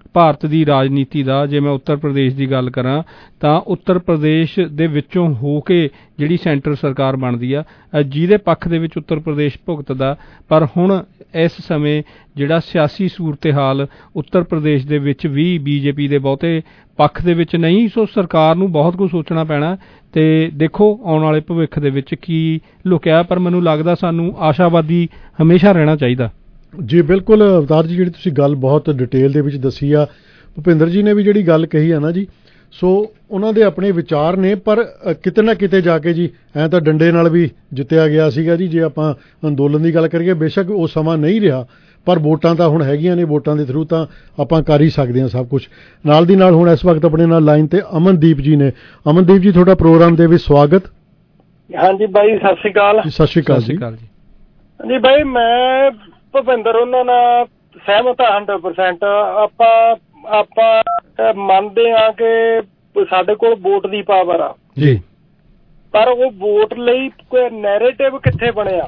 ਭਾਰਤ ਦੀ ਰਾਜਨੀਤੀ ਦਾ, ਜੇ ਮੈਂ ਉੱਤਰ ਪ੍ਰਦੇਸ਼ ਦੀ ਗੱਲ ਕਰਾਂ ਤਾਂ ਉੱਤਰ ਪ੍ਰਦੇਸ਼ ਦੇ ਵਿੱਚੋਂ ਹੋ ਕੇ ਜਿਹੜੀ ਸੈਂਟਰ ਸਰਕਾਰ ਬਣਦੀ ਆ, ਜਿਹਦੇ ਪੱਖ ਦੇ ਵਿੱਚ ਉੱਤਰ ਪ੍ਰਦੇਸ਼ ਭੁਗਤਦਾ। ਪਰ ਹੁਣ ਇਸ ਸਮੇਂ ਜਿਹੜਾ ਸਿਆਸੀ ਸੂਰਤ-ਏ-ਹਾਲ ਉੱਤਰ ਪ੍ਰਦੇਸ਼ ਦੇ ਵਿੱਚ ਵੀ ਬੀਜੇਪੀ ਦੇ ਬਹੁਤੇ ਪੱਖ ਦੇ ਵਿੱਚ ਨਹੀਂ, ਸੋ ਸਰਕਾਰ ਨੂੰ ਬਹੁਤ ਕੁਝ ਸੋਚਣਾ ਪੈਣਾ ਤੇ ਦੇਖੋ ਆਉਣ ਵਾਲੇ ਭਵਿੱਖ ਦੇ ਵਿੱਚ ਕੀ ਲੁਕਿਆ। ਪਰ ਮੈਨੂੰ ਲੱਗਦਾ ਸਾਨੂੰ ਆਸ਼ਾਵਾਦੀ ਹਮੇਸ਼ਾ ਰਹਿਣਾ ਚਾਹੀਦਾ। ਜੀ ਬਿਲਕੁਲ ਅਵਤਾਰ ਜੀ, ਜਿਹੜੀ ਤੁਸੀਂ ਗੱਲ ਬਹੁਤ ਡਿਟੇਲ ਦੇ ਵਿੱਚ ਦੱਸੀ ਆ, ਭੁਪਿੰਦਰ ਜੀ ਨੇ ਵੀ ਜਿਹੜੀ ਗੱਲ ਕਹੀ ਆ ਨਾ ਜੀ, ਸੋ ਉਹਨਾਂ ਦੇ ਆਪਣੇ ਵਿਚਾਰ ਨੇ, ਪਰ ਕਿਤੇ ਨਾ ਕਿਤੇ ਜਾ ਕੇ ਜੀ ਐਂ ਤਾਂ ਡੰਡੇ ਨਾਲ ਵੀ ਜਿੱਤਿਆ ਗਿਆ ਸੀਗਾ ਜੀ। ਜੇ ਆਪਾਂ ਅੰਦੋਲਨ ਦੀ ਗੱਲ ਕਰੀਏ, ਬੇਸ਼ੱਕ ਉਹ ਸਮਾਂ ਨਹੀਂ ਰਿਹਾ, ਪਰ ਵੋਟਾਂ ਤਾਂ ਹੁਣ ਹੈਗੀਆਂ ਨੇ, ਵੋਟਾਂ ਦੇ ਥਰੂ ਤਾਂ ਆਪਾਂ ਕਰ ਹੀ ਸਕਦੇ ਹਾਂ ਸਭ ਕੁਝ। ਨਾਲ ਦੀ ਨਾਲ ਹੁਣ ਇਸ ਵਕਤ ਆਪਣੇ ਨਾਲ ਲਾਈਨ ਤੇ ਅਮਨਦੀਪ ਜੀ ਨੇ। ਅਮਨਦੀਪ ਜੀ, ਤੁਹਾਡਾ ਪ੍ਰੋਗਰਾਮ ਦੇ ਵਿੱਚ ਸਵਾਗਤ। ਹਾਂਜੀ ਬਾਈ, ਸਤਿ ਸ਼੍ਰੀ ਅਕਾਲ। ਸਤਿ ਸ਼੍ਰੀ ਅਕਾਲ ਜੀ। ਜੀ ਬਾਈ, ਮੈਂ ਭੁਪਿੰਦਰ ਉਹਨਾਂ ਨਾਲ ਸਹਿਮਤ ਹਾਂ ਹੰਡਰਡ ਪਰਸੈਂਟ। ਆਪਾਂ ਆਪਾਂ ਮੰਨਦੇ ਹਾਂ ਕਿ ਸਾਡੇ ਕੋਲ ਵੋਟ ਦੀ ਪਾਵਰ ਆ ਜੀ, ਪਰ ਉਹ ਵੋਟ ਲਈ ਕੋਈ ਨੈਰੇਟਿਵ ਕਿੱਥੇ ਬਣਿਆ?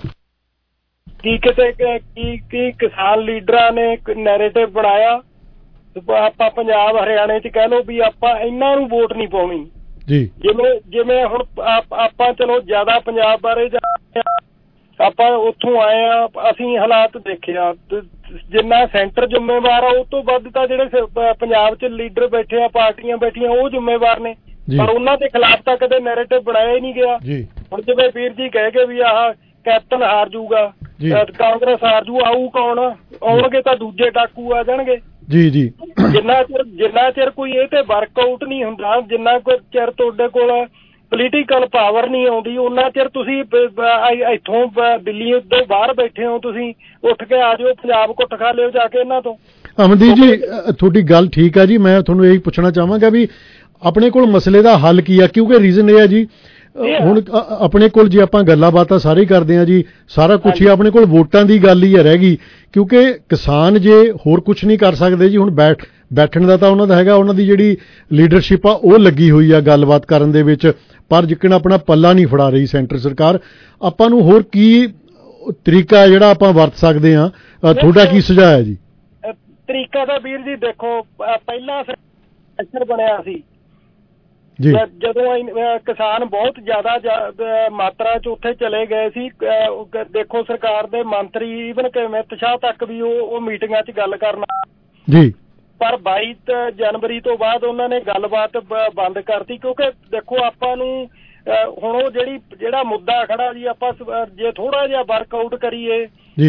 ਕੀ ਕਿਤੇ ਕੀ ਕੀ ਕਿਸਾਨ ਲੀਡਰਾਂ ਨੇ ਨੈਰੇਟਿਵ ਬਣਾਇਆ? ਆਪਾਂ ਪੰਜਾਬ ਹਰਿਆਣੇ ਚ ਕਹਿ ਲਓ ਵੀ ਆਪਾਂ ਇਹਨਾਂ ਨੂੰ ਵੋਟ ਨਹੀਂ ਪਾਉਣੀ ਜੀ। ਜਿਵੇਂ ਜਿਵੇਂ ਹੁਣ ਆਪਾਂ ਚਲੋ ਜ਼ਿਆਦਾ ਪੰਜਾਬ ਬਾਰੇ ਜਾਣਦੇ ਆ, ਆਪਾਂ ਉੱਥੋਂ ਆਏ ਆ, ਅਸੀਂ ਹਾਲਾਤ ਦੇਖੇ ਆ। ਜਿੰਨਾ ਸੈਂਟਰ ਜ਼ਿੰਮੇਵਾਰ ਆ, ਉਹ ਤੋਂ ਵੱਧ ਤਾਂ ਜਿਹੜੇ ਪੰਜਾਬ ਚ ਲੀਡਰ ਬੈਠੇ ਆ, ਪਾਰਟੀਆਂ ਬੈਠੀਆਂ, ਉਹ ਜ਼ਿੰਮੇਵਾਰ ਨੇ, ਪਰ ਉਹਨਾਂ ਦੇ ਖਿਲਾਫ ਤਾਂ ਕਦੇ ਨੈਰੇਟਿਵ ਬਣਾਇਆ ਹੀ ਨਹੀਂ ਗਿਆ। ਹੁਣ ਜਿਵੇਂ ਵੀਰ ਜੀ ਕਹਿ ਗਏ ਵੀ ਆਹ ਕੈਪਟਨ ਹਾਰ ਜੂਗਾ, ਕਾਂਗਰਸ ਹਾਰ ਜੂ, ਆਊ ਕੌਣ? ਆਉਣਗੇ ਤਾਂ ਦੂਜੇ ਡਾਕੂ ਆ ਜਾਣਗੇ ਜੀ ਜੀ। ਜਿੰਨਾ ਚਿਰ ਜਿੰਨਾ ਚਿਰ ਕੋਈ ਇਹ ਤੇ ਵਰਕਆਊਟ ਨਹੀਂ ਹੁੰਦਾ, ਜਿੰਨਾ ਕੋਈ ਚਿਰ ਤੁਹਾਡੇ ਕੋਲ ਪੋਲੀਟੀਕਲ ਪਾਵਰ ਨਹੀਂ ਆਉਂਦੀ, ਉਹਨਾਂ ਚਿਰ ਤੁਸੀਂ ਇੱਥੋਂ ਦਿੱਲੀ ਤੋਂ ਬਾਹਰ ਬੈਠੇ ਹੋ, ਤੁਸੀਂ ਉੱਠ ਕੇ ਆ ਜਾਓ, ਪੰਜਾਬ ਕੁੱਟ ਖਾ ਲਿਓ ਜਾ ਕੇ ਇਹਨਾਂ ਤੋਂ। ਅਮਨਦੀਪ ਜੀ, ਤੁਹਾਡੀ ਗੱਲ ਠੀਕ ਆ ਜੀ। ਮੈਂ ਤੁਹਾਨੂੰ ਇਹੀ ਪੁੱਛਣਾ ਚਾਹਾਂਗਾ ਵੀ ਆਪਣੇ ਕੋਲ ਮਸਲੇ ਦਾ ਹੱਲ ਕੀ ਆ? ਕਿਉਂਕਿ ਰੀਜ਼ਨ ਇਹ ਆ ਜੀ, ਹੁਣ ਆਪਣੇ ਕੋਲ ਜੇ ਆਪਾਂ ਗੱਲਾਂ ਬਾਤਾਂ ਸਾਰੇ ਕਰਦੇ ਆ ਜੀ, ਸਾਰਾ ਕੁਝ ਹੀ ਆਪਣੇ ਕੋਲ ਵੋਟਾਂ ਦੀ ਗੱਲ ਹੀ ਰਹਿ ਗਈ। ਕਿਉਂਕਿ ਕਿਸਾਨ ਜੇ ਹੋਰ ਕੁਝ ਨਹੀਂ ਕਰ ਸਕਦੇ ਜੀ, ਹੁਣ ਬੈਠ ਬੈਠਣ ਦਾ ਤਾਂ ਉਹਨਾਂ ਦਾ ਹੈਗਾ, ਉਹਨਾਂ ਦੀ ਜਿਹੜੀ ਲੀਡਰਸ਼ਿਪ ਆ ਉਹ ਲੱਗੀ ਹੋਈ ਆ ਗੱਲਬਾਤ ਕਰਨ ਦੇ ਵਿੱਚ, ਪਰ ਜਿੱਕਣ ਆਪਣਾ ਪੱਲਾ ਨਹੀਂ ਫੜਾ ਰਹੀ ਸੈਂਟਰ ਸਰਕਾਰ। ਆਪਾਂ ਨੂੰ ਹੋਰ ਕੀ ਤਰੀਕਾ ਜਿਹੜਾ ਆਪਾਂ ਵਰਤ ਸਕਦੇ ਆ? ਤੁਹਾਡਾ ਕੀ ਸੁਝਾਅ ਹੈ ਜੀ? ਤਰੀਕਾ ਤਾਂ ਵੀਰ ਜੀ ਦੇਖੋ, ਪਹਿਲਾਂ ਸੈਂਟਰ ਬਣਿਆ ਸੀ ਜਦੋਂ ਕਿਸਾਨ ਬਹੁਤ ਜ਼ਿਆਦਾ ਮਾਤਰਾ ਚ ਉੱਥੇ ਚਲੇ ਗਏ ਸੀ। ਦੇਖੋ ਸਰਕਾਰ ਦੇ ਮੰਤਰੀ ਈਵਨ ਕਿ ਅਮਿਤ ਸ਼ਾਹ ਤੱਕ ਵੀ ਉਹ ਮੀਟਿੰਗਾਂ ਚ ਗੱਲ ਕਰਨਾ ਜੀ, ਪਰ ਬਾਈ ਜਨਵਰੀ ਤੋਂ ਬਾਅਦ ਉਹਨਾਂ ਨੇ ਗੱਲਬਾਤ ਬੰਦ ਕਰਤੀ। ਕਿਉਂਕਿ ਦੇਖੋ ਆਪਾਂ ਨੂੰ ਹੁਣ ਉਹ ਜਿਹੜੀ ਜਿਹੜਾ ਮੁੱਦਾ ਖੜਾ ਜੀ, ਆਪਾਂ ਜੇ ਥੋੜਾ ਜਿਹਾ ਵਰਕਆਊਟ ਕਰੀਏ,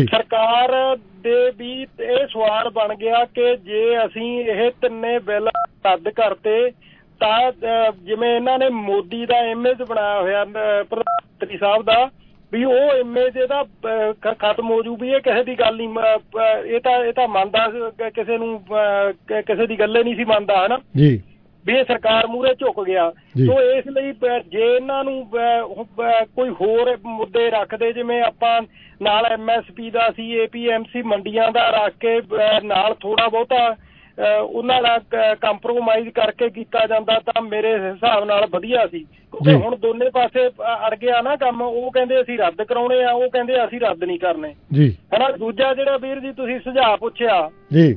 ਸਰਕਾਰ ਦੇ ਵੀ ਇਹ ਸਵਾਲ ਬਣ ਗਿਆ ਕਿ ਜੇ ਅਸੀਂ ਇਹ ਤਿੰਨੇ ਬਿੱਲ ਰੱਦ ਕਰਤੇ ਤਾਂ ਜਿਵੇਂ ਇਹਨਾਂ ਨੇ ਮੋਦੀ ਦਾ ਇਮੇਜ ਬਣਾਇਆ ਹੋਇਆ ਪ੍ਰਧਾਨ ਮੰਤਰੀ ਸਾਹਿਬ ਦਾ, ਵੀ ਉਹ ਇਮੇਜ ਇਹਦਾ ਖਤਮ ਹੋ ਜੂ, ਵੀ ਇਹ ਕਿਸੇ ਦੀ ਗੱਲ ਨਹੀਂ, ਇਹ ਤਾਂ ਇਹ ਤਾਂ ਮੰਨਦਾ ਕਿਸੇ ਨੂੰ, ਕਿਸੇ ਦੀ ਗੱਲੇ ਨਹੀਂ ਸੀ ਮੰਨਦਾ, ਹਨਾ ਜੀ, ਵੀ ਇਹ ਸਰਕਾਰ ਮੂਹਰੇ ਝੁਕ ਗਿਆ। ਸੋ ਇਸ ਲਈ ਜੇ ਇਹਨਾਂ ਨੂੰ ਕੋਈ ਹੋਰ ਮੁੱਦੇ ਰੱਖਦੇ, ਜਿਵੇਂ ਆਪਾਂ ਨਾਲ ਐਮ ਐਸ ਪੀ ਦਾ ਸੀ, ਏ ਪੀ ਐਮ ਸੀ ਮੰਡੀਆਂ ਦਾ ਰੱਖ ਕੇ ਨਾਲ ਥੋੜਾ ਬਹੁਤਾ ਉਹਨਾਂ ਨਾਲ ਕੰਪਰੋਮਾਈਜ਼ ਕਰਕੇ ਕੀਤਾ ਜਾਂਦਾ ਤਾਂ ਮੇਰੇ ਹਿਸਾਬ ਨਾਲ ਵਧੀਆ ਸੀ। ਕਿਉਂਕਿ ਹੁਣ ਦੋਨੇ ਪਾਸੇ ਅੜ ਗਿਆ ਨਾ ਕੰਮ। ਉਹ ਕਹਿੰਦੇ ਅਸੀਂ ਰੱਦ ਕਰਾਉਣੇ ਆ, ਉਹ ਕਹਿੰਦੇ ਅਸੀਂ ਰੱਦ ਨਹੀਂ ਕਰਨੇ ਜੀ, ਹਨਾ। ਦੂਜਾ ਜਿਹੜਾ ਵੀਰ ਜੀ ਤੁਸੀਂ ਸੁਝਾਅ ਪੁੱਛਿਆ ਜੀ,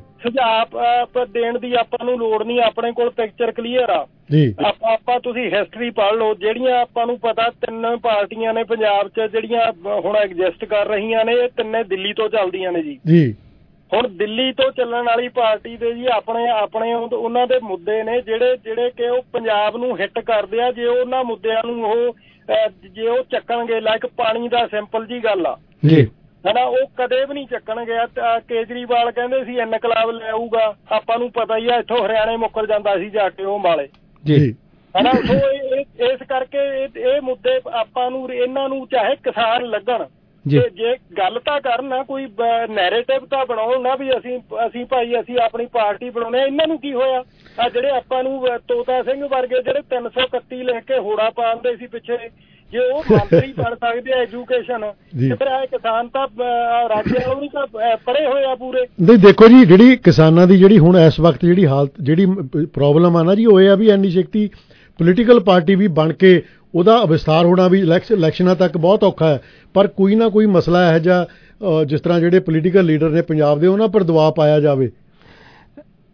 ਸੁਝਾਅ ਦੇਣ ਦੀ ਆਪਾਂ ਨੂੰ ਲੋੜ ਨਹੀਂ, ਆਪਣੇ ਕੋਲ ਪਿਕਚਰ ਕਲੀਅਰ ਆ ਜੀ। ਆਪਾਂ ਆਪਾਂ ਤੁਸੀਂ ਹਿਸਟਰੀ ਪੜ੍ਹ ਲਓ, ਜਿਹੜੀਆਂ ਆਪਾਂ ਨੂੰ ਪਤਾ ਤਿੰਨ ਪਾਰਟੀਆਂ ਨੇ ਪੰਜਾਬ 'ਚ ਜਿਹੜੀਆਂ ਹੁਣ ਐਗਜ਼ਿਸਟ ਕਰ ਰਹੀਆਂ ਨੇ, ਇਹ ਤਿੰਨੇ ਦਿੱਲੀ ਤੋਂ ਚੱਲਦੀਆਂ ਨੇ ਜੀ ਜੀ। ਹੁਣ ਦਿੱਲੀ ਤੋਂ ਚੱਲਣ ਵਾਲੀ ਪਾਰਟੀ ਦੇ ਜੀ ਆਪਣੇ ਆਪਣੇ ਉਹਨਾਂ ਦੇ ਮੁੱਦੇ ਨੇ ਜਿਹੜੇ ਜਿਹੜੇ ਕਿ ਉਹ ਪੰਜਾਬ ਨੂੰ ਹਿੱਟ ਕਰਦੇ ਆ। ਜੇ ਉਹਨਾਂ ਮੁੱਦਿਆਂ ਨੂੰ ਉਹ ਜੇ ਉਹ ਚੱਕਣਗੇ, ਲਾਈਕ ਪਾਣੀ ਦਾ ਸਿੰਪਲ ਜੀ ਗੱਲ ਆ ਜੀ, ਹਨਾ, ਉਹ ਕਦੇ ਵੀ ਨਹੀਂ ਚੱਕਣਗੇ। ਕੇਜਰੀਵਾਲ ਕਹਿੰਦੇ ਸੀ ਇਨਕਲਾਬ ਲੈ ਆਊਗਾ, ਆਪਾਂ ਨੂੰ ਪਤਾ ਹੀ ਆ ਇੱਥੋਂ ਹਰਿਆਣੇ ਮੁੱਕਰ ਜਾਂਦਾ ਸੀ ਜਾ ਕੇ ਉਹ ਮਾਲੇ ਜੀ, ਹਨਾ। ਸੋ ਇਸ ਕਰਕੇ ਇਹ ਮੁੱਦੇ ਆਪਾਂ ਨੂੰ ਇਹਨਾਂ ਨੂੰ ਚਾਹੇ ਕਿਸਾਨ ਲੱਗਣ, ਜੇ ਜੇ ਗੱਲ ਤਾਂ ਕਰਨ, ਕੋਈ ਨੈਰੇਟਿਵ ਤਾਂ ਬਣਾਉਣ ਨਾ ਵੀ ਅਸੀਂ ਅਸੀਂ ਭਾਈ ਅਸੀਂ ਆਪਣੀ ਪਾਰਟੀ ਬਣਾਉਣੇ। ਇਹਨਾਂ ਨੂੰ ਕੀ ਹੋਇਆ? ਆ ਜਿਹੜੇ ਆਪਾਂ ਨੂੰ ਤੋਤਾ ਸਿੰਘ ਵਰਗੇ ਜਿਹੜੇ ਤਿੰਨ ਸੌ ਇਕੱਤੀ ਲੈ ਕੇ ਹੋੜਾ ਪਾਉਂਦੇ ਸੀ ਪਿੱਛੇ, ਜੇ ਉਹ ਮੰਤਰੀ ਬਣ ਸਕਦੇ ਆ ਐਜੂਕੇਸ਼ਨ, ਤੇ ਫਿਰ ਇਹ ਕਿਸਾਨ ਤਾਂ ਰਾਜੇ ਵਾਲੋਂ ਨਹੀਂ ਤਾਂ ਪੜ੍ਹੇ ਹੋਏ ਆ ਪੂਰੇ। ਨਹੀਂ ਦੇਖੋ ਜੀ, ਜਿਹੜੀ ਕਿਸਾਨਾਂ ਦੀ ਜਿਹੜੀ ਹੁਣ ਇਸ ਵਕਤ ਜਿਹੜੀ ਹਾਲਤ ਜਿਹੜੀ ਪ੍ਰੋਬਲਮ ਆ ਨਾ ਜੀ, ਉਹ ਇਹ ਆ ਵੀ ਇੰਨੀ ਛੇਤੀ ਪੋਲੀਟੀਕਲ ਪਾਰਟੀ ਵੀ ਬਣ ਕੇ ਉਹਦਾ ਵਿਸਥਾਰ ਹੋਣਾ ਵੀ ਇਲੈਕਸ਼ਨਾਂ ਤੱਕ ਬਹੁਤ ਔਖਾ ਹੈ। ਪਰ ਕੋਈ ਨਾ ਕੋਈ ਮਸਲਾ ਇਹੋ ਜਿਹਾ ਜਿਸ ਤਰ੍ਹਾਂ ਜਿਹੜੇ ਪੋਲੀਟੀਕਲ ਲੀਡਰ ਨੇ ਪੰਜਾਬ ਦੇ, ਉਹਨਾਂ ਪਰ ਦਬਾਅ ਪਾਇਆ ਜਾਵੇ।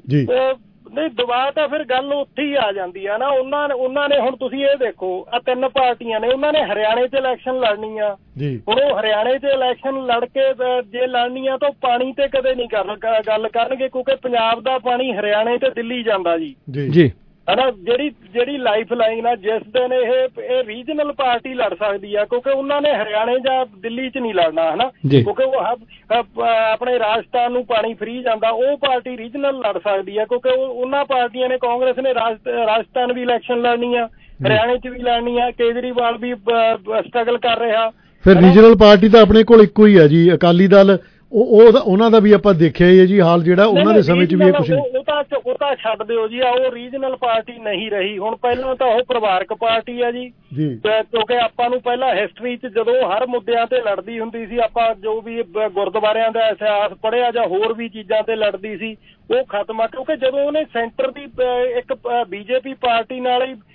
ਜੀ ਨਹੀਂ ਦਬਾਅ ਤਾਂ ਫਿਰ ਗੱਲ ਉੱਥੇ ਹੀ ਆ ਜਾਂਦੀ ਆ ਨਾ। ਉਹਨਾਂ ਨੇ ਉਹਨਾਂ ਨੇ ਹੁਣ ਤੁਸੀਂ ਇਹ ਦੇਖੋ ਆ ਤਿੰਨ ਪਾਰਟੀਆਂ ਨੇ, ਉਹਨਾਂ ਨੇ ਹਰਿਆਣੇ 'ਚ ਇਲੈਕਸ਼ਨ ਲੜਨੀ ਆ। ਹੁਣ ਉਹ ਹਰਿਆਣੇ 'ਚ ਇਲੈਕਸ਼ਨ ਲੜ ਕੇ ਜੇ ਲੜਨੀ ਆ ਤਾਂ ਪਾਣੀ ਤੇ ਕਦੇ ਨਹੀਂ ਕਰ ਗੱਲ ਕਰਨਗੇ, ਕਿਉਂਕਿ ਪੰਜਾਬ ਦਾ ਪਾਣੀ ਹਰਿਆਣੇ ਤੇ ਦਿੱਲੀ ਜਾਂਦਾ ਜੀ ਜੀ ਹਨਾ। ਜਿਹੜੀ ਜਿਹੜੀ ਲਾਈਫ ਲਾਈਨ ਆ ਜਿਸ ਦਿਨ ਇਹ ਇਹ ਰੀਜਨਲ ਪਾਰਟੀ ਲੜ ਸਕਦੀ ਆ, ਕਿਉਂਕਿ ਉਹਨਾਂ ਨੇ ਹਰਿਆਣੇ ਜਾਂ ਦਿੱਲੀ 'ਚ ਨਹੀਂ ਲੜਨਾ ਹਨਾ, ਕਿਉਂਕਿ ਉਹ ਆਪਣੇ ਰਾਜਸਥਾਨ ਨੂੰ ਪਾਣੀ ਫਰੀ ਜਾਂਦਾ, ਉਹ ਪਾਰਟੀ ਰੀਜਨਲ ਲੜ ਸਕਦੀ ਆ, ਕਿਉਂਕਿ ਉਹਨਾਂ ਪਾਰਟੀਆਂ ਨੇ ਕਾਂਗਰਸ ਨੇ ਰਾਜਸਥਾਨ ਵੀ ਇਲੈਕਸ਼ਨ ਲੜਨੀ ਆ, ਹਰਿਆਣੇ 'ਚ ਵੀ ਲੜਨੀ ਆ, ਕੇਜਰੀਵਾਲ ਵੀ ਸਟਰਗਲ ਕਰ ਰਿਹਾ। ਫਿਰ ਰੀਜਨਲ ਪਾਰਟੀ ਤਾਂ ਆਪਣੇ ਕੋਲ ਇੱਕੋ ਹੀ ਆ ਜੀ, ਅਕਾਲੀ ਦਲ। ਉਹ ਉਹਨਾਂ ਦਾ ਵੀ ਆਪਾਂ ਦੇਖਿਆ ਹੀ ਹੈ ਜੀ ਹਾਲ, ਜਿਹੜਾ ਉਹਨਾਂ ਦੇ ਸਮੇਂ 'ਚ ਵੀ ਇਹ ਕੁਛ ਨਹੀਂ। ਉਹ ਤਾਂ ਉਹ ਤਾਂ ਛੱਡ ਦਿਓ ਜੀ, ਉਹ ਰੀਜਨਲ ਪਾਰਟੀ ਨਹੀਂ ਰਹੀ। ਹੁਣ ਪਹਿਲਾਂ ਤਾਂ ਉਹ ਪਰਿਵਾਰਕ ਪਾਰਟੀ ਆ ਜੀ, ਕਿਉਂਕਿ ਆਪਾਂ ਨੂੰ ਪਹਿਲਾਂ ਹਿਸਟਰੀ 'ਚ ਜਦੋਂ ਹਰ ਮੁੱਦਿਆਂ ਤੇ ਲੜਦੀ ਹੁੰਦੀ ਸੀ, ਆਪਾਂ ਜੋ ਵੀ ਗੁਰਦੁਆਰਿਆਂ ਦਾ ਇਤਿਹਾਸ ਪੜ੍ਹਿਆ ਜਾਂ ਹੋਰ ਵੀ ਚੀਜ਼ਾਂ ਤੇ ਲੜਦੀ ਸੀ, ਉਹ ਖਤਮ ਆ। ਕਿਉਂਕਿ ਜਦੋਂ ਉਹਨੇ ਸੈਂਟਰ ਦੀ ਇੱਕ ਬੀਜੇਪੀ ਪਾਰਟੀ ਨਾਲ ਹੀ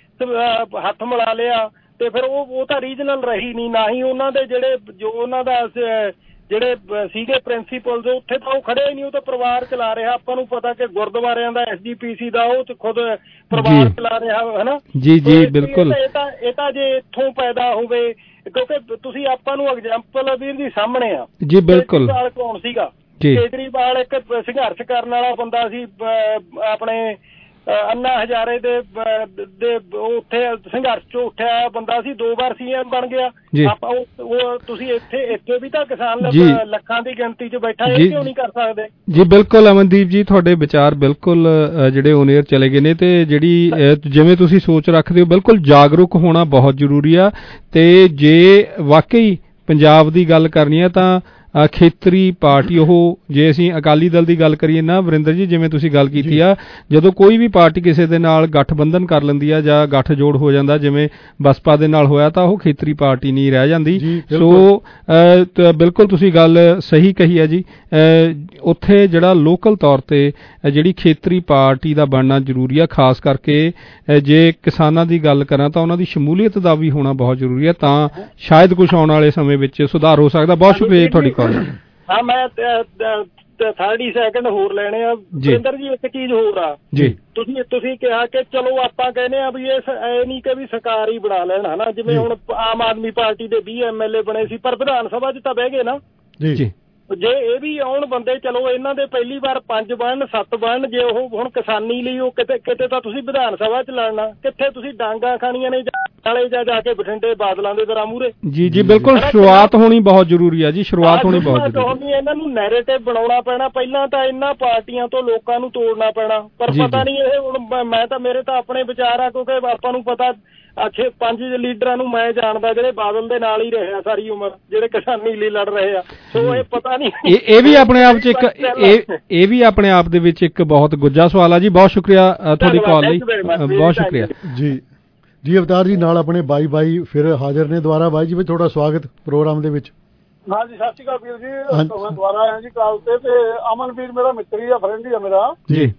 ਹੱਥ ਮਿਲਾ ਲਿਆ ਤੇ ਫਿਰ ਉਹ ਉਹ ਤਾਂ ਰੀਜਨਲ ਰਹੀ ਨਹੀਂ, ਨਾ ਹੀ ਉਹਨਾਂ ਦੇ ਜਿਹੜੇ ਜੋ ਉਹਨਾਂ ਦਾ ਜਿਹੜੇ ਸੀਗੇ ਪ੍ਰਿੰਸੀਪਲਸ ਉੱਥੇ ਤਾਂ ਉਹ ਖੜੇ ਹੀ ਨਹੀਂ, ਉਹ ਤਾਂ ਪਰਿਵਾਰ ਚਲਾ ਰਿਹਾ। ਆਪਾਂ ਨੂੰ ਪਤਾ ਕਿ ਗੁਰਦੁਆਰਿਆਂ ਦਾ ਐਸ ਜੀ ਪੀ ਸੀ ਦਾ ਉਹ ਖੁਦ ਪਰਿਵਾਰ ਚਲਾ ਰਿਹਾ ਹਨਾ। ਜੀ ਜੀ ਬਿਲਕੁਲ। ਇਹ ਤਾਂ ਇਹ ਤਾਂ ਜੇ ਇੱਥੋਂ ਪੈਦਾ ਹੋਵੇ, ਕਿਉਂਕਿ ਤੁਸੀਂ ਆਪਾਂ ਨੂੰ ਐਗਜ਼ਾਮਪਲ ਵੀਰ ਜੀ ਸਾਹਮਣੇ ਆ। ਜੀ ਬਿਲਕੁਲ। ਕੇਜਰੀਵਾਲ ਕੌਣ ਸੀਗਾ? ਕੇਜਰੀਵਾਲ ਇੱਕ ਸੰਘਰਸ਼ ਕਰਨ ਵਾਲਾ ਬੰਦਾ ਸੀ, ਆਪਣੇ ਅੰਨਾ ਹਜ਼ਾਰੇ ਦੇ ਦੇ ਉੱਥੇ ਸੰਘਰਸ਼ ਚੋਂ ਉੱਠਿਆ ਬੰਦਾ ਸੀ, ਦੋ ਵਾਰ ਸੀ ਐਮ ਬਣ ਗਿਆ। ਆਪਾਂ ਉਹ ਤੁਸੀਂ ਇੱਥੇ ਇੱਥੇ ਵੀ ਤਾਂ ਕਿਸਾਨ ਲੱਖਾਂ ਦੀ ਗਿਣਤੀ 'ਚ ਬੈਠਾ, ਇਹ ਕਿਉਂ ਨਹੀਂ ਕਰ ਸਕਦੇ? ਜੀ ਬਿਲਕੁਲ ਅਮਨਦੀਪ ਜੀ, ਤੁਹਾਡੇ ਵਿਚਾਰ ਬਿਲਕੁਲ ਜਿਹੜੇ ਔਨ 에ਅਰ ਚਲੇ ਗਏ ਨੇ, ਤੇ ਜਿਹੜੀ ਜਿਵੇਂ ਤੁਸੀਂ ਸੋਚ ਰੱਖਦੇ ਹੋ ਬਿਲਕੁਲ ਜਾਗਰੂਕ ਹੋਣਾ ਬਹੁਤ ਜ਼ਰੂਰੀ ਆ। ਤੇ ਜੇ ਵਾਕਈ ਪੰਜਾਬ ਦੀ ਗੱਲ ਕਰਨੀ ਹੈ ਤਾਂ ਖੇਤਰੀ ਪਾਰਟੀ, ਉਹ ਜੇ ਅਸੀਂ ਅਕਾਲੀ ਦਲ ਦੀ ਗੱਲ ਕਰੀਏ ਨਾ ਵਰਿੰਦਰ ਜੀ, ਜਿਵੇਂ ਤੁਸੀਂ ਗੱਲ ਕੀਤੀ ਆ, ਜਦੋਂ ਕੋਈ ਵੀ ਪਾਰਟੀ ਕਿਸੇ ਦੇ ਨਾਲ ਗੱਠਬੰਧਨ ਕਰ ਲੈਂਦੀ ਆ ਜਾਂ ਗੱਠਜੋੜ ਹੋ ਜਾਂਦਾ, ਜਿਵੇਂ ਬਸਪਾ ਦੇ ਨਾਲ ਹੋਇਆ, ਤਾਂ ਉਹ ਖੇਤਰੀ ਪਾਰਟੀ ਨਹੀਂ ਰਹਿ ਜਾਂਦੀ। ਸੋ ਬਿਲਕੁਲ ਤੁਸੀਂ ਗੱਲ ਸਹੀ ਕਹੀ ਹੈ ਜੀ। ਉੱਥੇ ਜਿਹੜਾ ਲੋਕਲ ਤੌਰ ਤੇ ਜਿਹੜੀ ਖੇਤਰੀ ਪਾਰਟੀ ਦਾ ਬਣਨਾ ਜ਼ਰੂਰੀ ਆ, ਖਾਸ ਕਰਕੇ ਜੇ ਕਿਸਾਨਾਂ ਦੀ ਗੱਲ ਕਰਾਂ ਤਾਂ ਉਹਨਾਂ ਦੀ ਸ਼ਮੂਲੀਅਤ ਦਾ ਵੀ ਹੋਣਾ ਬਹੁਤ ਜ਼ਰੂਰੀ ਹੈ, ਤਾਂ ਸ਼ਾਇਦ ਕੁਝ ਆਉਣ ਵਾਲੇ ਸਮੇਂ ਵਿੱਚ ਸੁਧਾਰ ਹੋ ਸਕਦਾ। ਬਹੁਤ ਸ਼ੁਕਰੀਆ ਤੁਹਾਡੀ। ਹਾਂ ਮੈਂ ਥਰਟੀ ਸੈਕਿੰਡ ਹੋਰ ਲੈਣੇ ਆ ਵਰਿੰਦਰ ਜੀ। ਇੱਕ ਚੀਜ਼ ਹੋਰ ਆ ਜੀ, ਤੁਸੀਂ ਤੁਸੀਂ ਕਿਹਾ ਕਿ ਚਲੋ ਆਪਾਂ ਕਹਿੰਦੇ ਆ ਵੀ ਇਹ ਇਹ ਨਹੀਂ ਕਿ ਵੀ ਸਰਕਾਰ ਹੀ ਬਣਾ ਲੈਣ ਹਨਾ, ਜਿਵੇਂ ਹੁਣ ਆਮ ਆਦਮੀ ਪਾਰਟੀ ਦੇ ਵੀਹ ਐਮ ਐਲ ਏ ਬਣੇ ਸੀ, ਪਰ ਵਿਧਾਨ ਸਭਾ 'ਚ ਤਾਂ ਬਹਿ ਗਏ ਨਾ ਜੀ। ਜੇ ਇਹ ਵੀ ਆਉਣ ਬੰਦੇ, ਚਲੋ ਇਹਨਾਂ ਦੇ ਪਹਿਲੀ ਵਾਰ ਪੰਜ ਬਣਨ ਸੱਤ ਬਣਨ, ਜੇ ਉਹ ਹੁਣ ਕਿਸਾਨੀ ਲਈ ਉਹ ਕਿਤੇ ਕਿਤੇ ਤਾਂ ਤੁਸੀਂ ਵਿਧਾਨ ਸਭਾ 'ਚ ਲੜਨਾ, ਕਿੱਥੇ ਤੁਸੀਂ ਡਾਂਗਾ ਖਾਣੀਆਂ ਨੇ ਨਾਲੇ ਜਾ ਜਾ ਕੇ ਬਠਿੰਡੇ ਬਾਦਲਾਂ ਦੇ ਦਰਾਂ ਮੂਹਰੇ। ਜੀ ਜੀ ਬਿਲਕੁਲ, ਸ਼ੁਰੂਆਤ ਹੋਣੀ ਬਹੁਤ ਜ਼ਰੂਰੀ ਆ ਜੀ, ਸ਼ੁਰੂਆਤ ਹੋਣੀ ਬਹੁਤ ਜ਼ਰੂਰੀ। ਇਹਨਾਂ ਨੂੰ ਨੈਰੇਟਿਵ ਬਣਾਉਣਾ ਪੈਣਾ ਪਹਿਲਾਂ ਤਾਂ, ਇਹਨਾਂ ਪਾਰਟੀਆਂ ਤੋਂ ਲੋਕਾਂ ਨੂੰ ਤੋੜਨਾ ਪੈਣਾ। ਪਰ ਪਤਾ ਨਹੀਂ ਇਹ ਹੁਣ, ਮੈਂ ਤਾਂ ਮੇਰੇ ਤਾਂ ਆਪਣੇ ਵਿਚਾਰ ਆ, ਕਿਉਂਕਿ ਆਪਾਂ ਨੂੰ ਪਤਾ ਅੱਛੇ ਪੰਜ ਲੀਡਰਾਂ ਨੂੰ ਮੈਂ ਜਾਣਦਾ ਜਿਹੜੇ ਬਾਦਲ ਦੇ ਨਾਲ ਹੀ ਰਹੇ ਆ ਸਾਰੀ ਉਮਰ, ਜਿਹੜੇ ਕਿਸਾਨੀ ਲਈ ਲੜ ਰਹੇ ਆ। ਸੋ ਇਹ ਪਤਾ ਨਹੀਂ, ਇਹ ਵੀ ਆਪਣੇ ਆਪ 'ਚ ਇੱਕ ਇਹ ਵੀ ਆਪਣੇ ਆਪ ਦੇ ਵਿੱਚ ਇੱਕ ਬਹੁਤ ਗੁੱਜਾ ਸਵਾਲ ਆ ਜੀ। ਬਹੁਤ ਸ਼ੁਕਰੀਆ ਤੁਹਾਡੀ ਕਾਲ ਲਈ, ਬਹੁਤ ਸ਼ੁਕਰੀਆ ਜੀ। ਜੀ ਅਵਤਾਰ ਜੀ ਨਾਲ ਆਪਣੇ ਬਾਈ ਬਾਈ ਫਿਰ ਹਾਜ਼ਰ ਨੇ ਦੁਬਾਰਾ। ਬਾਈ ਜੀ ਵੀ ਤੁਹਾਡਾ ਸਵਾਗਤ ਪ੍ਰੋਗਰਾਮ ਦੇ ਵਿੱਚ। ਹਾਂ ਜੀ, ਸਤਿ ਸ਼੍ਰੀ ਅਕਾਲ ਵੀਰ ਜੀ, ਦੁਬਾਰਾ ਆਇਆ ਜੀ ਕਾਲ ਤੇ। ਤੇ ਅਮਨਵੀਰ ਮੇਰਾ ਮਿੱਤਰ ਹੀ ਆ, ਫਰੈਂਡ ਹੀ ਆ ਮੇਰਾ ਜੀ।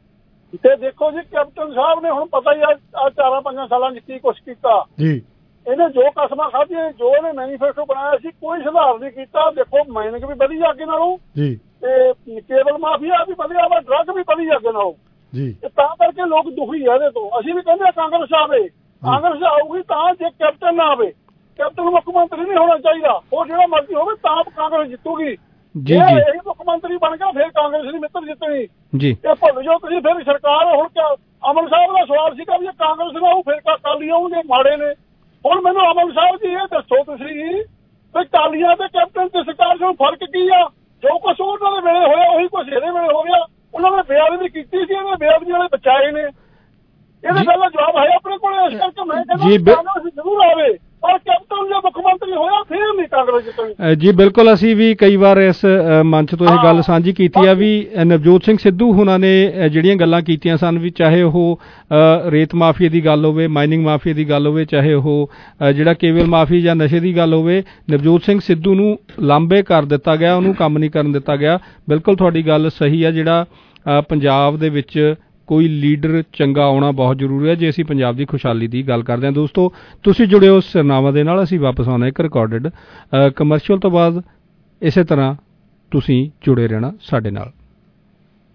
ਤੇ ਦੇਖੋ ਜੀ, ਕੈਪਟਨ ਸਾਹਿਬ ਨੇ ਹੁਣ ਪਤਾ ਹੀ ਆ ਚਾਰਾਂ ਪੰਜਾਂ ਸਾਲਾਂ 'ਚ ਕੀ ਕੁਛ ਕੀਤਾ ਜੀ। ਇਹਨੇ ਜੋ ਕਸਮਾਂ ਖਾਧੀਆਂ, ਜੋ ਇਹਨੇ ਮੈਨੀਫੈਸਟੋ ਬਣਾਇਆ ਸੀ, ਕੋਈ ਸੁਧਾਰ ਨਹੀਂ ਕੀਤਾ। ਦੇਖੋ ਮਾਈਨਿੰਗ ਵੀ ਵਧੀਆ ਅੱਗੇ ਨਾਲੋਂ ਜੀ, ਤੇ ਕੇਬਲ ਮਾਫੀਆ ਵੀ ਵਧੀਆ ਵਾ, ਡਰੱਗ ਵੀ ਵਧੀਆ ਅੱਗੇ ਨਾਲੋਂ ਜੀ। ਤੇ ਤਾਂ ਕਰਕੇ ਲੋਕ ਦੁਖੀ ਆ ਇਹਦੇ ਤੋਂ। ਅਸੀਂ ਵੀ ਕਹਿੰਦੇ ਆ ਕਾਂਗਰਸ ਆਵੇ, ਕਾਂਗਰਸ ਆਊਗੀ ਤਾਂ, ਜੇ ਕੈਪਟਨ ਨਾ ਆਵੇ, ਕੈਪਟਨ ਮੁੱਖ ਮੰਤਰੀ ਨਹੀਂ ਹੋਣਾ ਚਾਹੀਦਾ, ਉਹ ਜਿਹੜਾ ਮਰਜ਼ੀ ਹੋਵੇ ਤਾਂ ਕਾਂਗਰਸ ਜਿੱਤੂਗੀ ਜੀ। ਇਹ ਮੁੱਖ ਮੰਤਰੀ ਬਣ ਗਿਆ ਫਿਰ ਕਾਂਗਰਸ ਦੀ ਮਿੱਤਰ ਜਿੱਤਣੀ ਜੀ। ਇਹ ਭੁੱਲ ਜਾਓ ਤੁਸੀਂ, ਫਿਰ ਸਰਕਾਰ ਹੁਣ ਕਿਆ। ਅਮਨ ਸਾਹਿਬ ਦਾ ਸਵਾਲ ਸੀਗਾ ਵੀ ਕਾਂਗਰਸ ਨੂੰ ਆਊ ਫਿਰ ਅਕਾਲੀ ਆਊਗੇ, ਮਾੜੇ ਨੇ। ਹੁਣ ਮੈਨੂੰ ਅਮਨ ਸਾਹਿਬ ਜੀ ਇਹ ਦੱਸੋ ਤੁਸੀਂ ਵੀ ਅਕਾਲੀਆਂ ਤੇ ਕੈਪਟਨ ਤੇ ਸਰਕਾਰ 'ਚ ਫਰਕ ਕੀ ਆ? ਜੋ ਕੁਛ ਉਹਨਾਂ ਦੇ ਵੇਲੇ ਹੋਇਆ ਉਹੀ ਕੁਛ ਇਹਦੇ ਵੇਲੇ ਹੋ ਗਿਆ। ਉਹਨਾਂ ਨੇ ਬੇਅਦਬੀ ਕੀਤੀ ਸੀ, ਇਹਨੇ ਬੇਅਦਬੀ ਵਾਲੇ ਬਚਾਏ ਨੇ। ਇਹਦੇ ਪਹਿਲਾਂ ਜਵਾਬ ਹੈ ਆਪਣੇ ਕੋਲ। ਇਸ ਕਰਕੇ ਮੈਂ ਕਹਿੰਦਾ ਕਾਂਗਰਸ ਜ਼ਰੂਰ ਆਵੇ, ਪਰ ਕੈਪਟਨ ਜੇ ਮੁੱਖ ਮੰਤਰੀ ਹੋਇਆ ਫਿਰ ਨਹੀਂ ਕਾਂਗਰਸ ਜਿੱਤਣੀ ਜੀ। ਬਿਲਕੁਲ, ਅਸੀਂ ਵੀ ਕਈ ਵਾਰ ਇਸ ਮੰਚ ਤੋਂ ਇਹ ਗੱਲ ਸਾਂਝੀ ਕੀਤੀ ਆ ਵੀ ਨਵਜੋਤ ਸਿੰਘ ਸਿੱਧੂ ਹੁਣਾਂ ਨੇ ਜਿਹੜੀਆਂ ਗੱਲਾਂ ਕੀਤੀਆਂ ਸਨ, ਵੀ ਚਾਹੇ ਉਹ ਰੇਤ ਮਾਫੀਆ ਦੀ ਗੱਲ ਹੋਵੇ, ਮਾਈਨਿੰਗ ਮਾਫੀਆ ਦੀ ਗੱਲ ਹੋਵੇ, ਚਾਹੇ ਉਹ ਜਿਹੜਾ ਕੇਵਲ ਮਾਫੀ ਜਾਂ ਨਸ਼ੇ ਦੀ ਗੱਲ ਹੋਵੇ, ਨਵਜੋਤ ਸਿੰਘ ਸਿੱਧੂ ਨੂੰ ਲਾਂਬੇ ਕਰ ਦਿੱਤਾ ਗਿਆ, ਉਹਨੂੰ ਕੰਮ ਨਹੀਂ ਕਰਨ ਦਿੱਤਾ ਗਿਆ। ਬਿਲਕੁਲ ਤੁਹਾਡੀ ਗੱਲ ਸਹੀ ਆ। ਜਿਹੜਾ ਪੰਜਾਬ ਦੇ ਵਿੱਚ ਕੋਈ ਲੀਡਰ ਚੰਗਾ ਆਉਣਾ ਬਹੁਤ ਜ਼ਰੂਰੀ ਹੈ ਜੇ ਅਸੀਂ ਪੰਜਾਬ ਦੀ ਖੁਸ਼ਹਾਲੀ ਦੀ ਗੱਲ ਕਰਦੇ ਹਾਂ। ਦੋਸਤੋ, ਤੁਸੀਂ ਜੁੜੇ ਹੋ ਸਿਰਨਾਵਾਂ ਦੇ ਨਾਲ। ਅਸੀਂ ਵਾਪਸ ਆਉਣਾ ਇੱਕ ਰਿਕਾਰਡਡ ਕਮਰਸ਼ੀਅਲ ਤੋਂ ਬਾਅਦ। ਇਸੇ ਤਰ੍ਹਾਂ ਤੁਸੀਂ ਜੁੜੇ ਰਹਿਣਾ ਸਾਡੇ ਨਾਲ।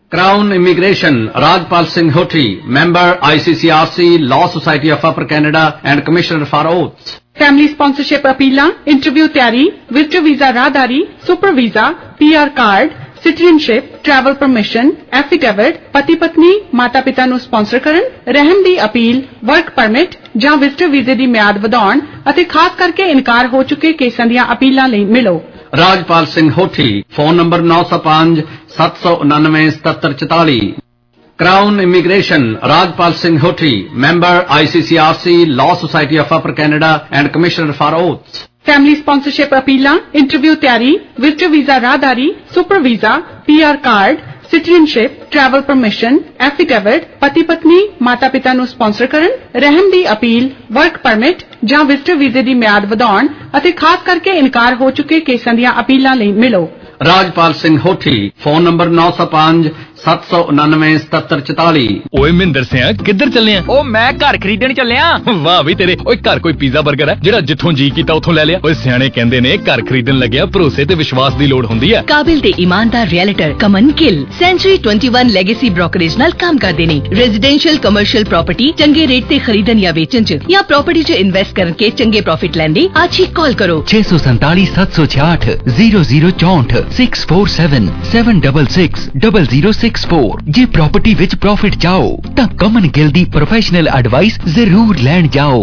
Crown Immigration, Rajpal Singh Hoti, Member I C C R C, Law Society of Upper Canada and Commissioner for Oaths. Family sponsorship appeal, interview ਤਿਆਰੀ, visitor visa ਰਾਹਦਾਰੀ, super visa, P R card, citizenship, travel permission, affidavit, ਪਤੀ ਪਤਨੀ, ਮਾਤਾ ਪਿਤਾ ਨੂੰ ਸਪਾਂਸਰ ਕਰਨ, ਰਹਿਣ ਦੀ ਅਪੀਲ, work permit ਜਾਂ visitor visa ਦੀ ਮਿਆਦ ਵਧਾਉਣ ਅਤੇ ਖਾਸ ਕਰਕੇ ਇਨਕਾਰ ਹੋ ਚੁੱਕੇ ਕੇਸਾਂ ਦੀਆਂ ਅਪੀਲਾਂ ਲਈ ਮਿਲੋ। ਰਾਜਪਾਲ ਸਿੰਘ ਹੋਠੀ, ਫੋਨ ਨੰਬਰ ਨੌ ਸੌ ਪੰਜ ਸੱਤ ਸੌ ਉਨਾਨਵੇਂ ਸਤੱਤਰ ਚੁਤਾਲੀ। Crown Immigration, Rajpal Singh Hoti, Member I C C R C, Law Society of Upper Canada and Commissioner for Oaths. Family sponsorship appeal, interview ਤਿਆਰੀ, visitor visa ਰਾਹਦਾਰੀ, super visa, P R card, citizenship, travel permission, affidavit, ਪਤੀ ਪਤਨੀ, ਮਾਤਾ ਪਿਤਾ ਨੂੰ ਸਪਾਂਸਰ ਕਰਨ, ਰਹਿਣ ਦੀ ਅਪੀਲ, work permit ਜਾਂ visitor visa ਦੀ ਮਿਆਦ ਵਧਾਉਣ ਅਤੇ ਖਾਸ ਕਰਕੇ ਇਨਕਾਰ ਹੋ ਚੁੱਕੇ ਕੇਸਾਂ ਦੀਆਂ ਅਪੀਲਾਂ ਲਈ ਮਿਲੋ। ਰਾਜਪਾਲ ਸਿੰਘ ਹੋਠੀ, ਫੋਨ ਨੰਬਰ ਨੌ ਸੌ ਪੰਜ ਸੱਤ ਸੌ ਉਨਾਨਵੇਂ ਸਤੱਤਰ ਚੁਤਾਲੀ। ਓਏ ਮਹਿੰਦਰ ਸਿਆ ਕਿੱਧਰ ਚੱਲੇ ਆ? ਓ ਮੈਂ ਘਰ ਖਰੀਦਣ ਚੱਲਿਆ। ਵਾਹ ਵੀ ਤੇਰੇ। ਓਏ ਘਰ ਕੋਈ ਪੀਜ਼ਾ 버ਗਰ ਹੈ ਜਿਹੜਾ ਜਿੱਥੋਂ ਜੀ ਕੀਤਾ ਉੱਥੋਂ ਲੈ ਲਿਆ? ਓਏ ਸਿਆਣੇ ਕਹਿੰਦੇ ਨੇ ਘਰ ਖਰੀਦਣ ਲੱਗਿਆ ਭਰੋਸੇ ਤੇ ਵਿਸ਼ਵਾਸ ਦੀ ਲੋੜ ਹੁੰਦੀ ਹੈ। ਕਾਬਿਲ ਤੇ ਇਮਾਨਦਾਰ ਰੀਅਲਟਰ ਕਮਨ ਗਿੱਲ ਸੈਂਚੁਰੀ ਇਕੱਤੀ ਲੈਗੇਸੀ ਬ੍ਰੋਕਰੇਜ ਨਾਲ ਕੰਮ ਕਰਦੇ ਨੇ। ਰੈਜ਼ੀਡੈਂਸ਼ੀਅਲ ਕਮਰਸ਼ੀਅਲ ਪ੍ਰਾਪਰਟੀ ਚੰਗੇ ਰੇਟ ਤੇ ਖਰੀਦਣ ਜਾਂ ਵੇਚਣ ਚ ਜਾਂ ਪ੍ਰਾਪਰਟੀ ਚ ਇਨਵੈਸਟ ਕਰਕੇ ਚੰਗੇ ਪ੍ਰੋਫਿਟ ਲੈਣ ਲਈ ਅੱਜ ਹੀ ਕਾਲ ਕਰੋ छह सौ सैतालीस सात सौ छियाठ जीरो जीरो चौंठ six four seven seven double six double zero six four. जे प्रॉपर्टी विच प्रॉफिट चाहो तां कमन गिल दी प्रोफेशनल एडवाइस जरूर लैण जाओ।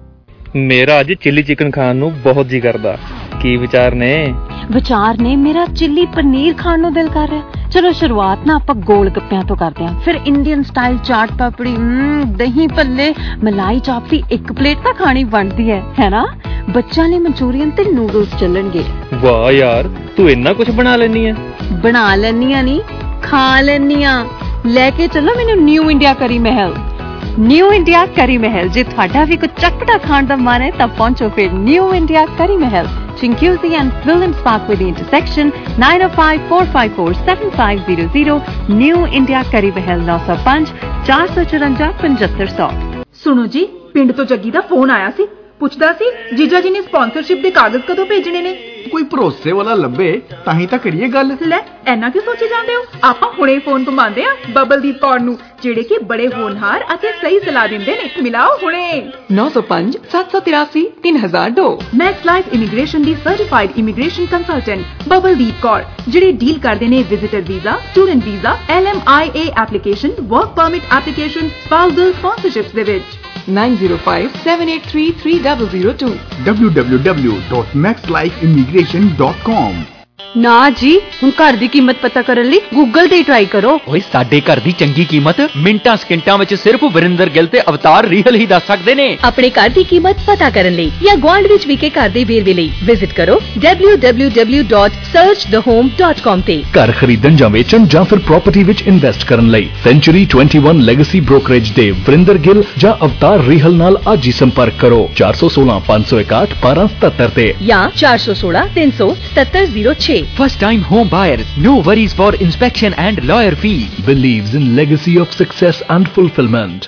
ਮੇਰਾ ਅੱਜ ਚਿੱਲੀ ਚਿਕਨ ਖਾਣ ਨੂੰ ਬਹੁਤ ਜੀ ਕਰਦਾ। ਕੀ ਵਿਚਾਰ ਨੇ? ਵਿਚਾਰ ਨੇ ਮੇਰਾ ਚਿੱਲੀ ਪਨੀਰ ਖਾਣ ਨੂੰ ਦਿਲ ਕਰ ਰਿਹਾ। ਚਲੋ ਸ਼ੁਰੂਆਤ ਨਾ ਆਪਾਂ ਗੋਲ ਗੱਪਿਆਂ ਤੋਂ ਕਰਦੇ ਹਾਂ, ਫਿਰ ਇੰਡੀਅਨ ਸਟਾਈਲ ਚਾਟ ਪਾਪੜੀ, ਦਹੀਂ ਭੱਲੇ, ਮਲਾਈ ਚਾਪ ਦੀ ਇੱਕ ਪਲੇਟ ਤਾਂ ਖਾਣੀ ਬਣਦੀ ਹੈ, ਹੈ ਨਾ? ਬੱਚਿਆਂ ਲਈ ਮਨਚੂਰੀਅਨ ਤੇ ਨੂਡਲਸ ਚੱਲਣਗੇ। ਵਾਹ ਯਾਰ, ਤੂੰ ਇੰਨਾ ਕੁਝ ਬਣਾ ਲੈਣੀ ਹੈ। ਬਣਾ ਲੈਣੀ ਆ ਨਹੀਂ, ਖਾ ਲੈਣੀ ਆ। ਲੈ ਕੇ ਚੱਲੋ ਮੈਨੂੰ ਨਿਊ ਇੰਡੀਆ ਕਰੀ ਮਹਿਲ। ਨਿਊ ਇੰਡੀਆ ਕਰੀ ਮਹਿਲ, ਜੇ ਤੁਹਾਡਾ ਵੀ ਕੁਝ ਚਟਪਟਾ ਖਾਣ ਦਾ ਮਨ ਹੈ ਤਾਂ ਪਹੁੰਚੋ ਫਿਰ New India Curry Mahal, Chinguizi and Williams Parkway the intersection, nine oh five, four five four, seven five zero zero, New India Curry Mahal nine oh five, ਚਾਰ ਸੌ ਚੁਰੰਜਾ ਪਝੱਤਰ ਸੌ। ਸੁਣੋ ਜੀ, ਪਿੰਡ ਤੋਂ ਜੱਗੀ ਦਾ ਫੋਨ ਆਇਆ ਸੀ, ਪੁੱਛਦਾ ਸੀ ਜੀਜਾ ਜੀ ਨੇ ਸਪਾਂਸਰਸ਼ਿਪ ਦੇ ਕਾਗਜ਼ ਕਦੋਂ ਭੇਜਣੇ ਨੇ। ਕੋਈ ਭਰੋਸੇ ਵਾਲਾ ਲੱਭੇ ਤਾਂ ਹੀ ਤਾਂ ਕਰੀਏ ਗੱਲ। ਲੈ ਐਨਾ ਕਿਉਂ ਸੋਚੀ ਜਾਂਦੇ ਹੋ? ਆਪਾਂ ਹੁਣੇ ਫੋਨ ਘੁਮਾਉਂਦੇ ਆ ਬਬਲਦੀਪ ਕੌਰ ਨੂੰ, ਜਿਹੜੇ ਕਿ ਬੜੇ ਹੋਣਹਾਰ ਅਤੇ ਸਹੀ ਸਲਾਹ ਦਿੰਦੇ ਨੇ। ਮਿਲਾਓ ਹੁਣੇ ਨੌ ਸੌ ਪੰਜ ਸੱਤ ਸੌ ਤਿਰਾਸੀ ਤਿੰਨ ਹਜ਼ਾਰ ਦੋ। ਮੈਕਸ ਲਾਈਫ ਇਮੀਗ੍ਰੇਸ਼ਨ ਦੀ certified immigration consultant Babaldeep Kaur, ਜਿਹੜੇ ਡੀਲ ਕਰਦੇ ਨੇ visitor visa, student visa, L M I A application, work permit application, spousal sponsorships ਦੇ ਵਿੱਚ। nine zero five, seven eight three, three zero zero two w w w dot max life immigration dot com। ਨਾ ਜੀ, ਹੁਣ ਘਰ ਦੀ ਕੀਮਤ ਪਤਾ ਕਰਨ ਲਈ ਗੂਗਲ ਤੇ ਟਰਾਈ ਕਰੋ। ਓਏ ਸਾਡੇ ਘਰ ਦੀ ਚੰਗੀ ਕੀਮਤ ਮਿੰਟਾਂ ਸਕਿੰਟਾਂ ਵਿੱਚ ਸਿਰਫ ਵਰਿੰਦਰ ਗਿੱਲ ਤੇ ਅਵਤਾਰ ਰੀਅਲ ਹੀ ਦੱਸ ਸਕਦੇ ਨੇ। ਆਪਣੇ ਘਰ ਦੀ ਕੀਮਤ ਪਤਾ ਕਰਨ ਲਈ ਜਾਂ ਗੁਆਂਢ ਵਿੱਚ ਵਿਕੇ ਘਰ ਦੇ ਵੇਰਵੇ ਲਈ ਵਿਜ਼ਿਟ ਕਰੋ w w w dot search the home dot com ਤੇ। ਘਰ ਖਰੀਦਣ ਜਾਂ ਵੇਚਣ ਜਾਂ ਫਿਰ ਪ੍ਰਾਪਰਟੀ ਵਿੱਚ ਇਨਵੈਸਟ ਕਰਨ ਲਈ ਸੈਂਚੁਰੀ ਇਕੱਤੀ ਲੈਗੇਸੀ ਬ੍ਰੋਕਰੇਜ ਦੇ ਵਰਿੰਦਰ ਗਿੱਲ ਜਾਂ ਅਵਤਾਰ ਰੀਹਲ ਨਾਲ ਅੱਜ ਹੀ ਸੰਪਰਕ ਕਰੋ ਚਾਰ ਸੌ ਸੋਲਾਂ ਪੰਜ ਸੌ ਇਕਾਹਠ ਬਾਰਾਂ ਸਤੱਤਰ ਤੇ ਜਾਂ ਚਾਰ ਸੌ ਸੋਲਾਂ ਤਿੰਨ ਸੌ ਸਤੱਤਰ ਜ਼ੀਰੋ ਛੇ। First time home buyers, no worries for inspection and lawyer fees. Believes in legacy of success and fulfillment.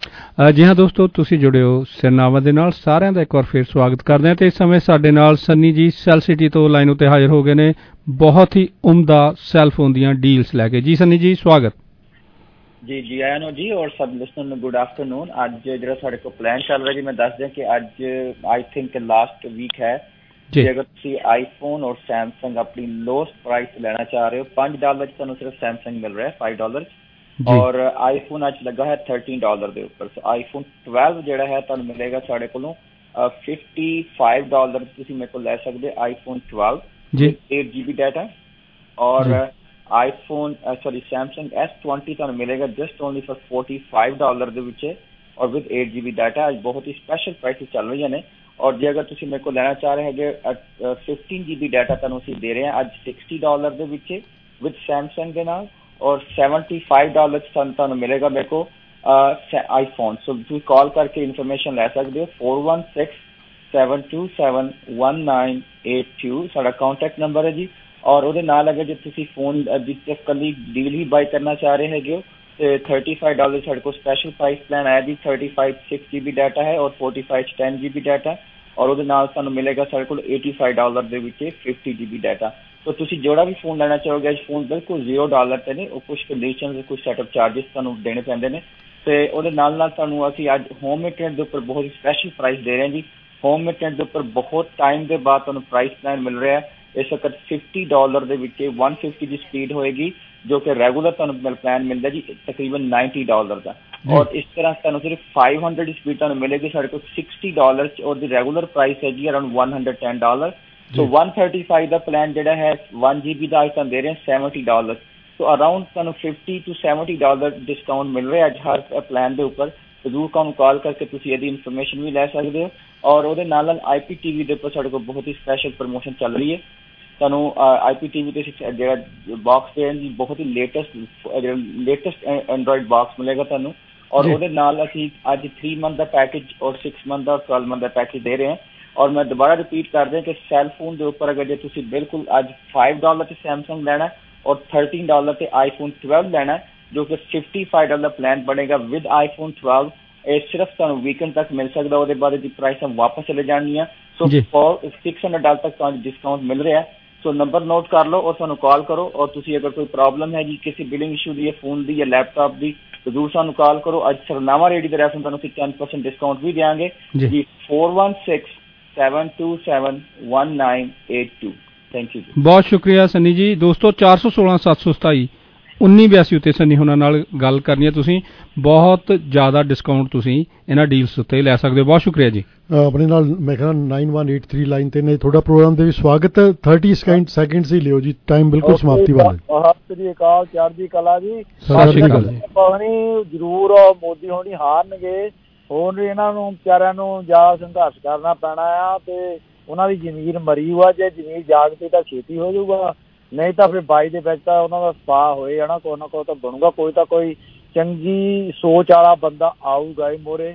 ਜੀ ਹਾਂ ਦੋਸਤੋ, ਤੁਸੀਂ ਜੁੜੇ ਹੋ ਸਿਰਨਾਵਾਂ ਦੇ ਨਾਲ। ਸਾਰਿਆਂ ਦਾ ਇੱਕ ਵਾਰ ਫਿਰ ਸਵਾਗਤ ਕਰਦੇ ਹਾਂ ਤੇ ਇਸ ਸਮੇਂ ਸਾਡੇ ਨਾਲ ਸੰਨੀ ਜੀ ਸੈਲ ਸਿਟੀ ਤੋਂ ਲਾਈਨ ਉੱਤੇ ਹਾਜ਼ਰ ਹੋ ਗਏ ਨੇ, ਬਹੁਤ ਹੀ ਉਮਦਾ ਸੈਲ ਫੋਨ ਦੀਆਂ ਡੀਲਸ ਲੈ ਕੇ। ਜੀ ਸੰਨੀ ਜੀ, ਸਵਾਗਤ ਜੀ। ਜੀ ਆਇਆਂ ਨੂੰ ਜੀ, ਔਰ ਸਭ ਲਿਸਨਰ ਨੂੰ ਗੁੱਡ ਆਫਟਰਨੂਨ। ਅੱਜ ਜਿਹੜਾ ਸਾਡੇ ਕੋਲ ਪਲਾਨ ਚੱਲ ਰਿਹਾ ਜੀ, ਮੈਂ ਦੱਸ ਦਿਆਂ ਕਿ ਅੱਜ ਆਈ ਥਿੰਕ ਲਾਸਟ ਵੀਕ ਹੈ ਜੇ ਅਗਰ ਤੁਸੀਂ ਆਈਫੋਨ ਔਰ ਸੈਮਸੰਗ ਆਪਣੀ ਲੋਸਟ ਪ੍ਰਾਈਸ ਲੈਣਾ ਚਾਹ ਰਹੇ ਹੋ, ਪੰਜ ਡਾਲਰ 'ਚ ਤੁਹਾਨੂੰ ਸਿਰਫ ਸੈਮਸੰਗ ਮਿਲ ਰਿਹਾ ਫਾਈਵ ਡਾਲਰ 'ਚ, ਔਰ ਆਈਫੋਨ ਅੱਜ ਲੱਗਾ ਹੈ ਥਰਟੀਨ ਡਾਲਰ ਦੇ ਉੱਪਰ। ਸੋ ਆਈਫੋਨ ਟਵੈਲਵ ਜਿਹੜਾ ਹੈ ਤੁਹਾਨੂੰ ਮਿਲੇਗਾ ਸਾਡੇ ਕੋਲੋਂ ਫਿਫਟੀ ਫਾਈਵ ਡਾਲਰ 'ਚ ਤੁਸੀਂ ਮੇਰੇ ਕੋਲ ਲੈ ਸਕਦੇ iPhone twelve eight G B data, ਔਰ iPhone sorry Samsung S twenty ਤੁਹਾਨੂੰ ਮਿਲੇਗਾ just only for forty five dollar ਦੇ ਵਿੱਚ ਔਰ with eight G B data. ਅੱਜ ਬਹੁਤ ਹੀ ਸਪੈਸ਼ਲ ਪ੍ਰਾਈਸਿਸ ਚੱਲ ਰਹੀਆਂ ਨੇ। ਔਰ ਜੇ ਅਗਰ ਤੁਸੀਂ ਮੇਰੇ ਕੋਲ ਲੈਣਾ ਚਾਹ ਰਹੇ ਹੈਗੇ ਫਿਫਟੀਨ ਜੀ ਬੀ ਡਾਟਾ ਤੁਹਾਨੂੰ ਅਸੀਂ ਦੇ ਰਹੇ ਹਾਂ ਅੱਜ ਸਿਕਸਟੀ ਡਾਲਰ ਦੇ ਵਿੱਚ ਵਿਦ ਸੈਮਸੰਗ ਦੇ ਨਾਲ, ਔਰ ਸੈਵਨਟੀ ਫਾਈਵ ਡਾਲਰ 'ਚ ਤੁਹਾਨੂੰ ਮਿਲੇਗਾ ਮੇਰੇ ਕੋਲ ਆਈਫੋਨ। ਸੋ ਤੁਸੀਂ ਕਾਲ ਕਰਕੇ ਇਨਫੋਰਮੇਸ਼ਨ ਲੈ ਸਕਦੇ ਹੋ four one six seven two seven one nine eight two ਸਾਡਾ ਕਾਂਟੈਕਟ ਨੰਬਰ ਹੈ ਜੀ। ਔਰ ਉਹਦੇ ਨਾਲ ਅਗਰ ਜੇ ਤੁਸੀਂ ਫੋਨ ਦੀ ਇਕੱਲੀ ਡੀਲ ਹੀ ਬਾਈ ਕਰਨਾ ਚਾਹ ਰਹੇ ਹੈਗੇ ਹੋ ਤੇ ਥਰਟੀ ਫਾਈਵ ਡਾਲਰ ਸਾਡੇ ਕੋਲ ਸਪੈਸ਼ਲ ਪ੍ਰਾਈਸ ਪਲਾਨ ਆਇਆ ਜੀ। Thirty five six G B data ਹੈ ਔਰ forty five ten G B data, ਔਰ ਉਹਦੇ ਨਾਲ ਤੁਹਾਨੂੰ ਮਿਲੇਗਾ ਸਾਡੇ ਕੋਲ ਏਟੀ ਫਾਈਵ ਡਾਲਰ ਦੇ ਵਿੱਚ ਫਿਫਟੀ ਜੀ ਬੀ ਡਾਟਾ। तो तुसी जोड़ा भी फोन लेना चाहोगे अज फोन बिल्कुल जीरो डॉलर ते ने, कुछ कंडीशन कुछ सैटअप चार्जेस तुहानू देने पैंदे ने ते ओहदे नाल नाल तुहानू असीं अज होम इंटरनेट दे उपर बहुत स्पैशल प्राइस दे रहे हैं जी। होम इंटरनेट दे उपर बहुत टाइम के बाद तुहानू प्राइस प्लान मिल रहा है इस वक्त फिफ्टी डॉलर दे विच वन फिफ्टी की स्पीड होएगी जो कि रेगुलर तुहानू प्लान मिलता जी तकरीबन नाइनटी डॉलर का, और इस तरह तुहानू सिर्फ फाइव हंड्रेड स्पीड तुहानू मिलेगी साढ़े को सिक्सटी डॉलर और दी रेगुलर प्राइस है जी around one hundred ten dollar. तो वन थर्टी फाइव का प्लान जो है वन जी बी का अज तुहानू दे रहे हैं सैवनटी डॉलर, तो अराउंड तुहानू fifty to seventy dollar discount मिल रहा है अज हर प्लान के उपर। जरूर तुहानू कॉल करके तुसीं इहदी इन्फॉर्मेशन भी लै सकते हो, और उहदे नाल नाल आई पी टी वी के उपर साढ़े को बहुत ही स्पैशल प्रमोशन चल रही है। तुहानू आई पी टी वी के जो बॉक्स दे जी बहुत ही लेटेस्ट लेटेस्ट एंड्रॉइड बॉक्स मिलेगा तुहानू, और उहदे नाल असीं अज थ्री मंथ का पैकेज और सिक्स मंथ का ट्वेल्व मंथ का पैकेज दे रहे हैं। और मैं दोबारा रिपीट कर दें कि सैल फोन के उपर अगर जो तुसीं बिल्कुल अज फाइव डॉलर से सैमसंग लेना है और थर्टीन डॉलर से आई फोन ट्वेल्व लेना है जो कि फिफ्टी फाइव डॉलर प्लान बनेगा विद आई फोन ट्वेल्व, ये सिर्फ तुहानू वीकेंड तक मिल सकता, उसके बाद की प्राइस हम वापस चले जानी है। So for six hundred dollar तक तुहानू डिस्काउंट मिल रहा है। सो नंबर नोट कर लो और तुहानू कॉल करो, और तुसीं अगर कोई प्रॉब्लम है जी किसी बिलिंग इशू की फोन की या लैपटॉप की तो जरूर सानू कॉल करो। अज सरनामा रेडी के रेफरेंस तुहानू टेन परसेंट डिस्काउंट भी देंगे जी। Four one six seven two seven one nine eight two. Thank you जी, बहुत शुक्रिया सनी जी। दोस्तों चार सौ सोलह सत्त सौ सताई उन्नी बियासी उत्ते सनी होना नाल गल करनी है, तुसीं बहुत ज़्यादा डिस्काउंट तुसीं इन्हां डील्स उत्ते लै सकदे हो। बहुत शुक्रिया जी। अपने नाल मैं कहना nine one eight three line ते ने थोड़ा प्रोग्राम दे स्वागत है। थर्टी सेकंड सेकंड्स ही लियो जी, टाइम बिल्कुल समाप्ति वाला है। सत श्री अकाल, चढ़दी कला जी। सत श्री अकाल जी। ਪਾਣੀ ਜ਼ਰੂਰ ਮੋਦੀ ਹੋਣੀ ਹਾਰਨਗੇ, ਹੁਣ ਇਹਨਾਂ ਨੂੰ ਵਿਚਾਰਿਆਂ ਨੂੰ ਜਾਂ ਸੰਘਰਸ਼ ਕਰਨਾ ਪੈਣਾ ਆ ਤੇ ਉਹਨਾਂ ਦੀ ਜ਼ਮੀਰ ਮਰੀ ਹੋਆ, ਜੇ ਜ਼ਮੀਰ ਜਾਗ ਪਈ ਤਾਂ ਛੇਤੀ ਹੋ ਜਾਊਗਾ, ਨਹੀਂ ਤਾਂ ਫਿਰ ਬਾਈ ਦੇ ਵਿੱਚ ਤਾਂ ਉਹਨਾਂ ਦਾ ਸਪਾ ਹੋਏ ਜਾਣਾ, ਕੋਈ ਨਾ ਕੋਈ ਤਾਂ ਬਣੂਗਾ, ਕੋਈ ਤਾਂ ਕੋਈ ਚੰਗੀ ਸੋਚ ਵਾਲਾ ਬੰਦਾ ਆਊਗਾ ਹੀ ਮੋਰੇ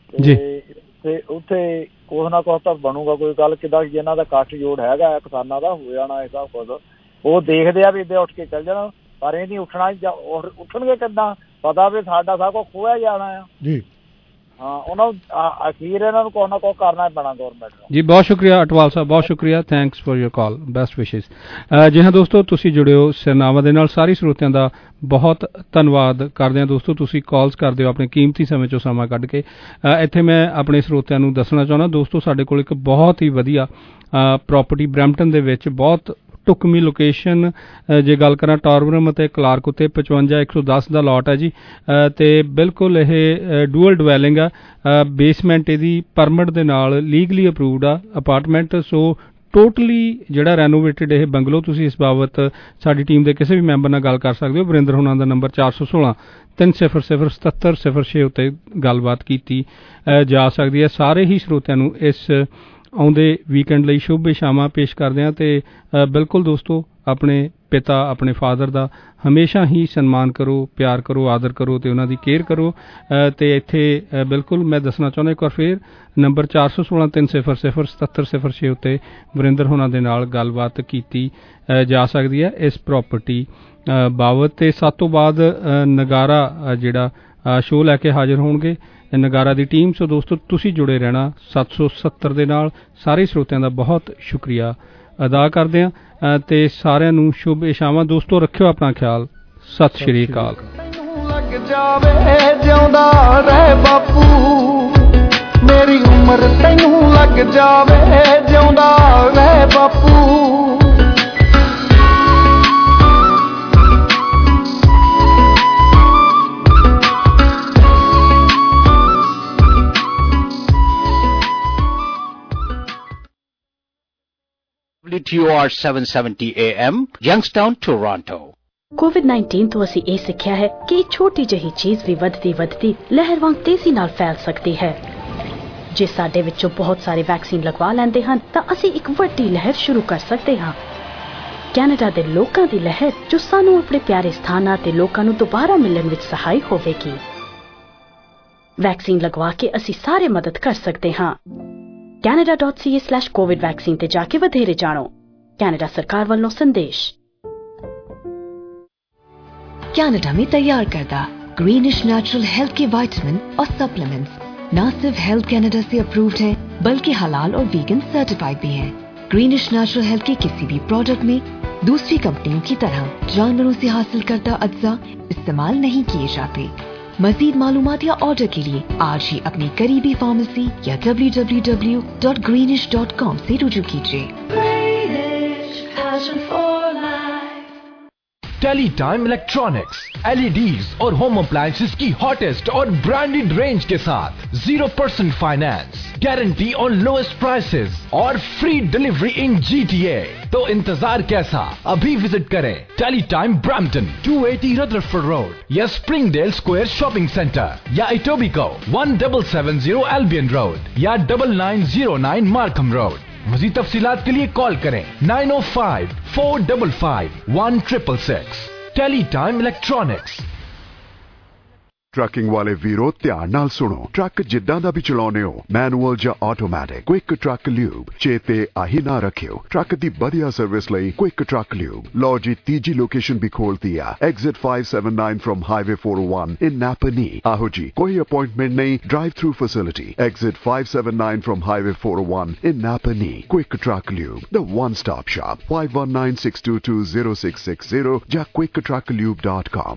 ਤੇ ਉੱਥੇ ਕੁਛ ਨਾ ਕੁਛ ਤਾਂ ਬਣੂਗਾ। ਕੋਈ ਗੱਲ ਕਿੱਦਾਂ ਜਿਹਨਾਂ ਦਾ ਕੱਟ ਜੋੜ ਹੈਗਾ ਕਿਸਾਨਾਂ ਦਾ ਹੋ ਜਾਣਾ ਇਹ ਸਭ ਕੁਝ, ਉਹ ਦੇਖਦੇ ਆ ਵੀ ਇੱਦਾਂ ਉੱਠ ਕੇ ਚੱਲ ਜਾਣਾ, ਪਰ ਇਹ ਨਹੀਂ ਉੱਠਣਾ, ਉੱਠਣਗੇ ਕਿੱਦਾਂ, ਪਤਾ ਵੀ ਸਾਡਾ ਸਭ ਕੁਛ ਖੋਇਆ ਜਾਣਾ ਆ ਜੀ। हाँ उन्होंने अखीर इन्हों कुछ ना कुछ करना पैना गौरमेंट जी। बहुत शुक्रिया अटवाल साहब, बहुत शुक्रिया, thanks for your call, best wishes. जी हाँ दोस्तों, तुसीं जुड़े हो सिरनावा दे नाल, सारी ਸਰੋਤਿਆਂ ਦਾ बहुत धन्यवाद करते हैं दोस्तों। तुसीं कॉल्स करते हो अपने कीमती समय चों समा कढ के। इत्थे मैं अपने ਸਰੋਤਿਆਂ ਨੂੰ दसना चाहुंदा दोस्तों, साडे कोल एक बहुत ही वधिया प्रॉपर्टी ब्रैम्पटन दे विच बहुत ढुकमी लोकेशन जे गल करा टॉरवरम ਅਤੇ ਕਲਾਰਕ ਉੱਤੇ पचवंजा एक सौ दस ਦਾ ਲੋਟ है जी, ਤੇ ਬਿਲਕੁਲ ਇਹ ਡੂਅਲ ਡਵੈਲਿੰਗ ਆ, ਬੇਸਮੈਂਟ ਇਹਦੀ ਪਰਮਿਟ ਦੇ ਨਾਲ ਲੀਗਲੀ ਅਪਰੂਵਡ ਆ ਅਪਾਰਟਮੈਂਟ। ਸੋ ਟੋਟਲੀ ਜਿਹੜਾ ਰੈਨੋਵੇਟਡ ਇਹ ਬੰਗਲੋ, ਤੁਸੀਂ ਇਸ ਬਾਬਤ ਸਾਡੀ ਟੀਮ ਦੇ ਕਿਸੇ ਵੀ ਮੈਂਬਰ ਨਾਲ ਗੱਲ ਕਰ ਸਕਦੇ ਹੋ। ਵਰਿੰਦਰ ਹੋਣਾ ਦਾ ਨੰਬਰ ਚਾਰ ਸੌ ਸੋਲਾਂ ਤਿੰਨ ਸਿਫਰ ਸਿਫਰ ਸਤੱਤਰ ਸਿਫਰ ਛੇ ਉੱਤੇ ਗੱਲਬਾਤ ਕੀਤੀ ਜਾ ਸਕਦੀ ਹੈ। ਸਾਰੇ ਹੀ ਸਰੋਤਿਆਂ ਨੂੰ ਇਸ ਆਉਂਦੇ ਵੀਕਐਂਡ ਲਈ ਸ਼ੁਭ ਇਸ਼ਾਵਾਂ ਪੇਸ਼ ਕਰਦੇ ਹਾਂ, ਤੇ ਬਿਲਕੁਲ ਦੋਸਤੋ ਆਪਣੇ ਪਿਤਾ ਆਪਣੇ ਫਾਦਰ ਦਾ ਹਮੇਸ਼ਾ ਹੀ ਸਨਮਾਨ ਕਰੋ, ਪਿਆਰ ਕਰੋ, ਆਦਰ ਕਰੋ ਤੇ ਉਹਨਾਂ ਦੀ ਕੇਅਰ ਕਰੋ। ਤੇ ਇੱਥੇ ਬਿਲਕੁਲ ਮੈਂ ਦੱਸਣਾ ਚਾਹੁੰਦਾ ਇੱਕ ਵਾਰ ਫੇਰ ਨੰਬਰ ਚਾਰ ਸੌ ਸੋਲਾਂ ਤਿੰਨ ਸਿਫਰ ਸਿਫਰ ਸਤੱਤਰ ਸਿਫਰ ਛੇ ਉੱਤੇ ਵਰਿੰਦਰ ਹੋਣਾ ਦੇ ਨਾਲ ਗੱਲਬਾਤ ਕੀਤੀ ਜਾ ਸਕਦੀ ਹੈ ਇਸ ਪ੍ਰੋਪਰਟੀ ਬਾਬਤ। ਤੇ ਸੱਤ ਤੋਂ ਬਾਅਦ ਨਗਾਰਾ ਜਿਹੜਾ ਸ਼ੋਅ ਲੈ ਕੇ ਹਾਜ਼ਰ ਹੋਣਗੇ ਨਗਾਰਾ ਦੀ ਟੀਮ। ਸੋ ਦੋਸਤੋ ਤੁਸੀਂ ਜੁੜੇ ਰਹਿਣਾ ਸੱਤ ਸੌ ਸੱਤਰ ਦੇ ਨਾਲ। ਸਾਰੇ ਸਰੋਤਿਆਂ ਦਾ ਬਹੁਤ ਸ਼ੁਕਰੀਆ ਅਦਾ ਕਰਦੇ ਹਾਂ ਤੇ ਸਾਰਿਆਂ ਨੂੰ ਸ਼ੁਭ ਇਸ਼ਾਵਾਂ। ਦੋਸਤੋ ਰੱਖਿਓ ਆਪਣਾ ਖਿਆਲ। ਸਤਿ ਸ਼੍ਰੀ ਅਕਾਲ। ਲੱਗ ਜਾਵੇ ਜਿਉਂਦਾ ਰਹਿ ਬਾਪੂ, ਮੇਰੀ ਉਮਰ ਤੈਨੂੰ ਲੱਗ ਜਾਵੇ ਜਿਉਂਦਾ ਰਹਿ ਬਾਪੂ। W T O R seven seventy A M, Youngstown, Toronto। COVID nineteen ਤੋਂ ਅਸੀਂ ਇਹ ਸਿੱਖਿਆ ਹੈ ਕਿ ਇੱਕ ਛੋਟੀ ਜਿਹੀ ਚੀਜ਼ ਵੀ ਵੱਧਦੀ ਵੱਧਦੀ ਲਹਿਰ ਵਾਂਗ ਤੇਜ਼ੀ ਨਾਲ ਫੈਲ ਸਕਦੀ ਹੈ। ਜੇ ਸਾਡੇ ਵਿੱਚੋਂ ਬਹੁਤ ਸਾਰੇ ਵੈਕਸੀਨ ਲਗਵਾ ਲੈਂਦੇ ਹਨ ਤਾਂ ਅਸੀਂ ਇੱਕ ਵੱਡੀ ਲਹਿਰ ਸ਼ੁਰੂ ਕਰ ਸਕਦੇ ਹਾਂ। ਕੈਨੇਡਾ ਦੇ ਲੋਕਾਂ ਦੀ ਲਹਿਰ ਜੋ ਸਾਨੂੰ ਆਪਣੇ ਪਿਆਰੇ ਸਥਾਨਾਂ ਤੇ ਲੋਕਾਂ ਨੂੰ ਦੁਬਾਰਾ ਮਿਲਣ ਵਿੱਚ ਸਹਾਈ ਹੋਵੇਗੀ। ਵੈਕਸੀਨ ਲਗਵਾ ਕੇ ਅਸੀਂ ਸਾਰੇ ਮਦਦ ਕਰ ਸਕਦੇ ਹਾਂ। canada dot c a slash covid vaccine ਤੇ ਜਾ ਕੇ ਵਧੇਰੇ ਜਾਣੋ। ਕੈਨੇਡਾ ਸਰਕਾਰ ਵੱਲੋਂ संदेश। कनाडा में तैयार करदा ग्रीनिश नेचुरल हेल्थ के विटामिन और सप्लीमेंट्स न सिर्फ हेल्थ कनाडा से अप्रूव्ड है बल्कि हलाल और वीगन सर्टिफाइड भी हैं। ग्रीनिश नेचुरल हेल्थ के किसी भी प्रोडक्ट में दूसरी कंपनियों की तरह जानवरों से हासिल करदा अज्जा इस्तेमाल नहीं किए जाते। मजीद मालूमात या ऑर्डर के लिए आज ही अपनी करीबी फार्मेसी या W W W dot Greenish dot com से रुजू कीजिए। टेलीटाइम इलेक्ट्रॉनिक्स, एलईडीज और होम अप्लायंसेस की हॉटेस्ट और ब्रांडेड रेंज के साथ zero percent finance, guarantee on lowest prices और फ्री डिलीवरी इन जीटीए। तो इंतजार कैसा, अभी विजिट करें Teletime Brampton two eighty Rutherford road या स्प्रिंगडेल स्क्वायर शॉपिंग सेंटर या Etobicoke one seven seven zero Albion road या double nine zero nine Markham road. मज़ीद तफसीलात के लिए कॉल करें nine O five four five five one six six six. Teletime electronics. Trucking वाले वीरो ध्यान नाल सुनो, ट्रक जिद्दां दा भी चलाउने हो, मैनुअल या ऑटोमैटिक, क्विक ट्रक ल्यूब चेते आही ना रखियो। ट्रक दी बढ़िया सर्विस लई क्विक ट्रक ल्यूब। लो जी तीजी लोकेशन भी खोल दिया, exit five seven nine from highway four O one in Napanee. आहो जी, कोई अपॉइंटमेंट नहीं, drive through facility, exit five seven nine from highway four O one in Napanee. Quick Truck Lube, the one stop shop, five one nine six two two zero six six zero या Quick Truck Lube dot com.